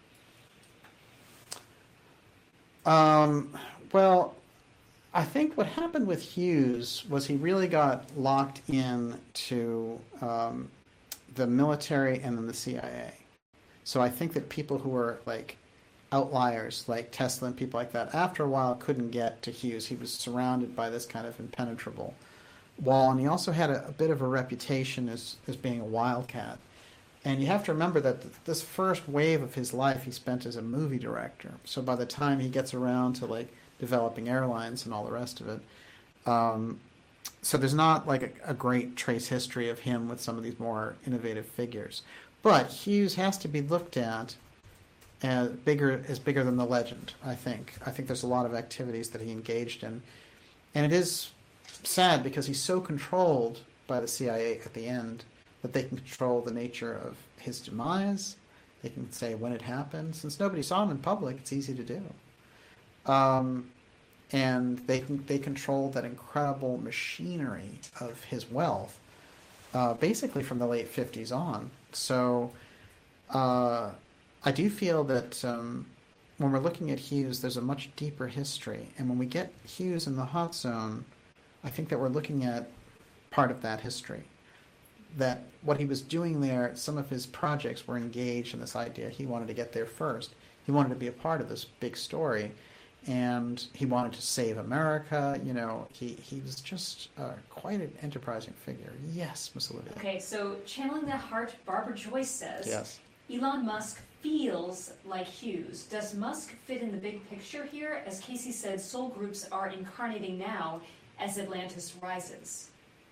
Well, I think what happened with Hughes was he really got locked in to the military and then the CIA. So I think that people who were like outliers, like Tesla and people like that, after a while couldn't get to Hughes. He was surrounded by this kind of impenetrable wall, and he also had a bit of a reputation as being a wildcat. And you have to remember that this first wave of his life he spent as a movie director. So by the time he gets around to like developing airlines and all the rest of it, so there's not like a great trace history of him with some of these more innovative figures. But Hughes has to be looked at as bigger than the legend, I think. I think there's a lot of activities that he engaged in. And it is sad because he's so controlled by the CIA at the end that they can control the nature of his demise. They can say when it happened. Since nobody saw him in public, it's easy to do. And they control that incredible machinery of his wealth, basically from the late 50s on. So I do feel that when we're looking at Hughes, there's a much deeper history. And when we get Hughes in the hot zone, I think that we're looking at part of that history. That what he was doing there, some of his projects were engaged in this idea. He wanted to get there first. He wanted to be a part of this big story. And he wanted to save America. He was just quite an enterprising figure. Yes, Miss Olivia. Okay, so channeling the heart, Barbara Joyce says, yes. Elon Musk feels like Hughes. Does Musk fit in the big picture here? As Casey said, soul groups are incarnating now as Atlantis rises.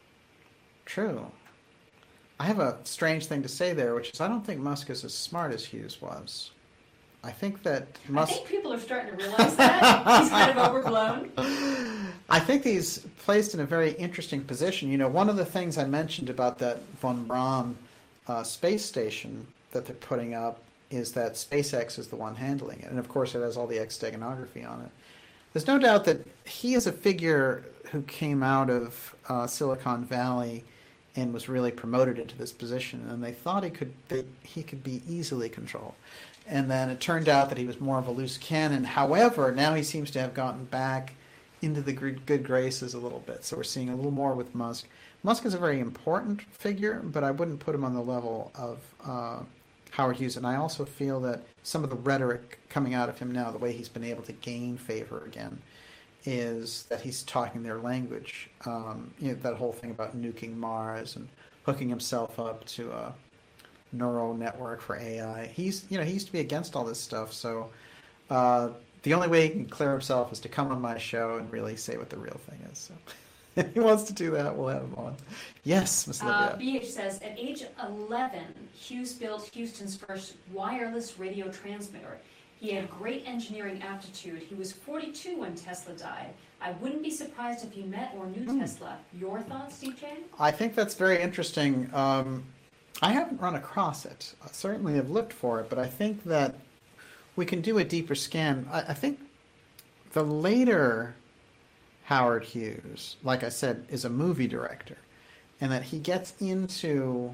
True. I have a strange thing to say there, which is I don't think Musk is as smart as Hughes was. I think that Musk... I think people are starting to realize that. He's kind of overblown. I think he's placed in a very interesting position. One of the things I mentioned about that von Braun space station that they're putting up is that SpaceX is the one handling it. And of course it has all the X-steganography on it. There's no doubt that he is a figure who came out of Silicon Valley and was really promoted into this position. And they thought he could be easily controlled. And then it turned out that he was more of a loose cannon. However, now he seems to have gotten back into the good graces a little bit. So we're seeing a little more with Musk. Musk is a very important figure, but I wouldn't put him on the level of Howard Hughes. And I also feel that some of the rhetoric coming out of him now, the way he's been able to gain favor again, is that he's talking their language. That whole thing about nuking Mars and hooking himself up to a neural network for AI. He used to be against all this stuff. So the only way he can clear himself is to come on my show and really say what the real thing is. So if he wants to do that, we'll have him on. Yes, Miss Olivia. BH says, at age 11, Hughes built Houston's first wireless radio transmitter. He had great engineering aptitude. He was 42 when Tesla died. I wouldn't be surprised if he met or knew Tesla. Your thoughts, DJ? I think that's very interesting. I haven't run across it. I certainly have looked for it, but I think that we can do a deeper scan. I think the later Howard Hughes, like I said, is a movie director, and that he gets into,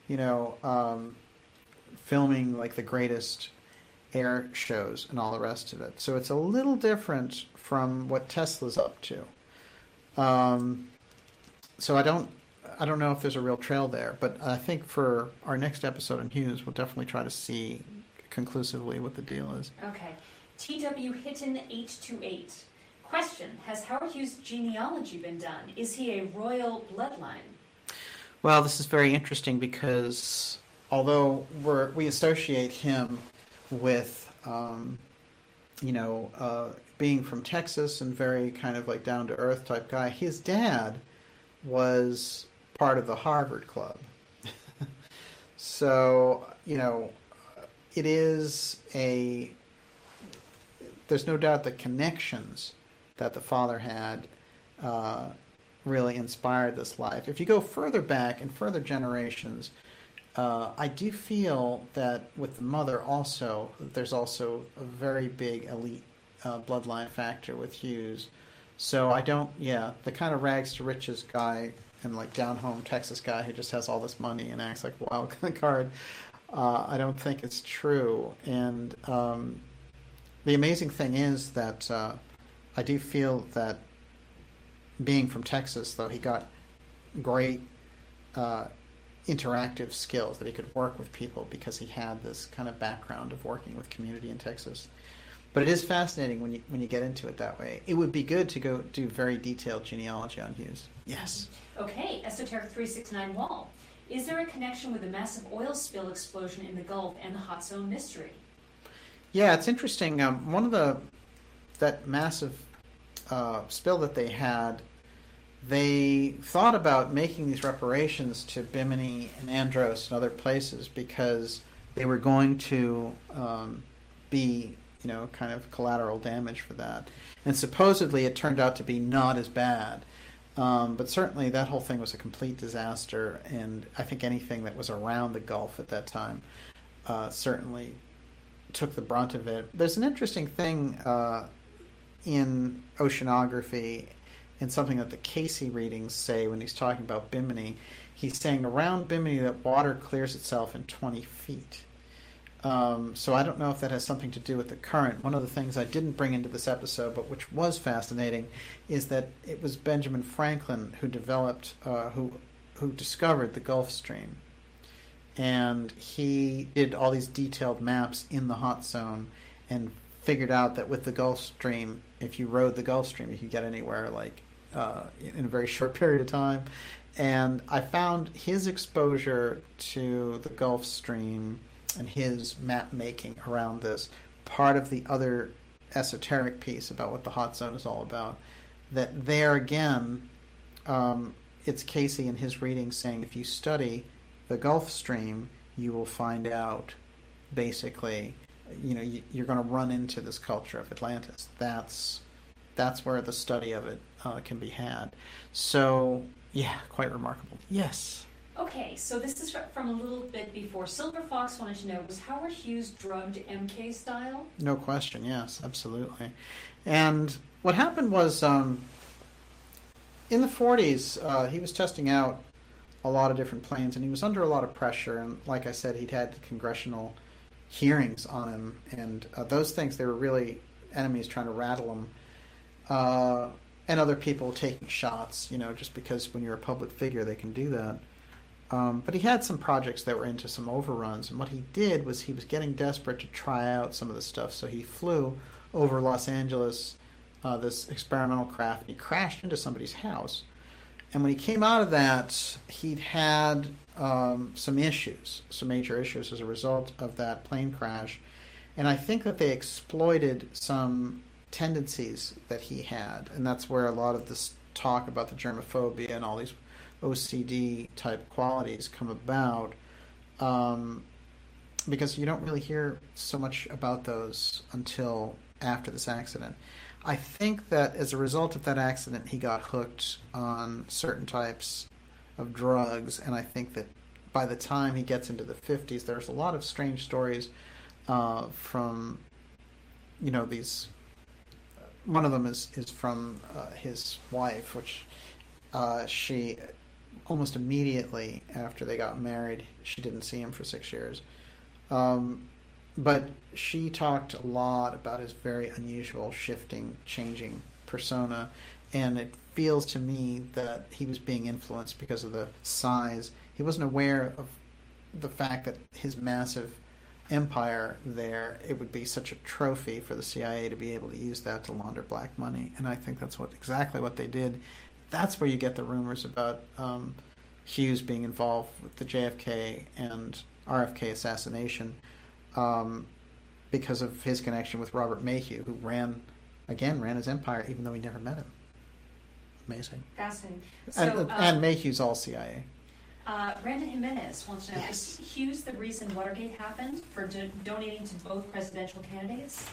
filming like the greatest air shows and all the rest of it. So it's a little different from what Tesla's up to. So I don't know if there's a real trail there, but I think for our next episode on Hughes, we'll definitely try to see conclusively what the deal is. Okay. TW Hitton 828. Question: has Howard Hughes' genealogy been done? Is he a royal bloodline? Well, this is very interesting because although we associate him with, being from Texas and very kind of like down to earth type guy, his dad was part of the Harvard Club. So, it is there's no doubt the connections that the father had really inspired this life. If you go further back in further generations, I do feel that with the mother also, there's also a very big elite bloodline factor with Hughes. So the kind of rags to riches guy and like down home Texas guy who just has all this money and acts like a wild card, I don't think it's true. And the amazing thing is that I do feel that being from Texas, though, he got great interactive skills, that he could work with people because he had this kind of background of working with community in Texas. But it is fascinating when you get into it that way. It would be good to go do very detailed genealogy on Hughes. Yes. Okay, Esoteric 369 Wall. Is there a connection with the massive oil spill explosion in the Gulf and the Hot Zone mystery? Yeah, it's interesting. One of that massive spill that they had, they thought about making these reparations to Bimini and Andros and other places because they were going to be, kind of collateral damage for that. And supposedly it turned out to be not as bad. But certainly that whole thing was a complete disaster, and I think anything that was around the Gulf at that time certainly took the brunt of it. There's an interesting thing in oceanography and something that the Casey readings say when he's talking about Bimini. He's saying around Bimini that water clears itself in 20 feet. So I don't know if that has something to do with the current. One of the things I didn't bring into this episode, but which was fascinating, is that it was Benjamin Franklin who developed, who discovered the Gulf Stream. And he did all these detailed maps in the hot zone and figured out that with the Gulf Stream, if you rode the Gulf Stream, you could get anywhere in a very short period of time. And I found his exposure to the Gulf Stream and his map making around this part of the other esoteric piece about what the hot zone is all about. That there again, it's Casey in his reading saying if you study the Gulf Stream, you will find out basically, you're going to run into this culture of Atlantis. That's where the study of it can be had. So, yeah, quite remarkable. Yes. Okay, so this is from a little bit before. Silver Fox wanted to know, was Howard Hughes drugged MK style? No question, yes, absolutely. And what happened was, in the 40s, he was testing out a lot of different planes, and he was under a lot of pressure. And like I said, he'd had congressional hearings on him, and those things, they were really enemies trying to rattle him. And other people taking shots, just because when you're a public figure, they can do that. But he had some projects that were into some overruns, and what he did was he was getting desperate to try out some of the stuff, so he flew over Los Angeles, this experimental craft, and he crashed into somebody's house. And when he came out of that, he'd had some major issues as a result of that plane crash, and I think that they exploited some tendencies that he had, and that's where a lot of this talk about the germophobia and all these OCD type qualities come about, because you don't really hear so much about those until after this accident. I think that as a result of that accident, he got hooked on certain types of drugs, and I think that by the time he gets into the 50s, there's a lot of strange stories from, these. One of them is from his wife, which she almost immediately after they got married, she didn't see him for 6 years. But she talked a lot about his very unusual, shifting, changing persona, and it feels to me that he was being influenced because of the size. He wasn't aware of the fact that his massive empire there, it would be such a trophy for the CIA to be able to use that to launder black money, and I think that's exactly what they did. That's where you get the rumors about Hughes being involved with the JFK and RFK assassination, because of his connection with Robert Mayhew, who ran his empire even though he never met him. Amazing. Fascinating. So, and Mayhew's all CIA. Brandon Jimenez wants to know, Yes. is Hughes the reason Watergate happened for donating to both presidential candidates?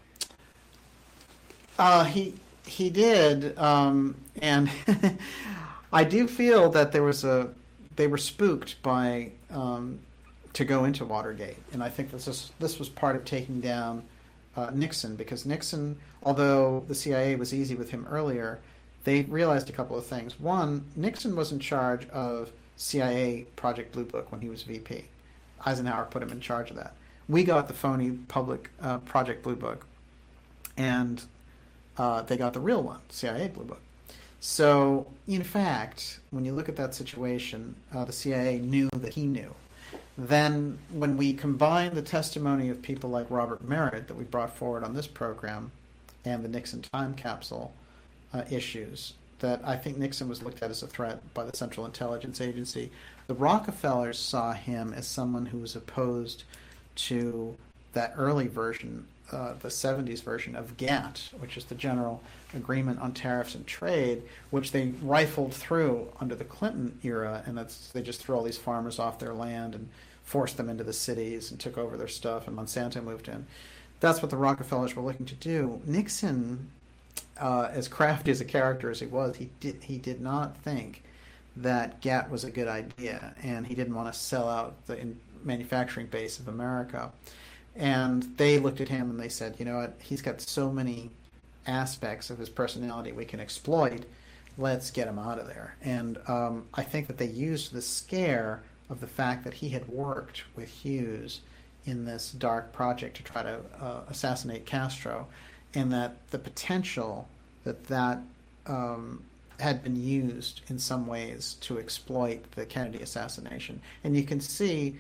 He did, and I do feel that they were spooked by to go into Watergate, and I think this was part of taking down Nixon, because Nixon, although the CIA was easy with him earlier, they realized a couple of things. One, Nixon was in charge of CIA Project Blue Book when he was VP. Eisenhower put him in charge of that. We got the phony public Project Blue Book, and they got the real one, CIA Blue Book. So, in fact, when you look at that situation, the CIA knew that he knew. Then, when we combine the testimony of people like Robert Merritt that we brought forward on this program and the Nixon time capsule issues, that I think Nixon was looked at as a threat by the Central Intelligence Agency. The Rockefellers saw him as someone who was opposed to that early version, the 70s version of GATT, which is the General Agreement on Tariffs and Trade, which they rifled through under the Clinton era, and they just threw all these farmers off their land and forced them into the cities and took over their stuff, and Monsanto moved in. That's what the Rockefellers were looking to do. Nixon, as crafty as a character as he was, he did not think that GATT was a good idea, and he didn't want to sell out the manufacturing base of America. And they looked at him and they said, you know what, he's got so many aspects of his personality we can exploit, let's get him out of there. And I think that they used the scare of the fact that he had worked with Hughes in this dark project to try to assassinate Castro, and that the potential that had been used in some ways to exploit the Kennedy assassination. And you can see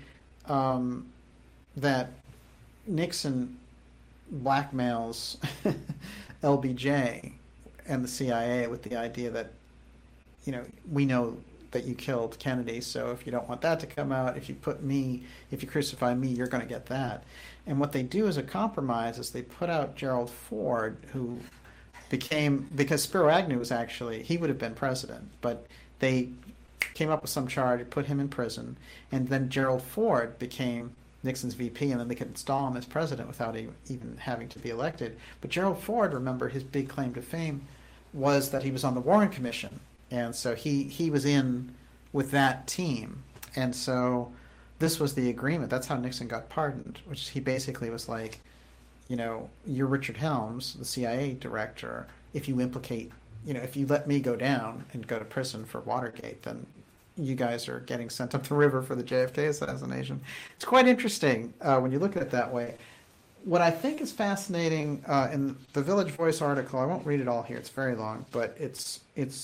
that Nixon blackmails LBJ and the CIA with the idea that, you know, we know that you killed Kennedy, so if you don't want that to come out, if you crucify me, you're going to get that. And what they do as a compromise is they put out Gerald Ford, who because Spiro Agnew was actually, he would have been president, but they came up with some charge, put him in prison, and then Gerald Ford became Nixon's VP, and then they could install him as president without even having to be elected. But Gerald Ford, remember, his big claim to fame was that he was on the Warren Commission, and so he was in with that team. And so this was the agreement. That's how Nixon got pardoned, which he basically was like, you know, you're Richard Helms, the CIA director. If you implicate, you know, if you let me go down and go to prison for Watergate, then you guys are getting sent up the river for the JFK assassination. It's quite interesting when you look at it that way. What I think is fascinating in the Village Voice article, I won't read it all here, it's very long, but it's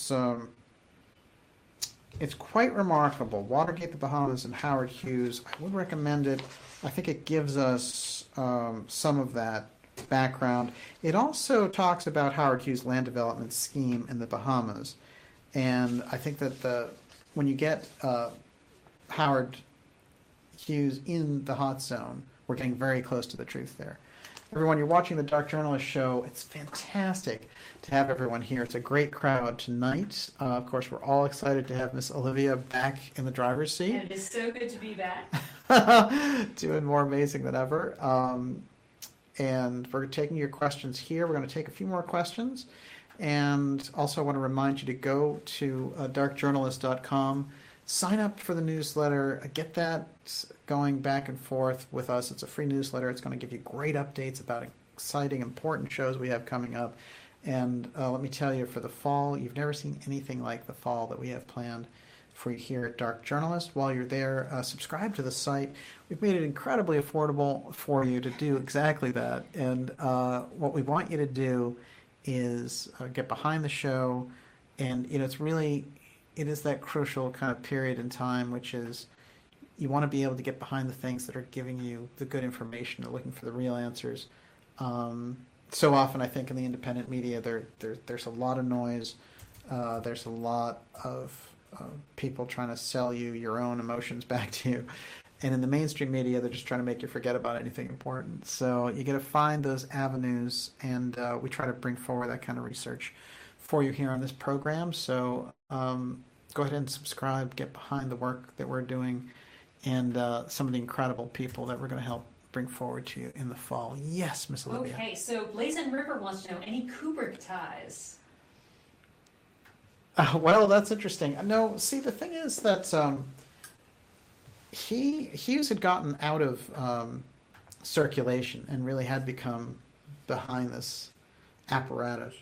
quite remarkable. Watergate, the Bahamas, and Howard Hughes. I would recommend it. I think it gives us some of that background. It also talks about Howard Hughes' land development scheme in the Bahamas. And I think that when you get Howard Hughes in the hot zone, we're getting very close to the truth there. Everyone, you're watching the Dark Journalist Show. It's fantastic to have everyone here. It's a great crowd tonight. Of course, we're all excited to have Miss Olivia back in the driver's seat. And it is so good to be back. Doing more amazing than ever. And we're taking your questions here. We're going to take a few more questions. And also I want to remind you to go to darkjournalist.com, sign up for the newsletter, get that going back and forth with us. It's a free newsletter. It's going to give you great updates about exciting, important shows we have coming up. And let me tell you, for the fall, you've never seen anything like the fall that we have planned for you here at Dark Journalist. While you're there, subscribe to the site. We've made it incredibly affordable for you to do exactly that. And what we want you to do is get behind the show. And you know, it is that crucial kind of period in time, which is you want to be able to get behind the things that are giving you the good information, or looking for the real answers. So often, I think in the independent media, there's a lot of noise. There's a lot of people trying to sell you your own emotions back to you. And in the mainstream media, they're just trying to make you forget about anything important. So you got to find those avenues, and we try to bring forward that kind of research for you here on this program. So go ahead and subscribe, get behind the work that we're doing, and some of the incredible people that we're going to help bring forward to you in the fall. Yes, Miss Olivia. Okay, so Blazing River wants to know, any Kubrick ties? Well, that's interesting. No, see, the thing is that Hughes had gotten out of circulation and really had become behind this apparatus.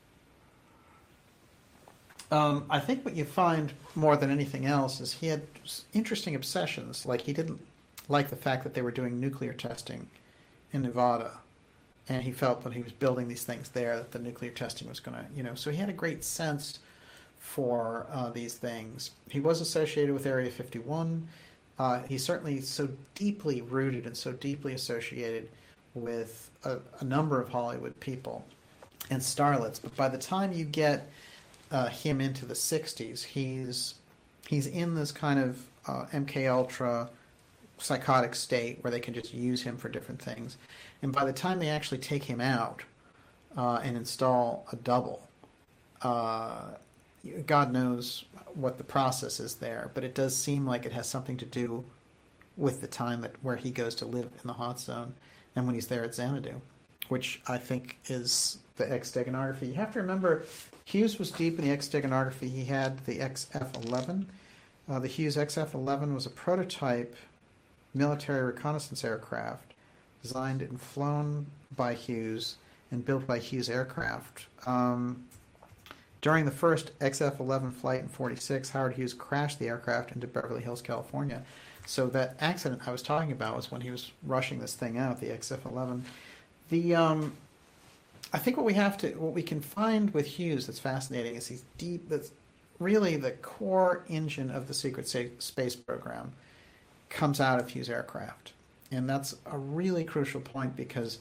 I think what you find more than anything else is he had interesting obsessions. Like, he didn't like the fact that they were doing nuclear testing in Nevada, and he felt that he was building these things there, that the nuclear testing was going to, so he had a great sense for these things. He was associated with Area 51. He's certainly so deeply rooted and so deeply associated with a number of Hollywood people and starlets. But by the time you get him into the 60s, he's in this kind of MK Ultra psychotic state where they can just use him for different things. And by the time they actually take him out and install a double, God knows what the process is there, but it does seem like it has something to do with the time where he goes to live in the hot zone and when he's there at Xanadu, which I think is the X-steganography. You have to remember, Hughes was deep in the X-steganography. He had the XF-11. The Hughes XF-11 was a prototype military reconnaissance aircraft designed and flown by Hughes and built by Hughes Aircraft. During the first XF-11 flight in 1946, Howard Hughes crashed the aircraft into Beverly Hills, California. So that accident I was talking about was when he was rushing this thing out, the XF-11. I think what we can find with Hughes that's fascinating is he's deep. That's really the core engine of the secret space program comes out of Hughes Aircraft, and that's a really crucial point because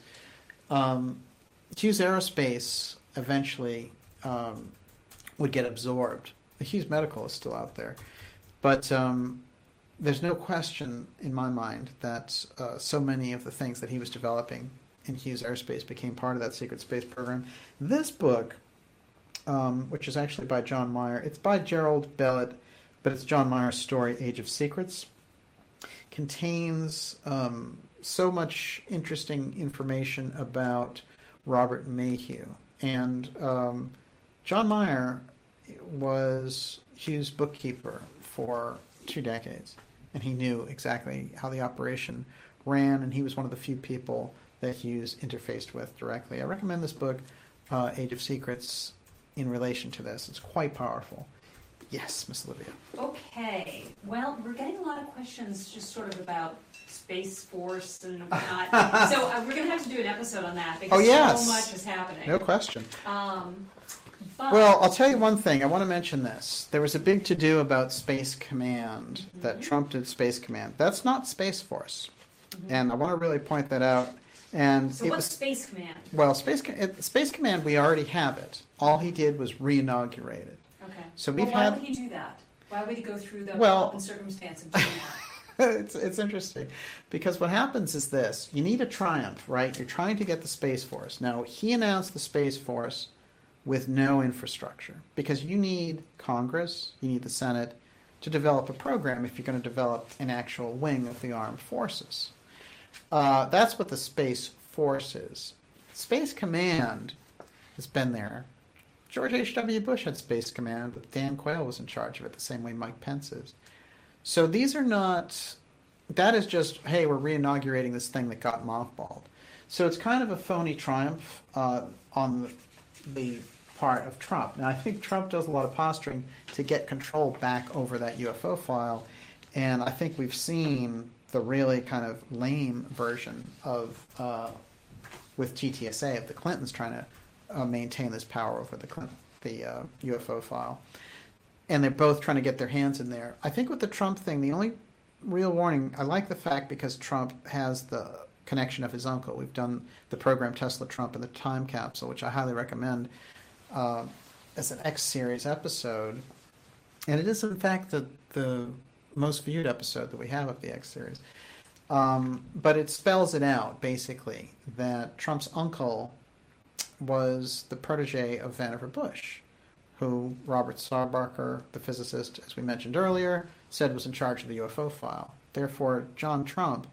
Hughes Aerospace eventually would get absorbed. The Hughes Medical is still out there, but there's no question in my mind that so many of the things that he was developing in Hughes Aerospace became part of that secret space program. This book, which is actually by John Meyer, it's by Gerald Bellett, but it's John Meyer's story, Age of Secrets, contains so much interesting information about Robert Mayhew. And John Meyer was Hughes' bookkeeper for 2 decades, and he knew exactly how the operation ran, and he was one of the few people that Hughes interfaced with directly. I recommend this book, Age of Secrets, in relation to this. It's quite powerful. Yes, Miss Olivia. Okay. Well, we're getting a lot of questions just sort of about Space Force and whatnot. So we're going to have to do an episode on that because so much is happening. No question. But... Well, I'll tell you one thing. I want to mention this. There was a big to-do about Space Command, that Trump did Space Command. That's not Space Force. And I want to really point that out. And so what's Space Command? Well, Space Command, we already have it. All he did was re-inaugurate it. Okay. So why would he do that? Why would he go through the pomp and circumstance of doing that? It's interesting because what happens is this. You need a triumph, right? You're trying to get the Space Force. Now, he announced the Space Force with no infrastructure because you need Congress, you need the Senate to develop a program if you're going to develop an actual wing of the armed forces. That's what the Space Force is. Space Command has been there. George H.W. Bush had Space Command, but Dan Quayle was in charge of it the same way Mike Pence is. So these are not, that is just, hey, we're re-inaugurating this thing that got mothballed. So it's kind of a phony triumph on the part of Trump. Now, I think Trump does a lot of posturing to get control back over that UFO file, and I think we've seen the really kind of lame version of, with GTSA, of the Clintons trying to maintain this power over the UFO file. And they're both trying to get their hands in there. I think with the Trump thing, the only real warning, I like the fact because Trump has the connection of his uncle. We've done the program Tesla Trump and the Time Capsule, which I highly recommend as an X-series episode. And it is, in fact, the most viewed episode that we have of the X-series. But it spells it out, basically, that Trump's uncle was the protege of Vannevar Bush, who Robert Sarbarker, the physicist, as we mentioned earlier, said was in charge of the UFO file. Therefore, John Trump,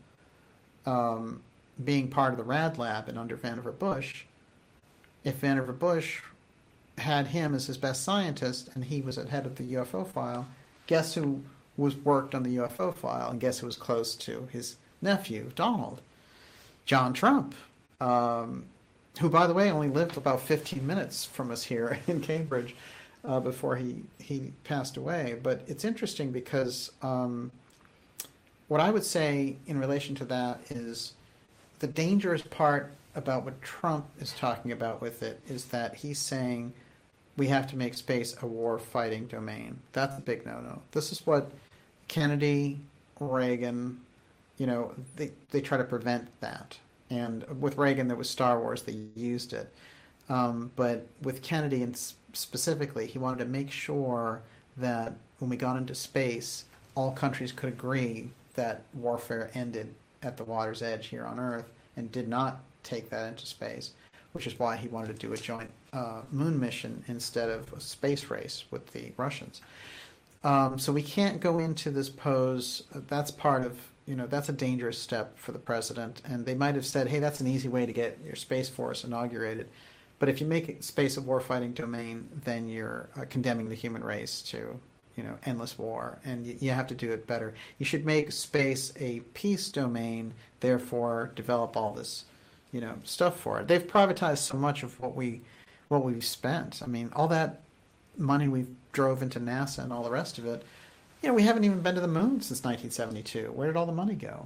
being part of the Rad Lab and under Vannevar Bush, if Vannevar Bush had him as his best scientist and he was at head of the UFO file, guess who worked on the UFO file, and guess who was close to his nephew, Donald? John Trump, who, by the way, only lived about 15 minutes from us here in Cambridge before he passed away. But it's interesting because what I would say in relation to that is the dangerous part about what Trump is talking about with it is that he's saying we have to make space a war-fighting domain. That's a big no-no. This is what Kennedy, Reagan, they try to prevent that. And with Reagan, there was Star Wars, they used it. But with Kennedy, and specifically, he wanted to make sure that when we got into space, all countries could agree that warfare ended at the water's edge here on Earth and did not take that into space, which is why he wanted to do a joint moon mission instead of a space race with the Russians. So we can't go into this pose. That's part of, that's a dangerous step for the president. And they might have said, hey, that's an easy way to get your Space Force inaugurated. But if you make space a warfighting domain, then you're condemning the human race to, endless war. And you have to do it better. You should make space a peace domain, therefore develop all this, stuff for it. They've privatized so much of what we've spent. I mean, all that money we drove into NASA and all the rest of it, we haven't even been to the moon since 1972. Where did all the money go?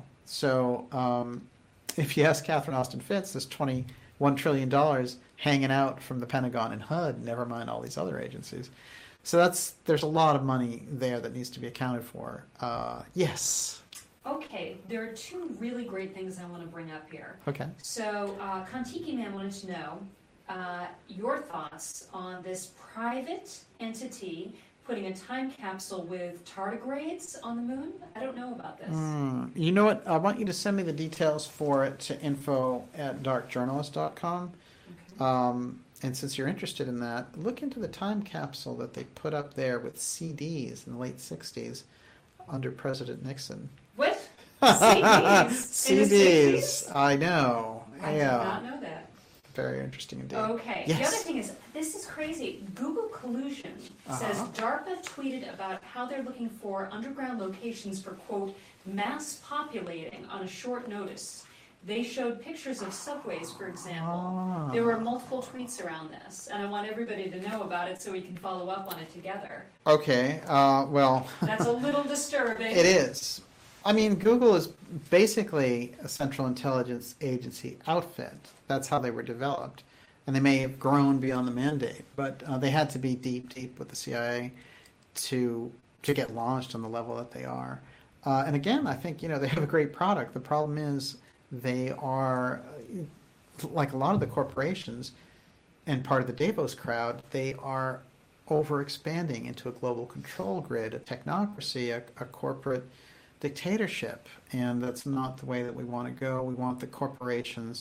So if you ask Catherine Austin Fitts, this $21 trillion hanging out from the Pentagon and HUD, never mind all these other agencies. So there's a lot of money there that needs to be accounted for. Yes. Okay, there are two really great things I want to bring up here. Okay. So, Kontiki Man wanted to know your thoughts on this private entity putting a time capsule with tardigrades on the moon. I don't know about this. You know what? I want you to send me the details for it to info@darkjournalist.com. Okay. And since you're interested in that, look into the time capsule that they put up there with CDs in the late 60s under President Nixon. What? CDs? CDs. I know. I did not know that. Very interesting indeed. Okay. Yes. The other thing is, this is crazy. Google Collusion says DARPA tweeted about how they're looking for underground locations for, quote, mass populating on a short notice. They showed pictures of subways, for example. There were multiple tweets around this, and I want everybody to know about it so we can follow up on it together. Okay. Well... That's a little disturbing. It is. I mean, Google is basically a Central Intelligence Agency outfit. That's how they were developed. And they may have grown beyond the mandate, but they had to be deep with the CIA to get launched on the level that they are. And again, I think, they have a great product. The problem is they are, like a lot of the corporations and part of the Davos crowd, they are overexpanding into a global control grid, a technocracy, a corporate dictatorship, and that's not the way that we want to go. We want the corporations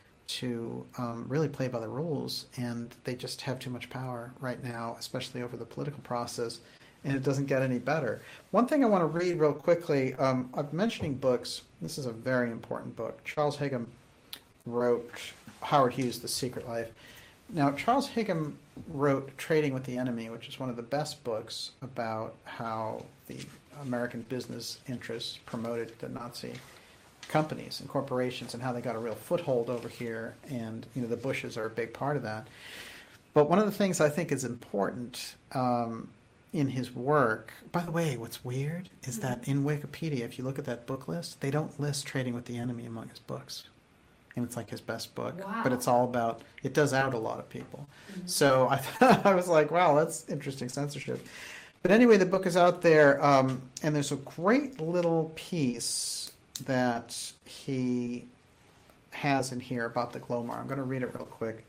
to really play by the rules, and they just have too much power right now, especially over the political process, and it doesn't get any better. One thing I want to read real quickly, I'm mentioning books. This is a very important book. Charles Higham wrote Howard Hughes' The Secret Life. Now, Charles Higham wrote Trading with the Enemy, which is one of the best books about how the American business interests promoted the Nazi companies and corporations and how they got a real foothold over here, and the Bushes are a big part of that. But one of the things I think is important in his work, by the way, what's weird is that in Wikipedia, if you look at that book list, they don't list Trading with the Enemy among his books. And it's like his best book. Wow. But it's all about, it does out a lot of people. So I was like, wow, that's interesting censorship. But anyway, the book is out there, and there's a great little piece that he has in here about the Glomar. I'm going to read it real quick.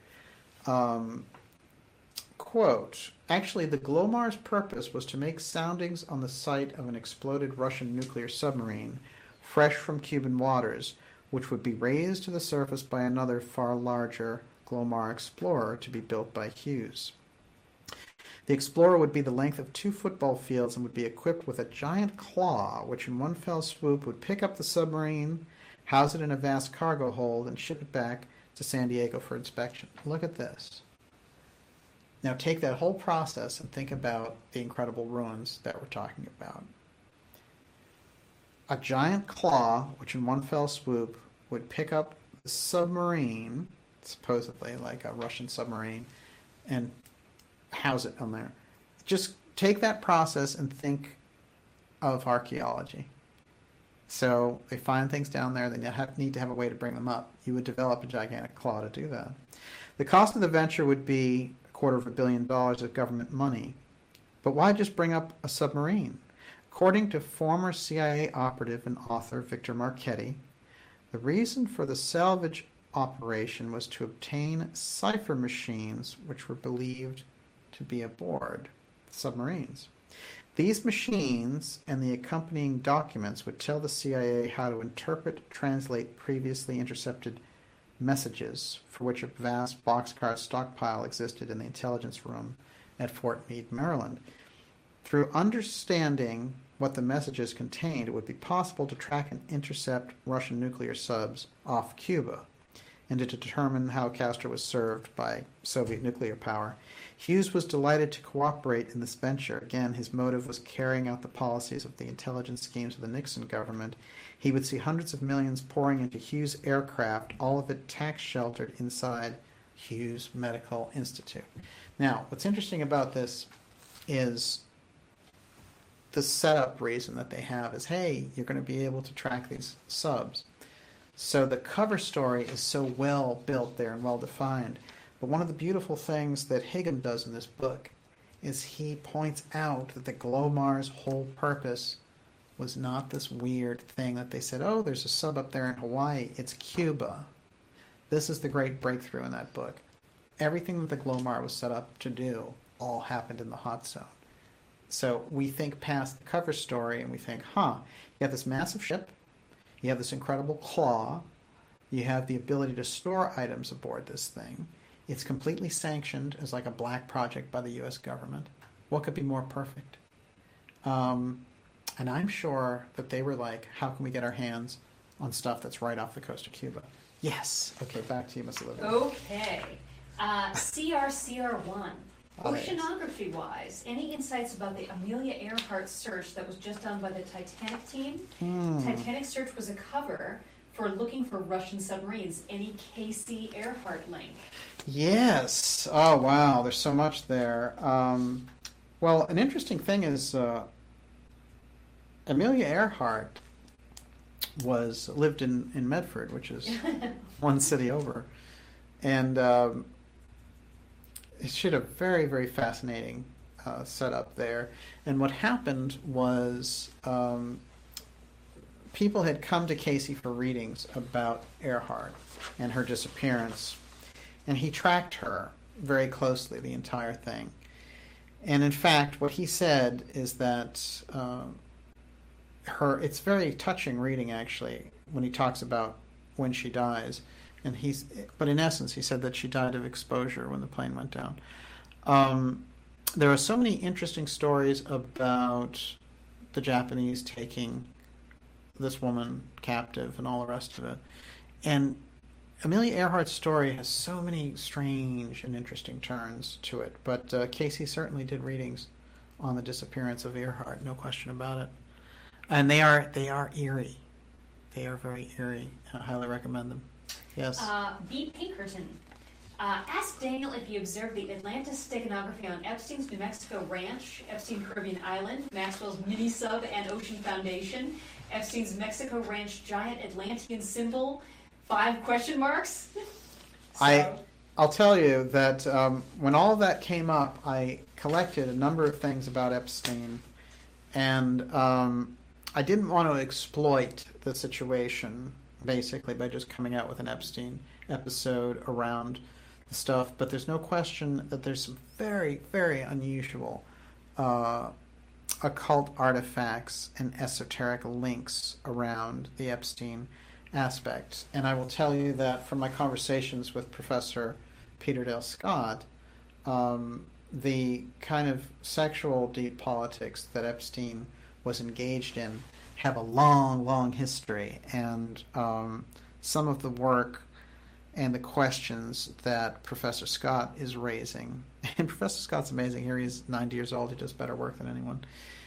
Quote, actually, the Glomar's purpose was to make soundings on the site of an exploded Russian nuclear submarine, fresh from Cuban waters, which would be raised to the surface by another far larger Glomar Explorer to be built by Hughes. The Explorer would be the length of 2 football fields and would be equipped with a giant claw, which in one fell swoop would pick up the submarine, house it in a vast cargo hold, and ship it back to San Diego for inspection. Look at this. Now take that whole process and think about the incredible ruins that we're talking about. A giant claw, which in one fell swoop would pick up the submarine, supposedly like a Russian submarine, and house it on there. Just take that process and think of archaeology. So they find things down there, they need to have a way to bring them up. You would develop a gigantic claw to do that. The cost of the venture would be $250 million of government money. But why just bring up a submarine? According to former CIA operative and author Victor Marchetti, the reason for the salvage operation was to obtain cipher machines which were believed to be aboard submarines. These machines and the accompanying documents would tell the CIA how to interpret, translate previously intercepted messages, for which a vast boxcar stockpile existed in the intelligence room at Fort Meade, Maryland. Through understanding what the messages contained, it would be possible to track and intercept Russian nuclear subs off Cuba, and to determine how Castro was served by Soviet nuclear power. Hughes was delighted to cooperate in this venture. Again, his motive was carrying out the policies of the intelligence schemes of the Nixon government. He would see hundreds of millions pouring into Hughes aircraft, all of it tax-sheltered inside Hughes Medical Institute. Now, what's interesting about this is the setup reason that they have is, hey, you're going to be able to track these subs. So the cover story is so well built there and well defined. But one of the beautiful things that Higham does in this book is he points out that the Glomar's whole purpose was not this weird thing that they said, oh, there's a sub up there in Hawaii. It's Cuba. This is the great breakthrough in that book. Everything that the Glomar was set up to do all happened in the hot zone. So we think past the cover story and we think, you have this massive ship, you have this incredible claw, you have the ability to store items aboard this thing. It's completely sanctioned as like a black project by the U.S. government. What could be more perfect? And I'm sure that they were like, how can we get our hands on stuff that's right off the coast of Cuba? Yes. Okay, back to you, Miss Olivia. Okay. CRCR1. Oceanography-wise, any insights about the Amelia Earhart search that was just done by the Titanic team? Titanic search was a cover for looking for Russian submarines. Any Casey Earhart link? Yes. Oh, wow. There's so much there. Well, an interesting thing is Amelia Earhart lived in Medford, which is one city over. And she had a very, very fascinating setup there. And what happened was people had come to Casey for readings about Earhart and her disappearance. And he tracked her very closely, the entire thing. And in fact, what he said is that it's very touching reading, actually, when he talks about when she dies. But in essence, he said that she died of exposure when the plane went down. There are so many interesting stories about the Japanese taking this woman captive and all the rest of it. And Amelia Earhart's story has so many strange and interesting turns to it. But Casey certainly did readings on the disappearance of Earhart, no question about it. And they are eerie. They are very eerie. I highly recommend them. Yes. B. Pinkerton. Ask Daniel if he observed the Atlantis steganography on Epstein's New Mexico Ranch, Epstein Caribbean Island, Maxwell's mini-sub and Ocean Foundation, Epstein's Mexico Ranch giant Atlantean symbol, 5 question marks? I'll tell you that when all of that came up, I collected a number of things about Epstein, and I didn't want to exploit the situation, basically, by just coming out with an Epstein episode around the stuff, but there's no question that there's some very, very unusual occult artifacts and esoteric links around the Epstein aspect. And I will tell you that from my conversations with Professor Peter Dale Scott, the kind of sexual deep politics that Epstein was engaged in have a long, long history, and some of the work and the questions that Professor Scott is raising, and Professor Scott's amazing. Here he's 90 years old. He does better work than anyone.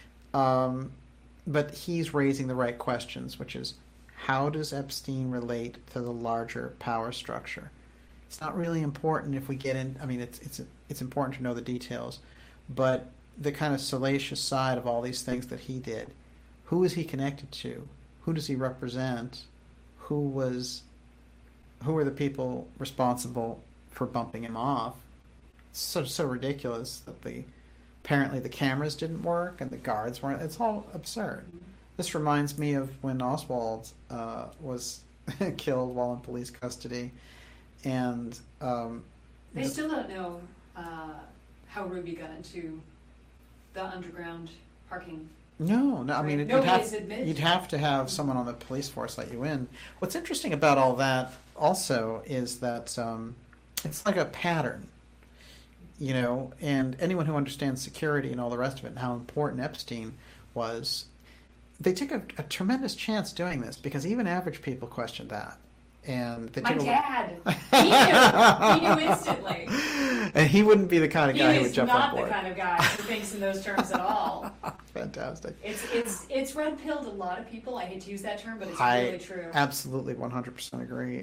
But he's raising the right questions, which is, how does Epstein relate to the larger power structure? It's not really important if we get in. I mean, it's important to know the details, but the kind of salacious side of all these things that he did, who is he connected to? Who does he represent? Who are the people responsible for bumping him off? It's so ridiculous that apparently the cameras didn't work and the guards weren't. It's all absurd. This reminds me of when Oswald was killed while in police custody, and they still don't know how Ruby got into the underground parking. No. I mean, you'd have to have someone on the police force let you in. What's interesting about all that also is that it's like a pattern, and anyone who understands security and all the rest of it and how important Epstein was, they took a tremendous chance doing this, because even average people questioned that. And my dad, he knew instantly. And he wouldn't be the kind of guy who would jump on board. He's not the kind of guy who thinks in those terms at all. Fantastic. It's red-pilled a lot of people. I hate to use that term, but it's really true. I absolutely 100% agree.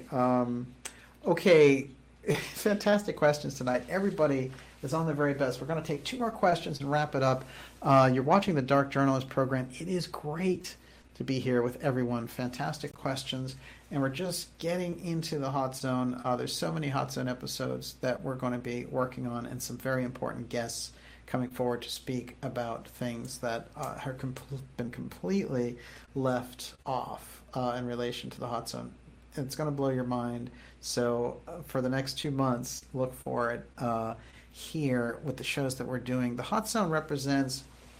Okay, fantastic questions tonight. Everybody is on their very best. We're going to take 2 more questions and wrap it up. You're watching the Dark Journalist program. It is great to be here with everyone. Fantastic questions. And we're just getting into the Hot Zone. There's so many Hot Zone episodes that we're going to be working on, and some very important guests coming forward to speak about things that have been completely left off in relation to the Hot Zone. It's going to blow your mind. So for the next 2 months, look for it here with the shows that we're doing. The Hot Zone represents,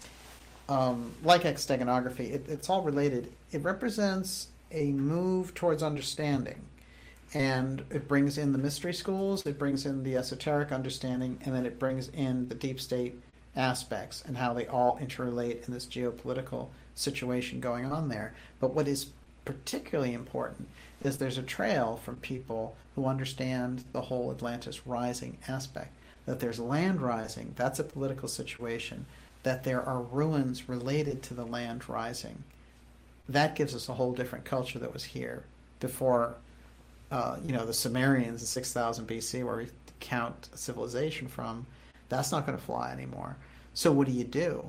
like exteganography, it's all related. It represents a move towards understanding, and it brings in the mystery schools, it brings in the esoteric understanding, and then it brings in the deep state aspects and how they all interrelate in this geopolitical situation going on there. But what is particularly important is there's a trail from people who understand the whole Atlantis rising aspect, that there's land rising, that's a political situation, that there are ruins related to the land rising. That gives us a whole different culture that was here before, the Sumerians in 6000 BC, where we count civilization from. That's not going to fly anymore. So what do?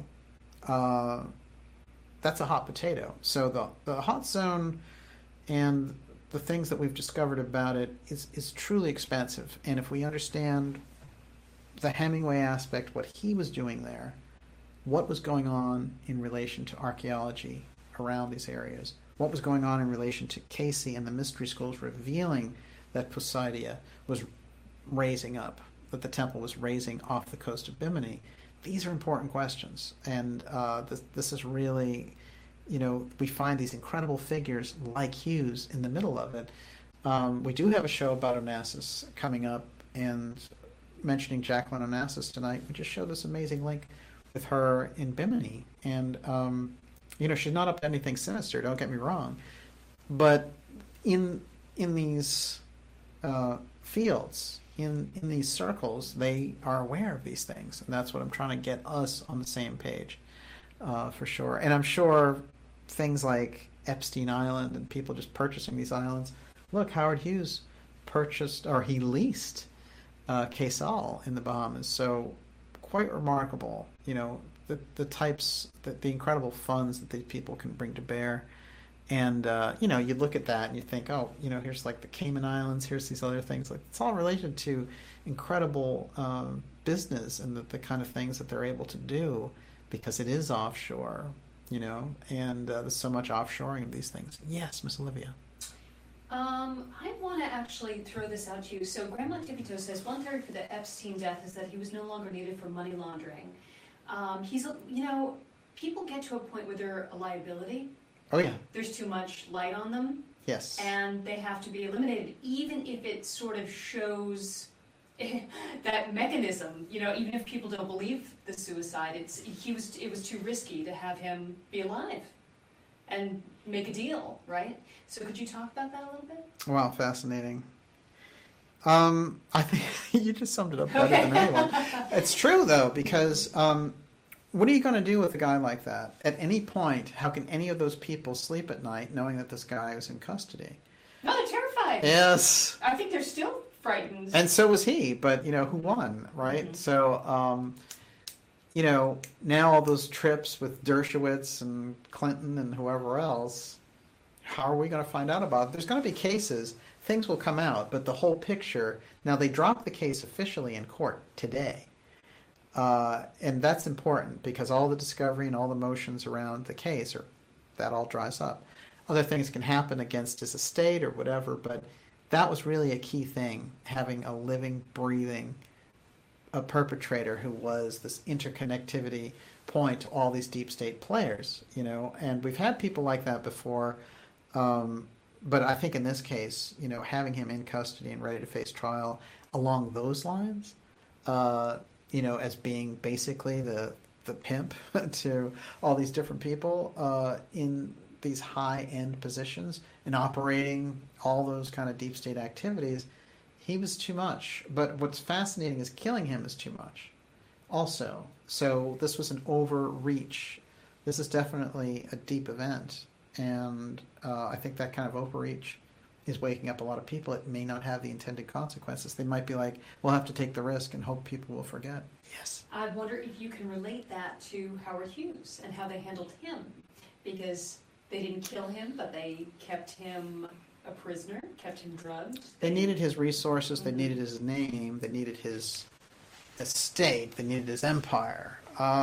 That's a hot potato. So the Hot Zone and the things that we've discovered about it is truly expensive. And if we understand the Hemingway aspect, what he was doing there, what was going on in relation to archaeology around these areas, what was going on in relation to Casey and the mystery schools revealing that Poseidia was raising up, that the temple was raising off the coast of Bimini. These are important questions, and this is really, we find these incredible figures like Hughes in the middle of it. We do have a show about Onassis coming up, and mentioning Jacqueline Onassis tonight, we just showed this amazing link with her in Bimini, and she's not up to anything sinister, don't get me wrong, but in these fields, in these circles, they are aware of these things, and that's what I'm trying to get us on the same page, for sure. And I'm sure things like Epstein Island and people just purchasing these islands. Look, Howard Hughes purchased, or he leased, Quesal in the Bahamas. So quite remarkable, the types, the incredible funds that these people can bring to bear. And, you look at that and you think, oh, here's like the Cayman Islands, here's these other things. Like, it's all related to incredible business and the kind of things that they're able to do because it is offshore, and there's so much offshoring of these things. Yes, Miss Olivia. I want to actually throw this out to you. So Grandma Tipito says one theory for the Epstein death is that he was no longer needed for money laundering. People get to a point where they're a liability. Oh, yeah. There's too much light on them. Yes. And they have to be eliminated, even if it sort of shows that mechanism, even if people don't believe the suicide, it was too risky to have him be alive and make a deal, right? So could you talk about that a little bit? Wow, fascinating. I think you just summed it up better than anyone. It's true though, because what are you going to do with a guy like that? At any point, how can any of those people sleep at night knowing that this guy is in custody? No, they're terrified. Yes. I think they're still frightened. And so was he, but who won, right? Mm-hmm. So, now all those trips with Dershowitz and Clinton and whoever else, how are we going to find out about it? There's going to be cases, things will come out, but the whole picture, now they dropped the case officially in court today. And that's important because all the discovery and all the motions around the case, that all dries up. Other things can happen against his estate or whatever, but that was really a key thing, having a living, breathing a perpetrator who was this interconnectivity point to all these deep state players, and we've had people like that before. But I think in this case, having him in custody and ready to face trial along those lines, as being basically the pimp to all these different people in these high-end positions and operating all those kind of deep state activities, he was too much. But what's fascinating is killing him is too much also. So this was an overreach. This is definitely a deep event. And I think that kind of overreach is waking up a lot of people. It may not have the intended consequences. They might be like, we'll have to take the risk and hope people will forget. Yes. I wonder if you can relate that to Howard Hughes and how they handled him. Because they didn't kill him, but they kept him a prisoner, kept him drugged. They needed his resources. They needed his name. They needed his estate. They needed his empire.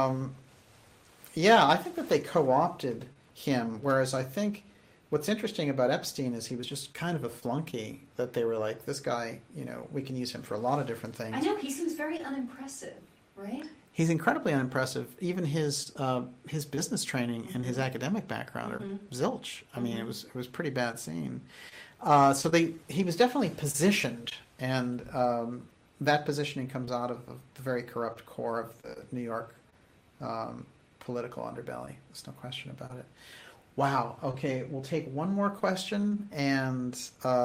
I think that they co-opted him, whereas I think what's interesting about Epstein is he was just kind of a flunky, that they were like, this guy, we can use him for a lot of different things. I know, he seems very unimpressive, right? He's incredibly unimpressive. Even his business training and his academic background are zilch. I mean, it was pretty bad scene. So he was definitely positioned, and that positioning comes out of the very corrupt core of the New York political underbelly. There's no question about it. Wow. Okay, we'll take one more question, and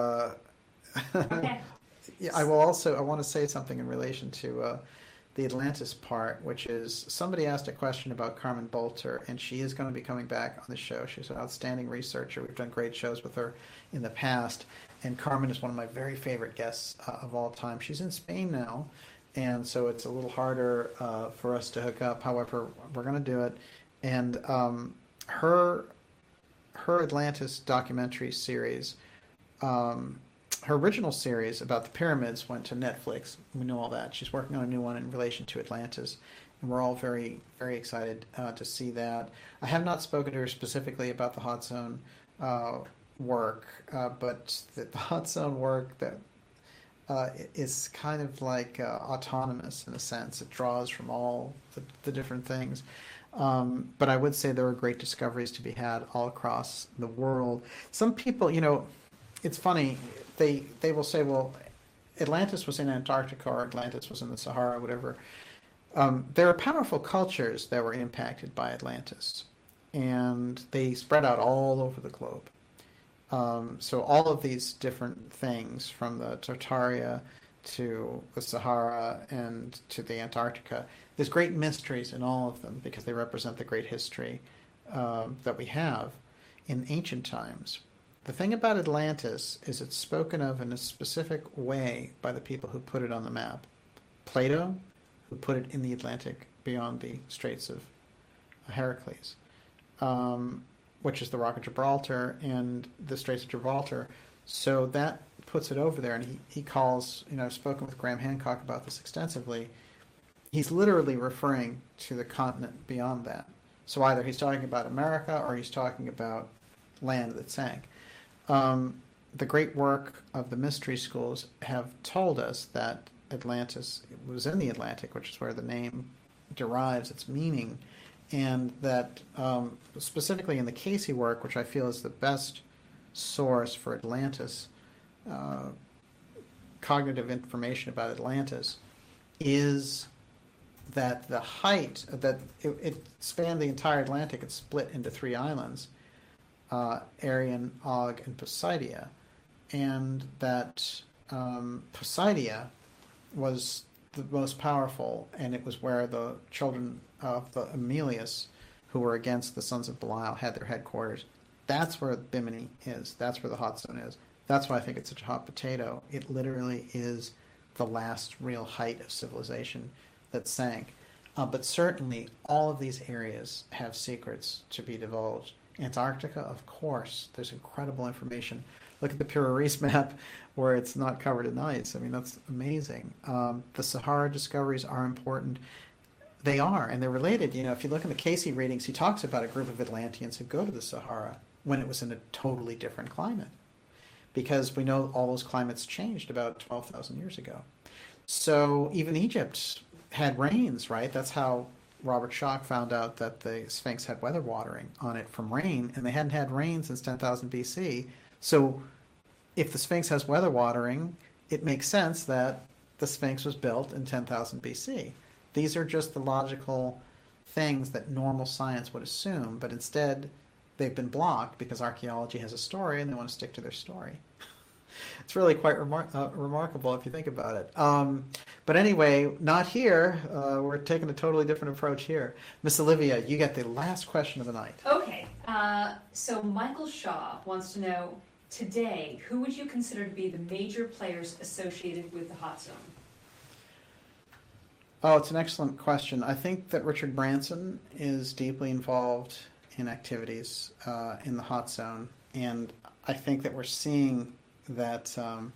okay. I want to say something in relation to the Atlantis part, which is somebody asked a question about Carmen Bolter, and she is going to be coming back on the show. She's an outstanding researcher. We've done great shows with her in the past, and Carmen is one of my very favorite guests of all time. She's in Spain now, and so it's a little harder for us to hook up. However, we're going to do it. And her Atlantis documentary series, her original series about the pyramids went to Netflix. We know all that. She's working on a new one in relation to Atlantis, and we're all very, very excited to see that. I have not spoken to her specifically about the Hot Zone work, but the Hot Zone work that is kind of like autonomous in a sense. It draws from all the different things. But I would say there are great discoveries to be had all across the world. Some people, it's funny, they will say, well, Atlantis was in Antarctica or Atlantis was in the Sahara, whatever. There are powerful cultures that were impacted by Atlantis, and they spread out all over the globe. So all of these different things, from the Tartaria to the Sahara and to the Antarctica, there's great mysteries in all of them because they represent the great history that we have in ancient times. The thing about Atlantis is it's spoken of in a specific way by the people who put it on the map. Plato, who put it in the Atlantic beyond the Straits of Heracles, which is the Rock of Gibraltar and the Straits of Gibraltar. So that puts it over there, and he calls, I've spoken with Graham Hancock about this extensively, he's literally referring to the continent beyond that. So either he's talking about America or he's talking about land that sank. The great work of the mystery schools have told us that Atlantis was in the Atlantic, which is where the name derives its meaning, and that specifically in the Casey work, which I feel is the best source for Atlantis, cognitive information about Atlantis is that the height, that it spanned the entire Atlantic. It's split into 3 islands, Arion, Og, and Poseidia. And that Poseidia was the most powerful, and it was where the children of the Emilius, who were against the sons of Belial, had their headquarters. That's where Bimini is. That's where the hot zone is. That's why I think it's such a hot potato. It literally is the last real height of civilization that sank. But certainly all of these areas have secrets to be divulged. Antarctica, of course, there's incredible information. Look at the Pura Reis map where it's not covered in ice. I mean, that's amazing. The Sahara discoveries are important. They are, and they're related. You know, if you look in the Casey readings, he talks about a group of Atlanteans who go to the Sahara when it was in a totally different climate, because we know all those climates changed about 12,000 years ago. So even Egypt had rains, right? That's how Robert Schoch found out that the Sphinx had weather watering on it from rain, and they hadn't had rain since 10,000 BC. So if the Sphinx has weather watering, it makes sense that the Sphinx was built in 10,000 BC. These are just the logical things that normal science would assume, but instead they've been blocked because archaeology has a story and they want to stick to their story. It's really quite remarkable if you think about it. But anyway, not here. We're taking a totally different approach here. Miss Olivia, you get the last question of the night. Okay. So Michael Shaw wants to know, today, who would you consider to be the major players associated with the hot zone? Oh, it's an excellent question. I think that Richard Branson is deeply involved in activities in the hot zone, and I think that we're seeing that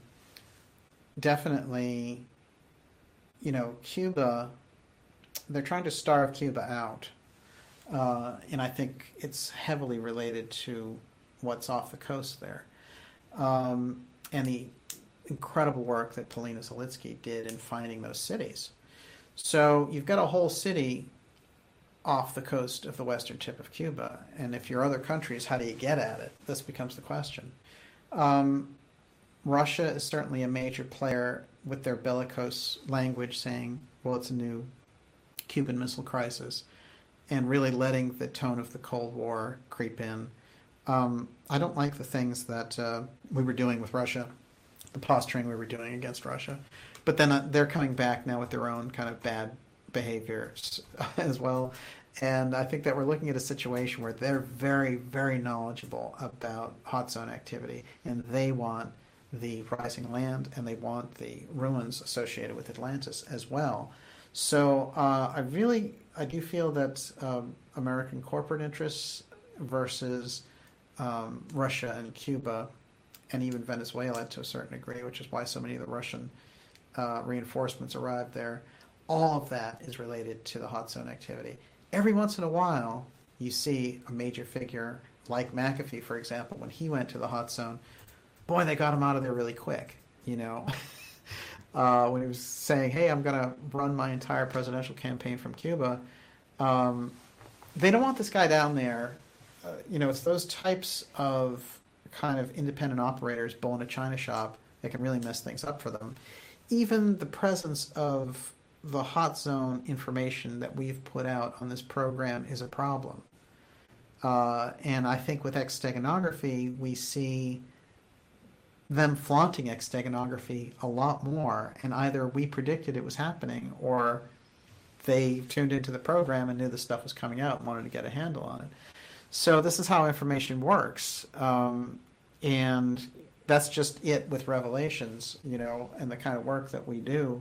definitely, you know, Cuba, they're trying to starve Cuba out, and I think it's heavily related to what's off the coast there, and the incredible work that Polina Zalitsky did in finding those cities. So you've got a whole city off the coast of the western tip of Cuba, and if you're other countries, how do you get at it? This becomes the question. Russia is certainly a major player with their bellicose language, saying, well, it's a new Cuban Missile Crisis, and really letting the tone of the Cold War creep in. I don't like the things that we were doing with Russia, the posturing we were doing against Russia. But then they're coming back now with their own kind of bad behaviors as well. And I think that we're looking at a situation where they're very, very knowledgeable about hot zone activity, and they want the rising land and they want the ruins associated with Atlantis as well. So I do feel that American corporate interests versus Russia and Cuba and even Venezuela to a certain degree, which is why so many of the Russian reinforcements arrived there. All of that is related to the hot zone activity. Every once in a while, you see a major figure like McAfee, for example, when he went to the hot zone. Boy, they got him out of there really quick, you know. When he was saying, hey, I'm going to run my entire presidential campaign from Cuba. They don't want this guy down there. You know, it's those types of kind of independent operators, bull in a china shop, that can really mess things up for them. Even the presence of the hot zone information that we've put out on this program is a problem. And I think with exteganography, we see them flaunting exteganography a lot more, and either we predicted it was happening or they tuned into the program and knew the stuff was coming out and wanted to get a handle on it. So this is how information works. And that's just it with Revelations, you know, and the kind of work that we do.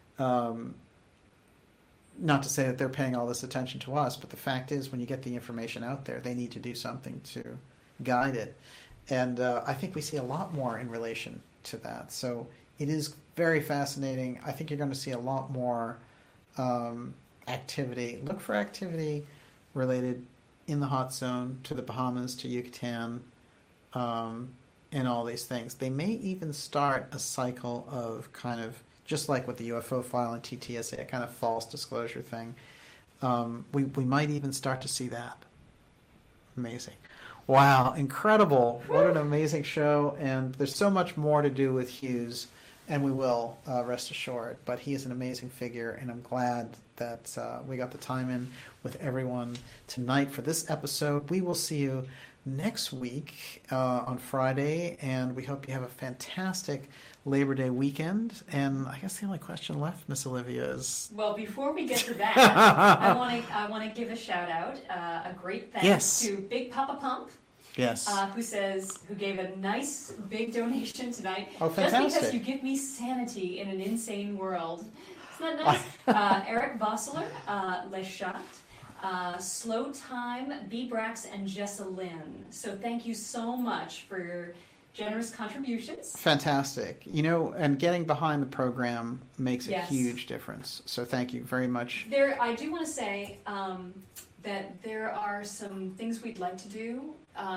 Not to say that they're paying all this attention to us, but the fact is when you get the information out there, they need to do something to guide it. And I think we see a lot more in relation to that. So it is very fascinating. I think you're going to see a lot more activity. Look for activity related in the hot zone to the Bahamas, to Yucatan, and all these things. They may even start a cycle of kind of, just like with the UFO file and TTSA, a kind of false disclosure thing. We might even start to see that. Amazing. Wow, incredible. What an amazing show. And there's so much more to do with Hughes And we will, rest assured. But he is an amazing figure, and I'm glad that we got the time in with everyone tonight for this episode. We will see you next week on Friday, and we hope you have a fantastic Labor Day weekend. And I guess the only question left, Miss Olivia, is... Well, before we get to that, I want to give a shout out, a great thanks to Big Papa Pump. Yes. Who gave a nice big donation tonight. Oh, fantastic. Just because you give me sanity in an insane world. Isn't that nice? Eric Vosseler, Les Chat, Slow Time, B. Brax, and Jessa Lynn. So thank you so much for your generous contributions. Fantastic. And getting behind the program makes a huge difference. So thank you very much. I do want to say that there are some things we'd like to do,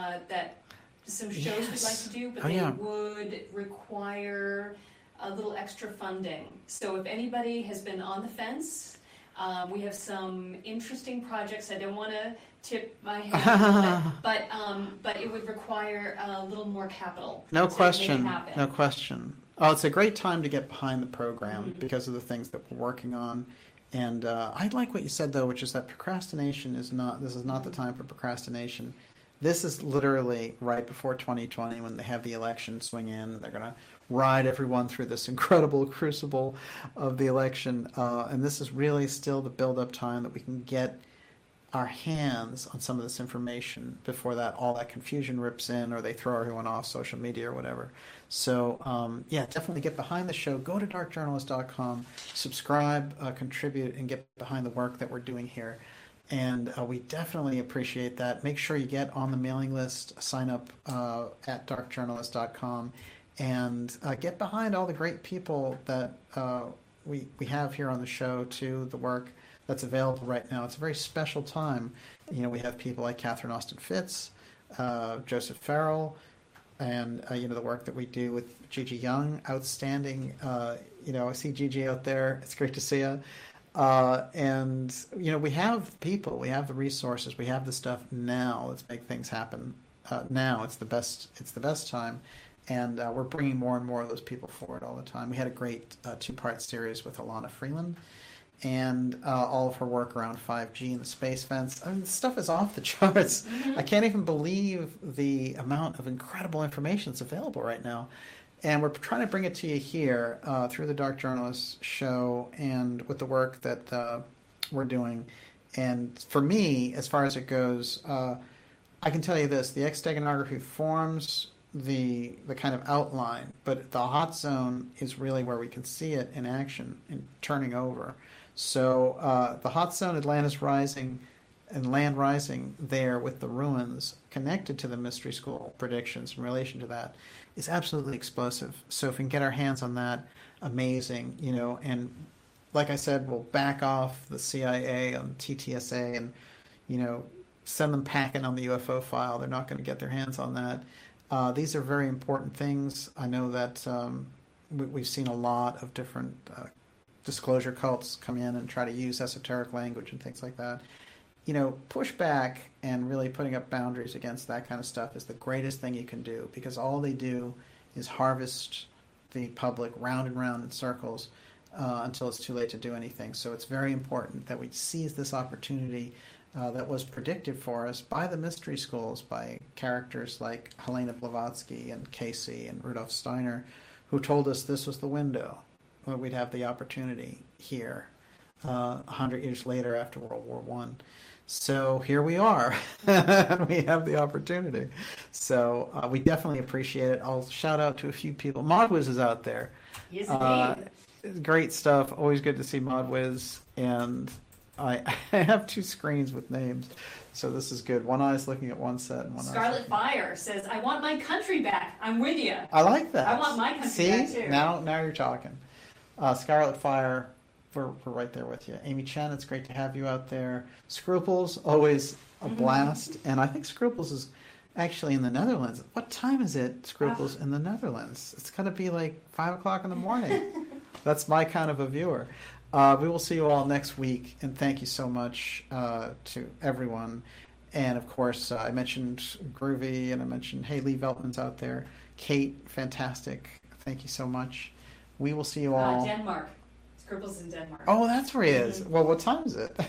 some shows we'd like to do, but they would require a little extra funding. So if anybody has been on the fence, we have some interesting projects. I don't want to tip my hand, but it would require a little more capital. No question. No question. Oh, it's a great time to get behind the program because of the things that we're working on. And I like what you said, though, which is that procrastination is not the time for procrastination. This is literally right before 2020 when they have the election swing in. They're going to ride everyone through this incredible crucible of the election. And this is really still the build-up time that we can get our hands on some of this information before all that confusion rips in or they throw everyone off social media or whatever. So, definitely get behind the show. Go to darkjournalist.com, subscribe, contribute, and get behind the work that we're doing here. And we definitely appreciate that. Make sure you get on the mailing list, sign up at darkjournalist.com, and get behind all the great people that we have here on the show, too, the work that's available right now. It's a very special time. We have people like Catherine Austin Fitz, Joseph Farrell, and the work that we do with Gigi Young, outstanding. I see Gigi out there. It's great to see you. And we have people, we have the resources, we have the stuff now. Let's make things happen. Now it's the best time, and we're bringing more and more of those people forward all the time. We had a great 2-part series with Alana Freeland, and all of her work around 5G and the space fence. I mean, the stuff is off the charts. Mm-hmm. I can't even believe the amount of incredible information that's available right now. And we're trying to bring it to you here through the Dark Journalist show and with the work that we're doing. And for me, as far as it goes, I can tell you this. The X-steganography forms the kind of outline, but the hot zone is really where we can see it in action and turning over. So the hot zone, Atlantis Rising, and Land Rising there with the ruins connected to the Mystery School predictions in relation to that is absolutely explosive. So if we can get our hands on that, amazing, and like I said, we'll back off the CIA on TTSA and, send them packing on the UFO file. They're not going to get their hands on that. These are very important things. I know that we've seen a lot of different disclosure cults come in and try to use esoteric language and things like that. Push back and really putting up boundaries against that kind of stuff is the greatest thing you can do, because all they do is harvest the public round and round in circles until it's too late to do anything. So it's very important that we seize this opportunity that was predicted for us by the mystery schools, by characters like Helena Blavatsky and Casey and Rudolf Steiner, who told us this was the window where we'd have the opportunity here 100 years later after World War I. So here we are. We have the opportunity. So we definitely appreciate it. I'll shout out to a few people. Modwiz is out there. Yes, indeed. Great stuff. Always good to see Modwiz. And I have 2 screens with names, so this is good. One eye's looking at one set, and one Scarlet Fire says, "I want my country back. I'm with you." I like that. I want my country back too. Now you're talking. Scarlet Fire, we're right there with you. Amy Chen, it's great to have you out there. Scruples, always a blast. And I think Scruples is actually in the Netherlands. What time is it, Scruples, in the Netherlands? It's got to be like 5 o'clock in the morning. That's my kind of a viewer. We will see you all next week, and thank you so much to everyone. And, of course, I mentioned Groovy, and I mentioned, hey, Lee Veltman's out there. Kate, fantastic. Thank you so much. We will see you all. Denmark. Scribbles in Denmark. Oh, that's where he is. Well, what time is it?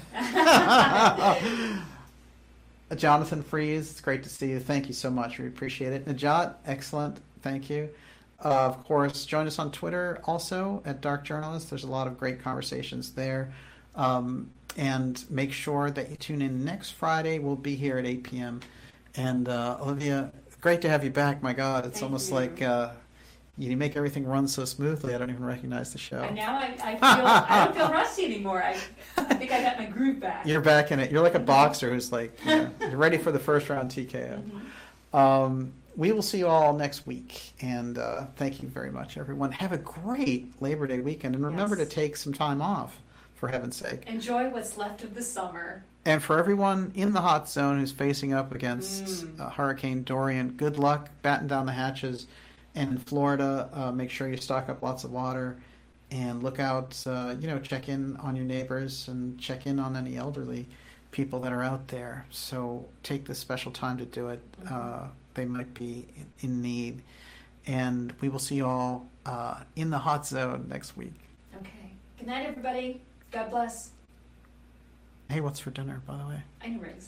Jonathan Fries, it's great to see you. Thank you so much. We appreciate it. Najat, excellent. Thank you. Of course, join us on Twitter also at Dark Journalist. There's a lot of great conversations there. And make sure that you tune in next Friday. We'll be here at 8 p.m. And Olivia, great to have you back. My God, it's almost like you make everything run so smoothly. I don't even recognize the show. And now I don't feel rusty anymore. I think I got my groove back. You're back in it. You're like a boxer who's like, you're ready for the first round TKO. We will see you all next week. And thank you very much, everyone. Have a great Labor Day weekend. And remember to take some time off, for heaven's sake. Enjoy what's left of the summer. And for everyone in the hot zone who's facing up against Hurricane Dorian, good luck, batten down the hatches. And in Florida, make sure you stock up lots of water and look out, check in on your neighbors and check in on any elderly people that are out there. So take this special time to do it. They might be in need. And we will see you all in the hot zone next week. Okay. Good night, everybody. God bless. Hey, what's for dinner, by the way? Onion rings.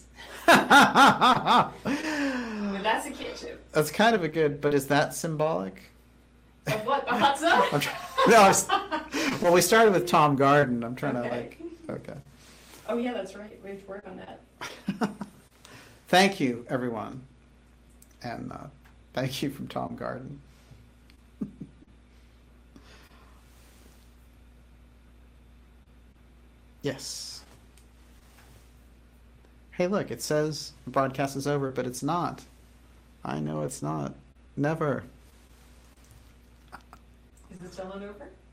But that's a kitchen. That's kind of a good, but is that symbolic? Of what? A hot zone? Well, we started with Tom Garden. I'm trying to okay. Oh, yeah, that's right. We have to work on that. Thank you, everyone. And thank you from Tom Garden. Yes. Hey, look, it says the broadcast is over, but it's not. I know it's not. Never. Is it still not over?